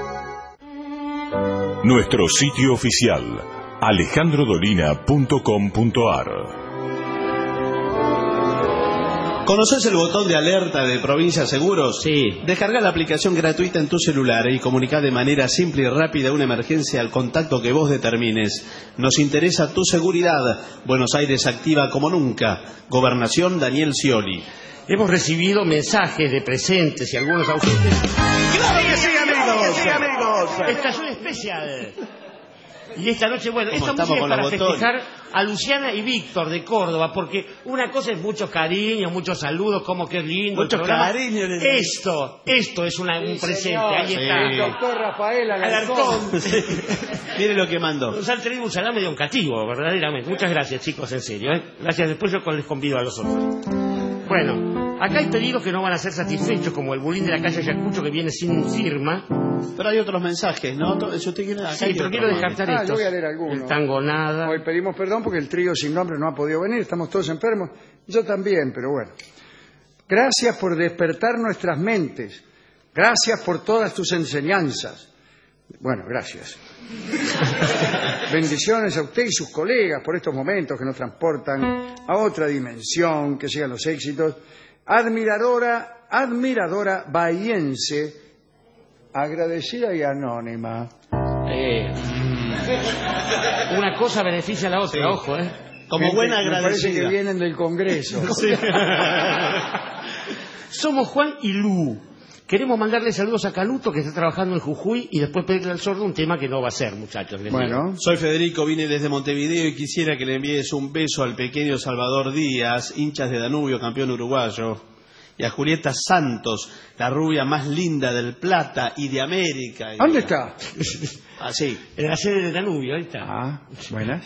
Nuestro sitio oficial, alejandrodolina.com.ar. ¿Conoces el botón de alerta de Provincia Seguros? Sí. Descarga la aplicación gratuita en tu celular y comunica de manera simple y rápida una emergencia al contacto que vos determines. Nos interesa tu seguridad. Buenos Aires activa como nunca. Gobernación Daniel Scioli. Hemos recibido mensajes de presentes y algunos ausentes. ¡Claro que sí, amigos! Estación especial. Y esta noche, bueno, esta estamos música es con para los botones. festejar a Luciana y Víctor de Córdoba, porque una cosa es mucho cariño, muchos saludos, como que lindo. Mucho cariño. Esto es un presente, señor. ahí está. El doctor Rafael Alarcón. Mire lo que mandó. Nos han traído un salame de un cativo, verdaderamente. Muchas gracias, chicos, en serio. Gracias, después yo les convido a los otros. Bueno, acá hay pedidos que no van a ser satisfechos, como el bulín de la calle Ayacucho que viene sin firma. Pero hay otros mensajes, ¿no? Si usted quiere, sí, pero quiero descartar estos. Yo voy a leer algunos. El tango nada. Hoy pedimos perdón porque el trío sin nombre no ha podido venir, estamos todos enfermos. Yo también, pero bueno. Gracias por despertar nuestras mentes. Gracias por todas tus enseñanzas. Bueno, gracias. Bendiciones a usted y sus colegas por estos momentos que nos transportan a otra dimensión, que sigan los éxitos. Admiradora bahiense, agradecida y anónima. Una cosa beneficia a la otra, sí. Ojo, Como buena agradecida. Me parece que vienen del Congreso. Sí. Somos Juan y Lu. Queremos mandarle saludos a Canuto, que está trabajando en Jujuy, y después pedirle al sordo un tema que no va a ser, muchachos. Bueno. Soy Federico, vine desde Montevideo y quisiera que le envíes un beso al pequeño Salvador Díaz, hinchas de Danubio, campeón uruguayo, y a Julieta Santos, la rubia más linda del Plata y de América. ¿Dónde está? Así. En la sede de Danubio, ahí está. Ah, buenas.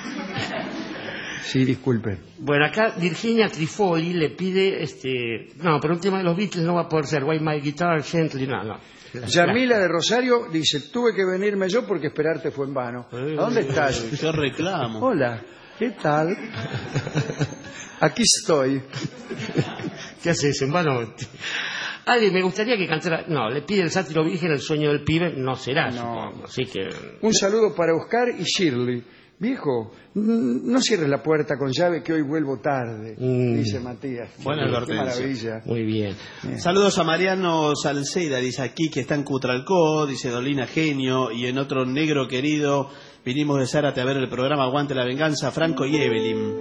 Sí, disculpe. Bueno, acá Virginia Trifoli le pide, no, pero un tema de los Beatles no va a poder ser. Why My Guitar Gently, no. Yamila de Rosario dice, tuve que venirme yo porque esperarte fue en vano. ¿A dónde estás? Qué reclamo. Hola, ¿qué tal? Aquí estoy. ¿Qué haces, en vano? Alguien me gustaría que cantara. No, le pide el sátiro virgen, el sueño del pibe, no será, supongo. Así que. Un saludo para Oscar y Shirley. Viejo, no cierres la puerta con llave que hoy vuelvo tarde, dice Matías. Buena advertencia. Qué maravilla. Muy bien. Saludos a Mariano Salceida, dice aquí que está en Cutralcó, dice Dolina Genio, y en otro negro querido, vinimos de Zárate a ver el programa Aguante la Venganza, Franco y Evelyn.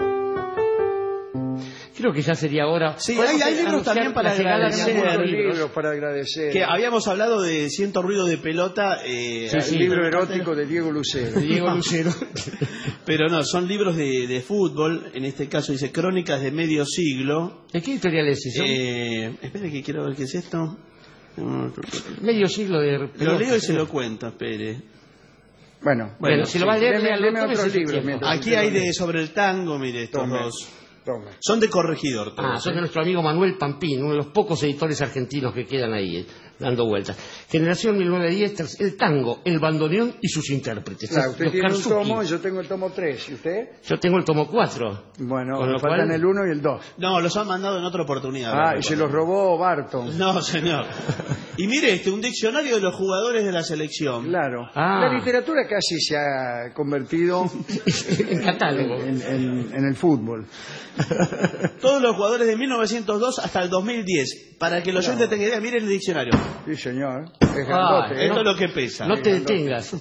Creo que ya sería hora. Sí, hay libros también para agradecer. Que habíamos hablado de Siento ruido de pelota. El libro erótico de Diego Lucero. Pero no, son libros de fútbol. En este caso dice Crónicas de Medio Siglo. ¿De qué editorial es eso? Espere que quiero ver qué es esto. Medio siglo de pelota. Lo leo y se lo cuento, espere. Bueno, si lo va a leer, léeme otros libros. Aquí hay de sobre el tango, mire, estos dos. Son de Corregidor todos. Son de nuestro amigo Manuel Pampín, uno de los pocos editores argentinos que quedan ahí. dando vueltas. Generación 1910, el tango, el bandoneón y sus intérpretes. Claro, usted Los tiene Karsuki. un tomo, yo tengo el tomo 3. ¿Y usted? Yo tengo el tomo 4. Bueno, con lo faltan cual... el 1 y el 2. No, los han mandado en otra oportunidad. Ah, y se los robó Barton. No, señor. Y mire, un diccionario de los jugadores de la selección. Claro. Ah. La literatura casi se ha convertido en catálogo. En el fútbol. Todos los jugadores de 1902 hasta el 2010. Para que los oyentes tengan idea, miren el diccionario. Sí, señor. Es grandote, esto es lo que pesa. No te detengas.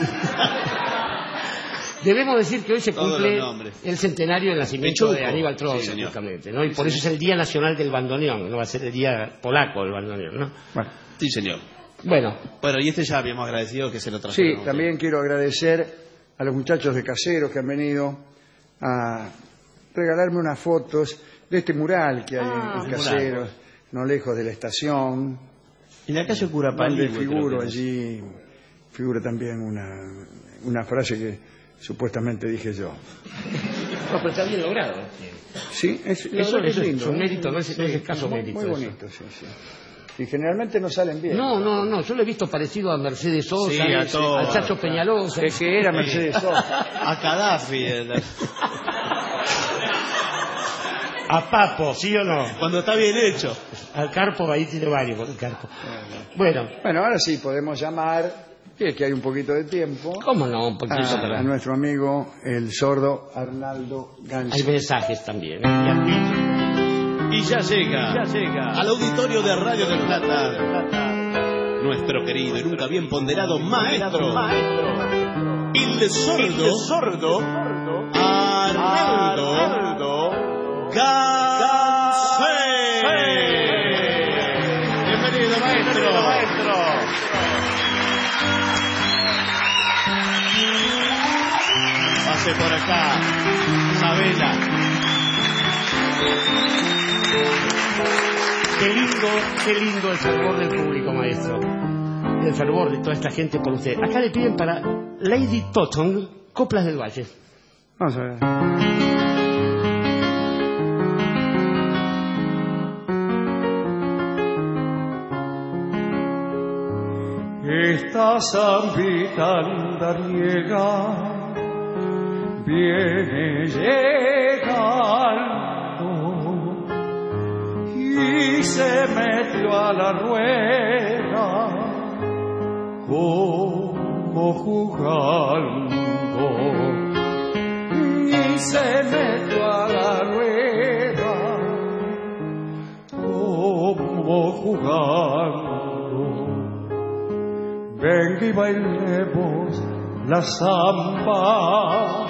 Debemos decir que hoy se cumple el centenario del nacimiento de Aníbal Troilo, justamente, ¿no? Y por eso es el Día Nacional del Bandoneón, no va a ser el Día Polaco del Bandoneón, ¿no? Bueno. Sí, señor. Bueno, y ya habíamos agradecido que se lo trajeron. Sí, también quiero agradecer a los muchachos de Caseros que han venido a regalarme unas fotos de este mural que hay en Caseros, no lejos de la estación. En la calle Curapalí. Donde figuro allí, figura también una frase que supuestamente dije yo. No, pero está bien logrado. Sí, eso es lindo. Es un mérito, no es escaso mérito. Muy bonito, sí. Y generalmente no salen bien. No, yo lo he visto parecido a Mercedes Sosa, al Chacho Peñalosa. Es que era Mercedes Sosa. A Gaddafi. A Papo, ¿sí o no? Cuando está bien hecho. Al Carpo, ahí tiene varios con el Carpo. Bueno, ahora sí podemos llamar, que hay un poquito de tiempo. ¿Cómo no? Un poquito a nuestro amigo, el sordo Arnaldo Ganso. Hay mensajes también. Y ya llega al auditorio de Radio del Plata nuestro querido y nunca bien ponderado maestro, el sordo Arnaldo Ganso. Bienvenido, maestro. Pase por acá, Isabela. Qué lindo el fervor del público, maestro. El fervor de toda esta gente por usted. Acá le piden para Lady Totten, Coplas del Valle. Vamos a ver. Esta zambita andariega viene llegando y se metió a la rueda como jugando, y se metió a la rueda como jugando. Venga y bailemos la samba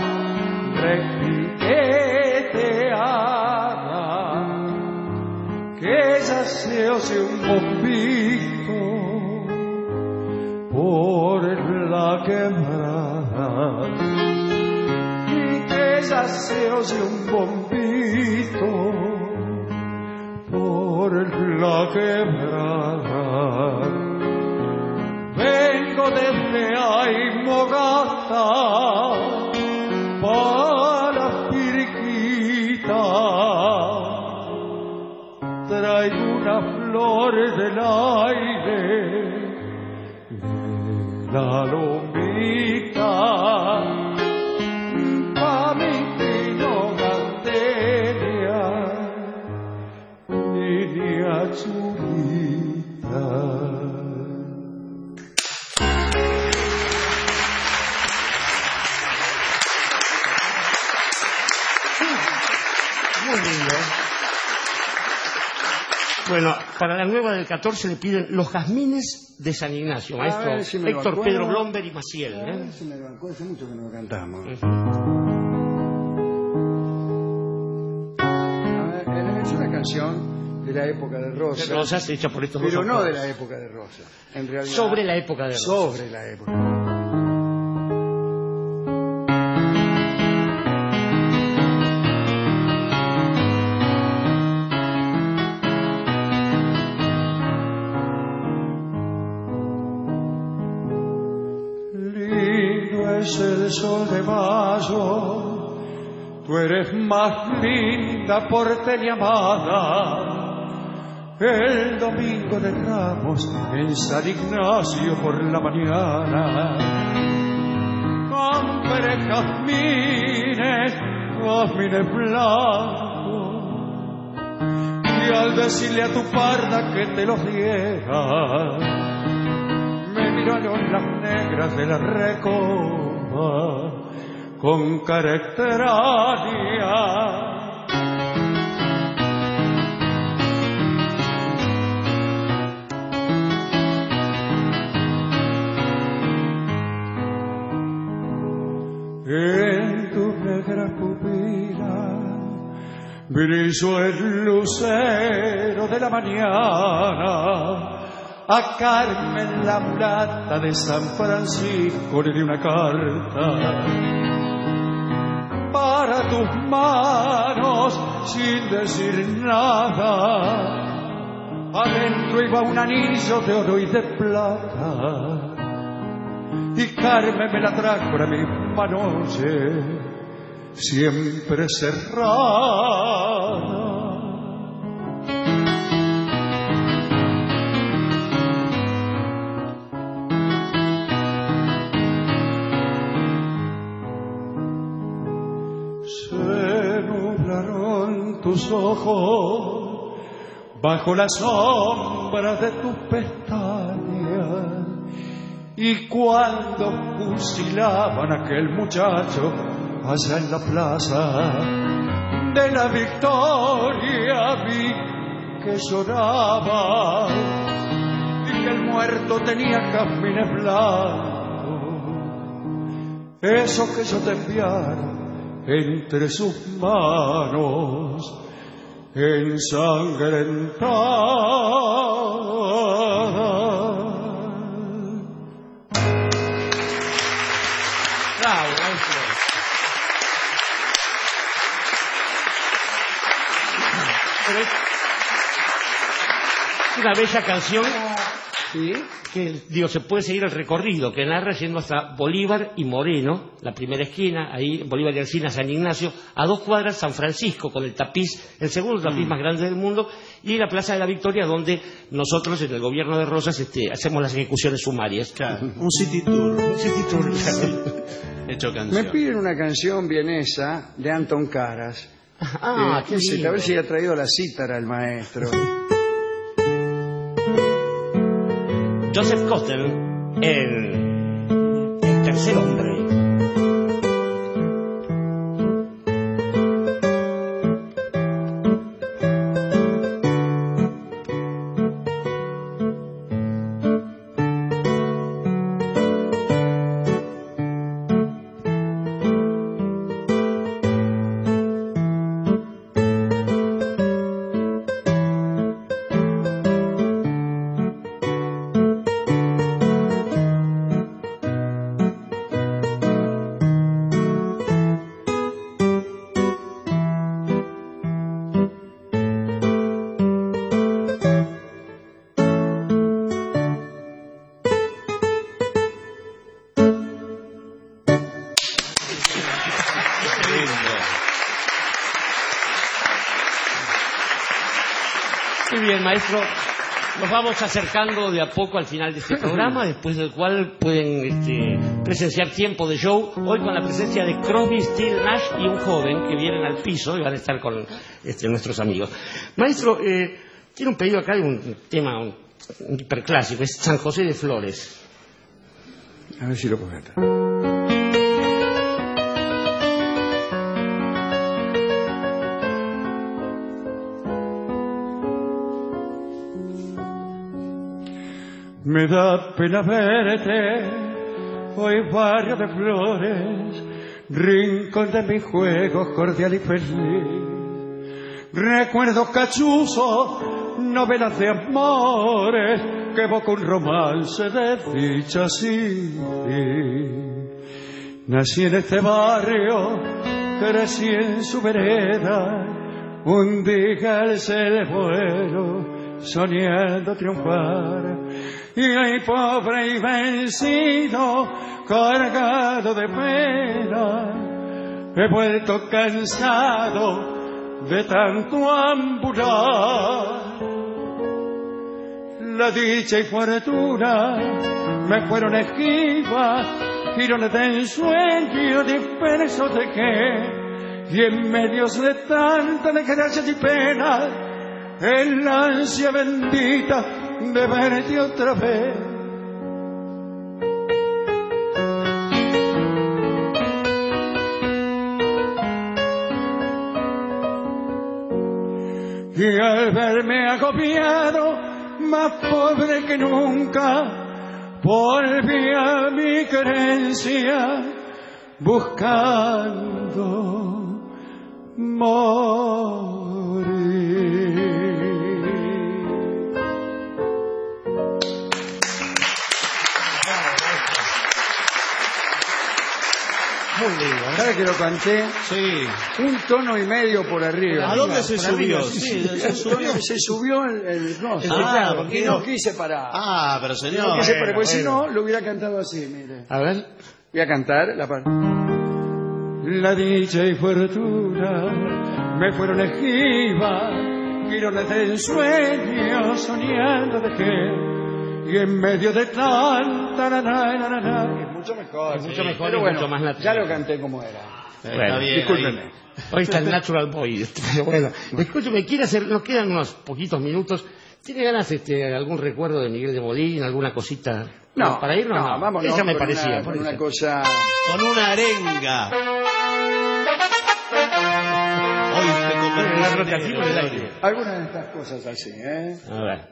repiqueteada, que ella se oye un bombito por la quebrada, y que ella se oye un bombito por la quebrada. Vengo desde Aymogata para Piriquita, traigo una flor del aire, la lomita, pa' mi pino gardenia, niña chulita. Muy lindo. Bueno, para la nueva del 14 le piden Los Jazmines de San Ignacio, maestro Héctor Pedro Blomberg y Maciel. Hace mucho que no lo cantamos. Es una canción de la época de Rosas. De Rosas, hecha por estos pero dos no autores. de la época de Rosas. En realidad, sobre la época de Rosas. Sobre la época de Rosas. Es el sol de mayo, tú eres más linda porteña amada, el domingo de Ramos en San Ignacio por la mañana. Compré jazmines blancos, y al decirle a tu parda que te los diera, me miraron las negras de la recoba con cara extraña. En tu negra pupila brilló el lucero de la mañana. A Carmen la mulata de San Francisco le di una carta para tus manos sin decir nada. Adentro iba un anillo de oro y de plata, y Carmen me la trajo la misma noche, siempre cerrada. Se nublaron tus ojos bajo la sombra de tus pestañas, y cuando fusilaban a aquel muchacho allá en la plaza de la Victoria, vi que lloraba y que el muerto tenía jazmines blancos, eso que yo te enviara entre sus manos ensangrentadas. Bravo, maestro. Es una bella canción, ¿sí? Que digo, se puede seguir el recorrido, que narra yendo hasta Bolívar y Moreno, la primera esquina, ahí Bolívar y Alsina, San Ignacio, a 2 cuadras San Francisco, con el tapiz, el segundo tapiz más grande del mundo, y la Plaza de la Victoria, donde nosotros en el gobierno de Rosas hacemos las ejecuciones sumarias. Claro, un city tour. Un city tour, sí. Hecho canción. Me piden una canción vienesa de Anton Karas. Qué lindo. A ver si ha traído la cítara el maestro. Joseph Cotten, el tercer hombre. Muy bien, maestro. Nos vamos acercando de a poco al final de este programa, después del cual pueden presenciar tiempo de show. Hoy con la presencia de Crosby, Still, Nash y un joven que vienen al piso y van a estar con nuestros amigos. Maestro, tiene un pedido acá de un tema un hiperclásico, es San José de Flores. A ver si lo puedo cantar. Me da pena verte, hoy barrio de flores, rincón de mis juegos cordial y feliz. Recuerdo cachuzo, novelas de amores, que evoca un romance de dicha así. Nací en este barrio, crecí en su vereda, un día alcé el vuelo, soñando triunfar. Y hoy pobre y vencido, cargado de pena, he vuelto cansado de tanto ambular. La dicha y fortuna me fueron esquivas, girones de ensueño dispersos dejé, y en medio de tanta desgracia y pena, en la ansia bendita de verte otra vez. Y al verme agobiado, más pobre que nunca, volví a mi querencia buscando morir. Muy lindo. ¿Sabes que lo canté? Sí. Un tono y medio por arriba. ¿A dónde se subió? Arriba, sí, se subió el no, claro, porque no quise parar. Ah, pero señor. No quise parar, porque si no, lo hubiera cantado así, mire. A ver. Voy a cantar la parte. La dicha y fortuna me fueron esquivas, girones de ensueño soñando dejé, y en medio de tanta es mucho mejor, es mucho mejor, pero y bueno, mucho más natural. ya lo canté como era. Bueno, bien, discúlpeme. Hoy está el Natural Boy. Pero bueno, escúcheme, nos quedan unos poquitos minutos. ¿Tiene ganas algún recuerdo de Miguel de Molina, alguna cosita? No, para irnos. no, vámonos. Esa me con parecía. Con una cosa. Con una arenga. Hoy te convertí en el aire. Algunas de estas cosas así, ¿eh? A ver.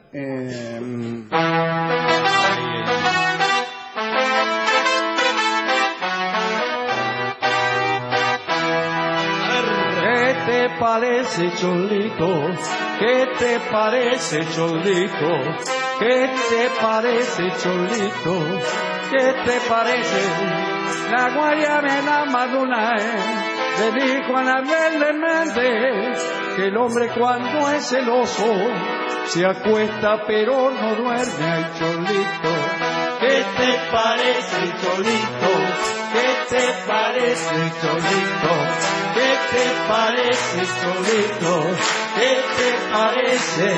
¿Qué te parece, Cholito? ¿Qué te parece, Cholito? ¿Qué te parece, Cholito? ¿Qué te parece? La guayabera maduna le dijo a la verde mente que el hombre cuando es celoso se acuesta pero no duerme. Ay, Cholito, ¿qué te parece, Cholito? ¿Qué te parece, Cholito? ¿Qué te parece, Cholito? ¿Qué te parece?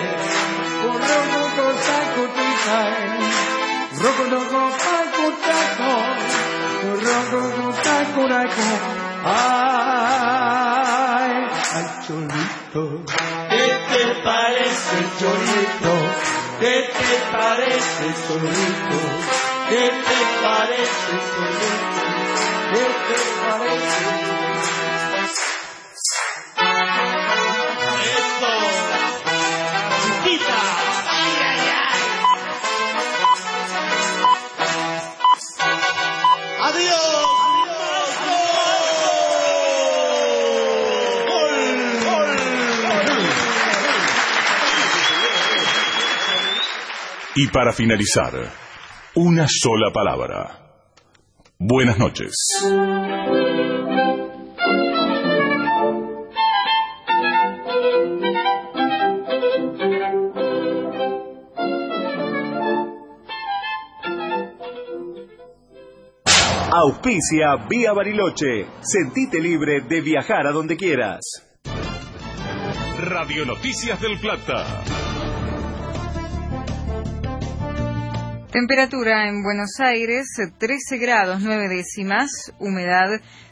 Ay, ay, Cholito, ¿qué te parece, Cholito? ¿Qué te parece, Cholito? ¿Qué te parece, Cholito? ¿Qué te parece? ¡Eso! ¡Chiquita! ¡Ay, ay, ay! ¡Adiós! Y para finalizar, una sola palabra. Buenas noches. Auspicia Vía Bariloche. Sentite libre de viajar a donde quieras. Radio Noticias del Plata. Temperatura en Buenos Aires, 13 grados 9 décimas, humedad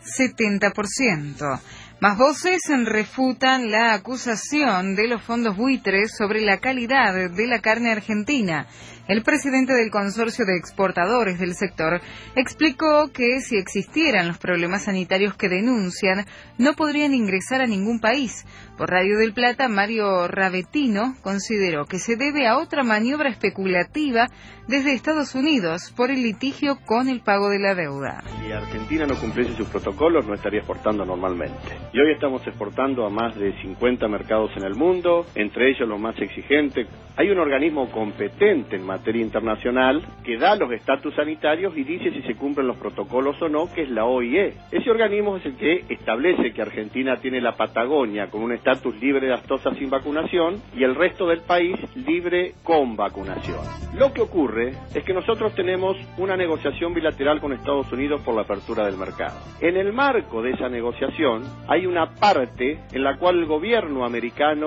70%. Más voces refutan la acusación de los fondos buitres sobre la calidad de la carne argentina. El presidente del consorcio de exportadores del sector explicó que si existieran los problemas sanitarios que denuncian, no podrían ingresar a ningún país. Por Radio del Plata, Mario Ravetino consideró que se debe a otra maniobra especulativa desde Estados Unidos por el litigio con el pago de la deuda. Si Argentina no cumpliese sus protocolos, no estaría exportando normalmente. Y hoy estamos exportando a más de 50 mercados en el mundo, entre ellos los más exigentes. Hay un organismo competente en materia internacional que da los estatus sanitarios y dice si se cumplen los protocolos o no, que es la OIE. Ese organismo es el que establece que Argentina tiene la Patagonia con un estatus libre de aftosa sin vacunación y el resto del país libre con vacunación. Lo que ocurre es que nosotros tenemos una negociación bilateral con Estados Unidos por la apertura del mercado. En el marco de esa negociación hay una parte en la cual el gobierno americano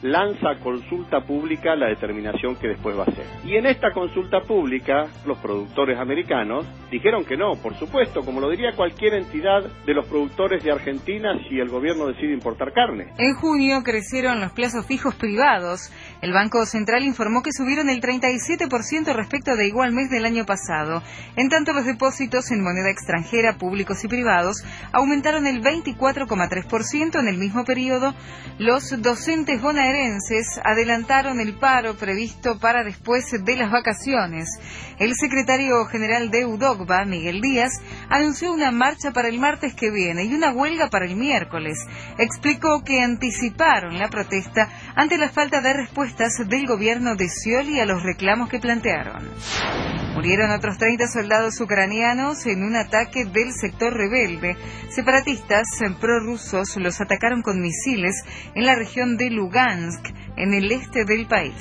lanza a consulta pública la determinación que después va a hacer. Y en esta consulta pública, los productores americanos dijeron que no, por supuesto, como lo diría cualquier entidad de los productores de Argentina si el gobierno decide importar carne. En junio crecieron los plazos fijos privados. El Banco Central informó que subieron el 37% respecto de igual mes del año pasado. En tanto, los depósitos en moneda extranjera, públicos y privados, aumentaron el 24,3% en el mismo periodo. Los docentes bonaerenses adelantaron el paro previsto para después de las vacaciones. El secretario general de UDOCBA, Miguel Díaz, anunció una marcha para el martes que viene y una huelga para el miércoles. Explicó que anticiparon la protesta ante la falta de respuestas del gobierno de Scioli a los reclamos que plantearon. Murieron otros 30 soldados ucranianos en un ataque del sector rebelde. Separatistas prorrusos los atacaron con misiles en la región de Lugansk, en el este del país.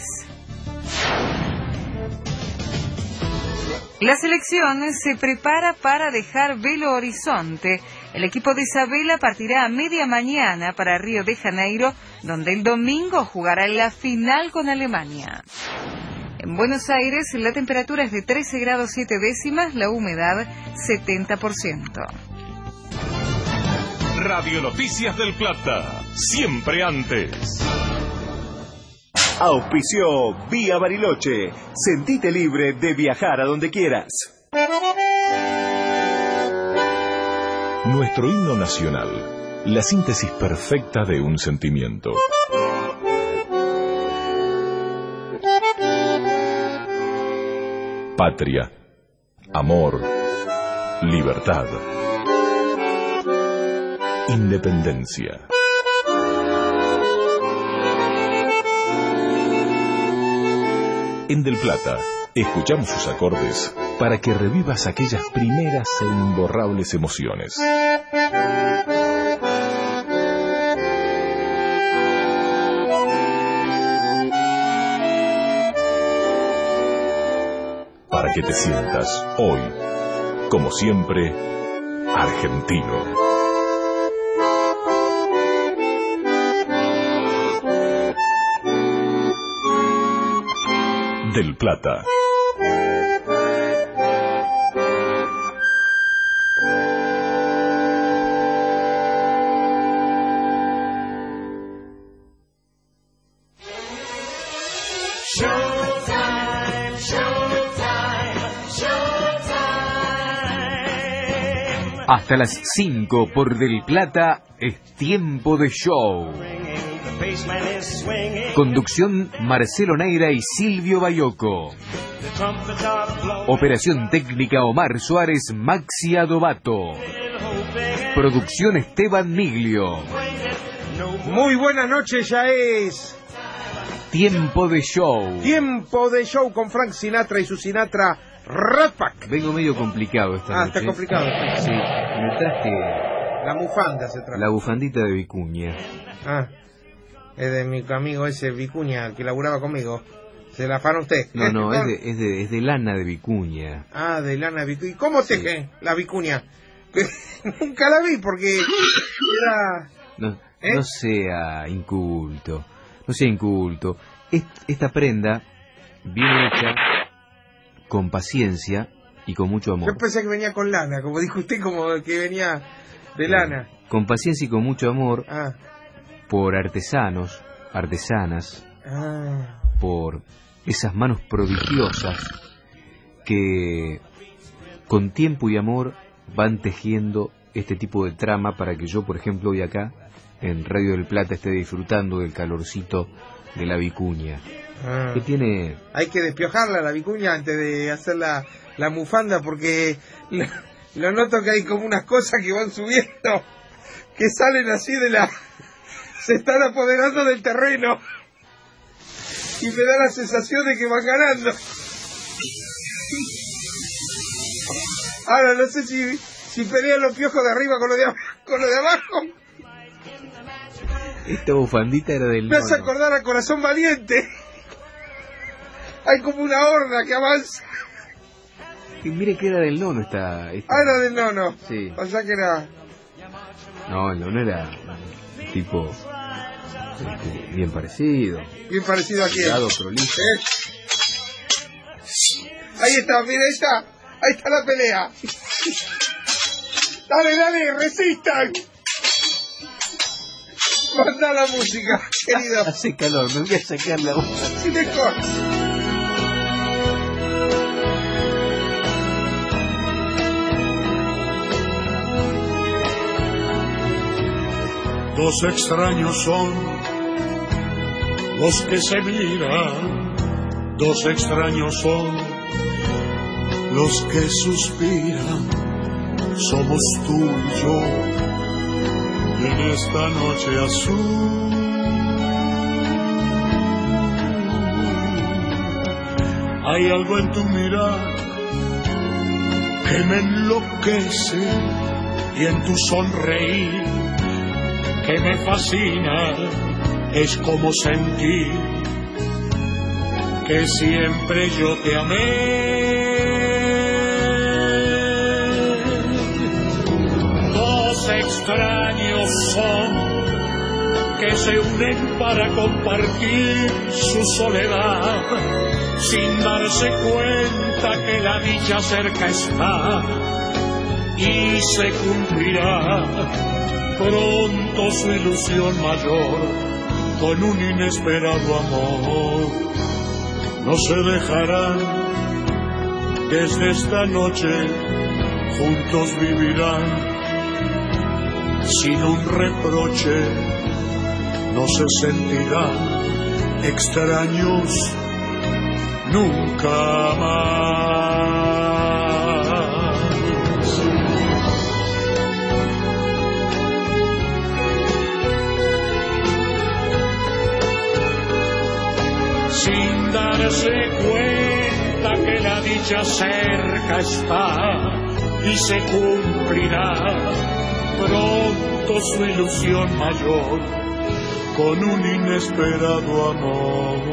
La selección se prepara para dejar Belo Horizonte. El equipo de Isabela partirá a media mañana para Río de Janeiro, donde el domingo jugará la final con Alemania. En Buenos Aires la temperatura es de 13 grados 7 décimas, la humedad 70%. Radio Noticias del Plata, siempre antes. Auspició Vía Bariloche. Sentite libre de viajar a donde quieras. Nuestro himno nacional, la síntesis perfecta de un sentimiento. Patria, amor, libertad, independencia. En Del Plata, escuchamos sus acordes para que revivas aquellas primeras e imborrables emociones. Para que te sientas hoy, como siempre, argentino. Del Plata. Hasta las 5 por Del Plata es tiempo de show. Conducción Marcelo Neira y Silvio Bayoco. Operación técnica Omar Suárez, Maxi Adobato. Producción Esteban Miglio. Muy buenas noches, ya es tiempo de show. Tiempo de show con Frank Sinatra y su Sinatra Rat Pack. Vengo medio complicado esta noche. Está complicado. Sí, me traje la bufanda se trajo. La bufandita de Vicuña. Es de mi amigo ese Vicuña que laburaba conmigo. ¿Se la afana usted? No, es de lana de Vicuña. De lana de Vicuña. ¿Y cómo teje la Vicuña? Nunca la vi porque era... No sea inculto. No sea inculto. Esta prenda viene hecha con paciencia y con mucho amor. Yo pensé que venía con lana, como dijo usted, como que venía de lana. Con paciencia y con mucho amor. Por artesanos, artesanas, por esas manos prodigiosas que con tiempo y amor van tejiendo este tipo de trama para que yo, por ejemplo, hoy acá en Radio del Plata esté disfrutando del calorcito de la vicuña. Que tiene... Hay que despiojarla la vicuña antes de hacer la bufanda porque lo noto que hay como unas cosas que van subiendo, que salen así de la... Se están apoderando del terreno y me da la sensación de que van ganando. Ahora no sé si pelean los piojos de arriba con lo de abajo. Esta bufandita era del Me hace acordar a Corazón Valiente. Hay como una horda que avanza. Y mire que era del nono esta... Era del nono. Sí. O sea que era... No, el nono era tipo Bien parecido. ¿Bien parecido a quién? Cuidado, prolijo. Ahí está, mira, ahí está la pelea. Dale, resistan. Manda la música, querido. Hace calor, me voy a sacar la boca. Sí, mejor. Dos extraños son los que se miran, dos extraños son los que suspiran, somos tú y yo, y en esta noche azul hay algo en tu mirar que me enloquece y en tu sonreír que me fascina, es como sentir que siempre yo te amé. Dos extraños son que se unen para compartir su soledad, sin darse cuenta que la dicha cerca está y se cumplirá pronto su ilusión mayor con un inesperado amor. No se dejarán, desde esta noche juntos vivirán, sin un reproche no se sentirán extraños nunca más. Sin darse cuenta que la dicha cerca está y se cumplirá pronto su ilusión mayor con un inesperado amor.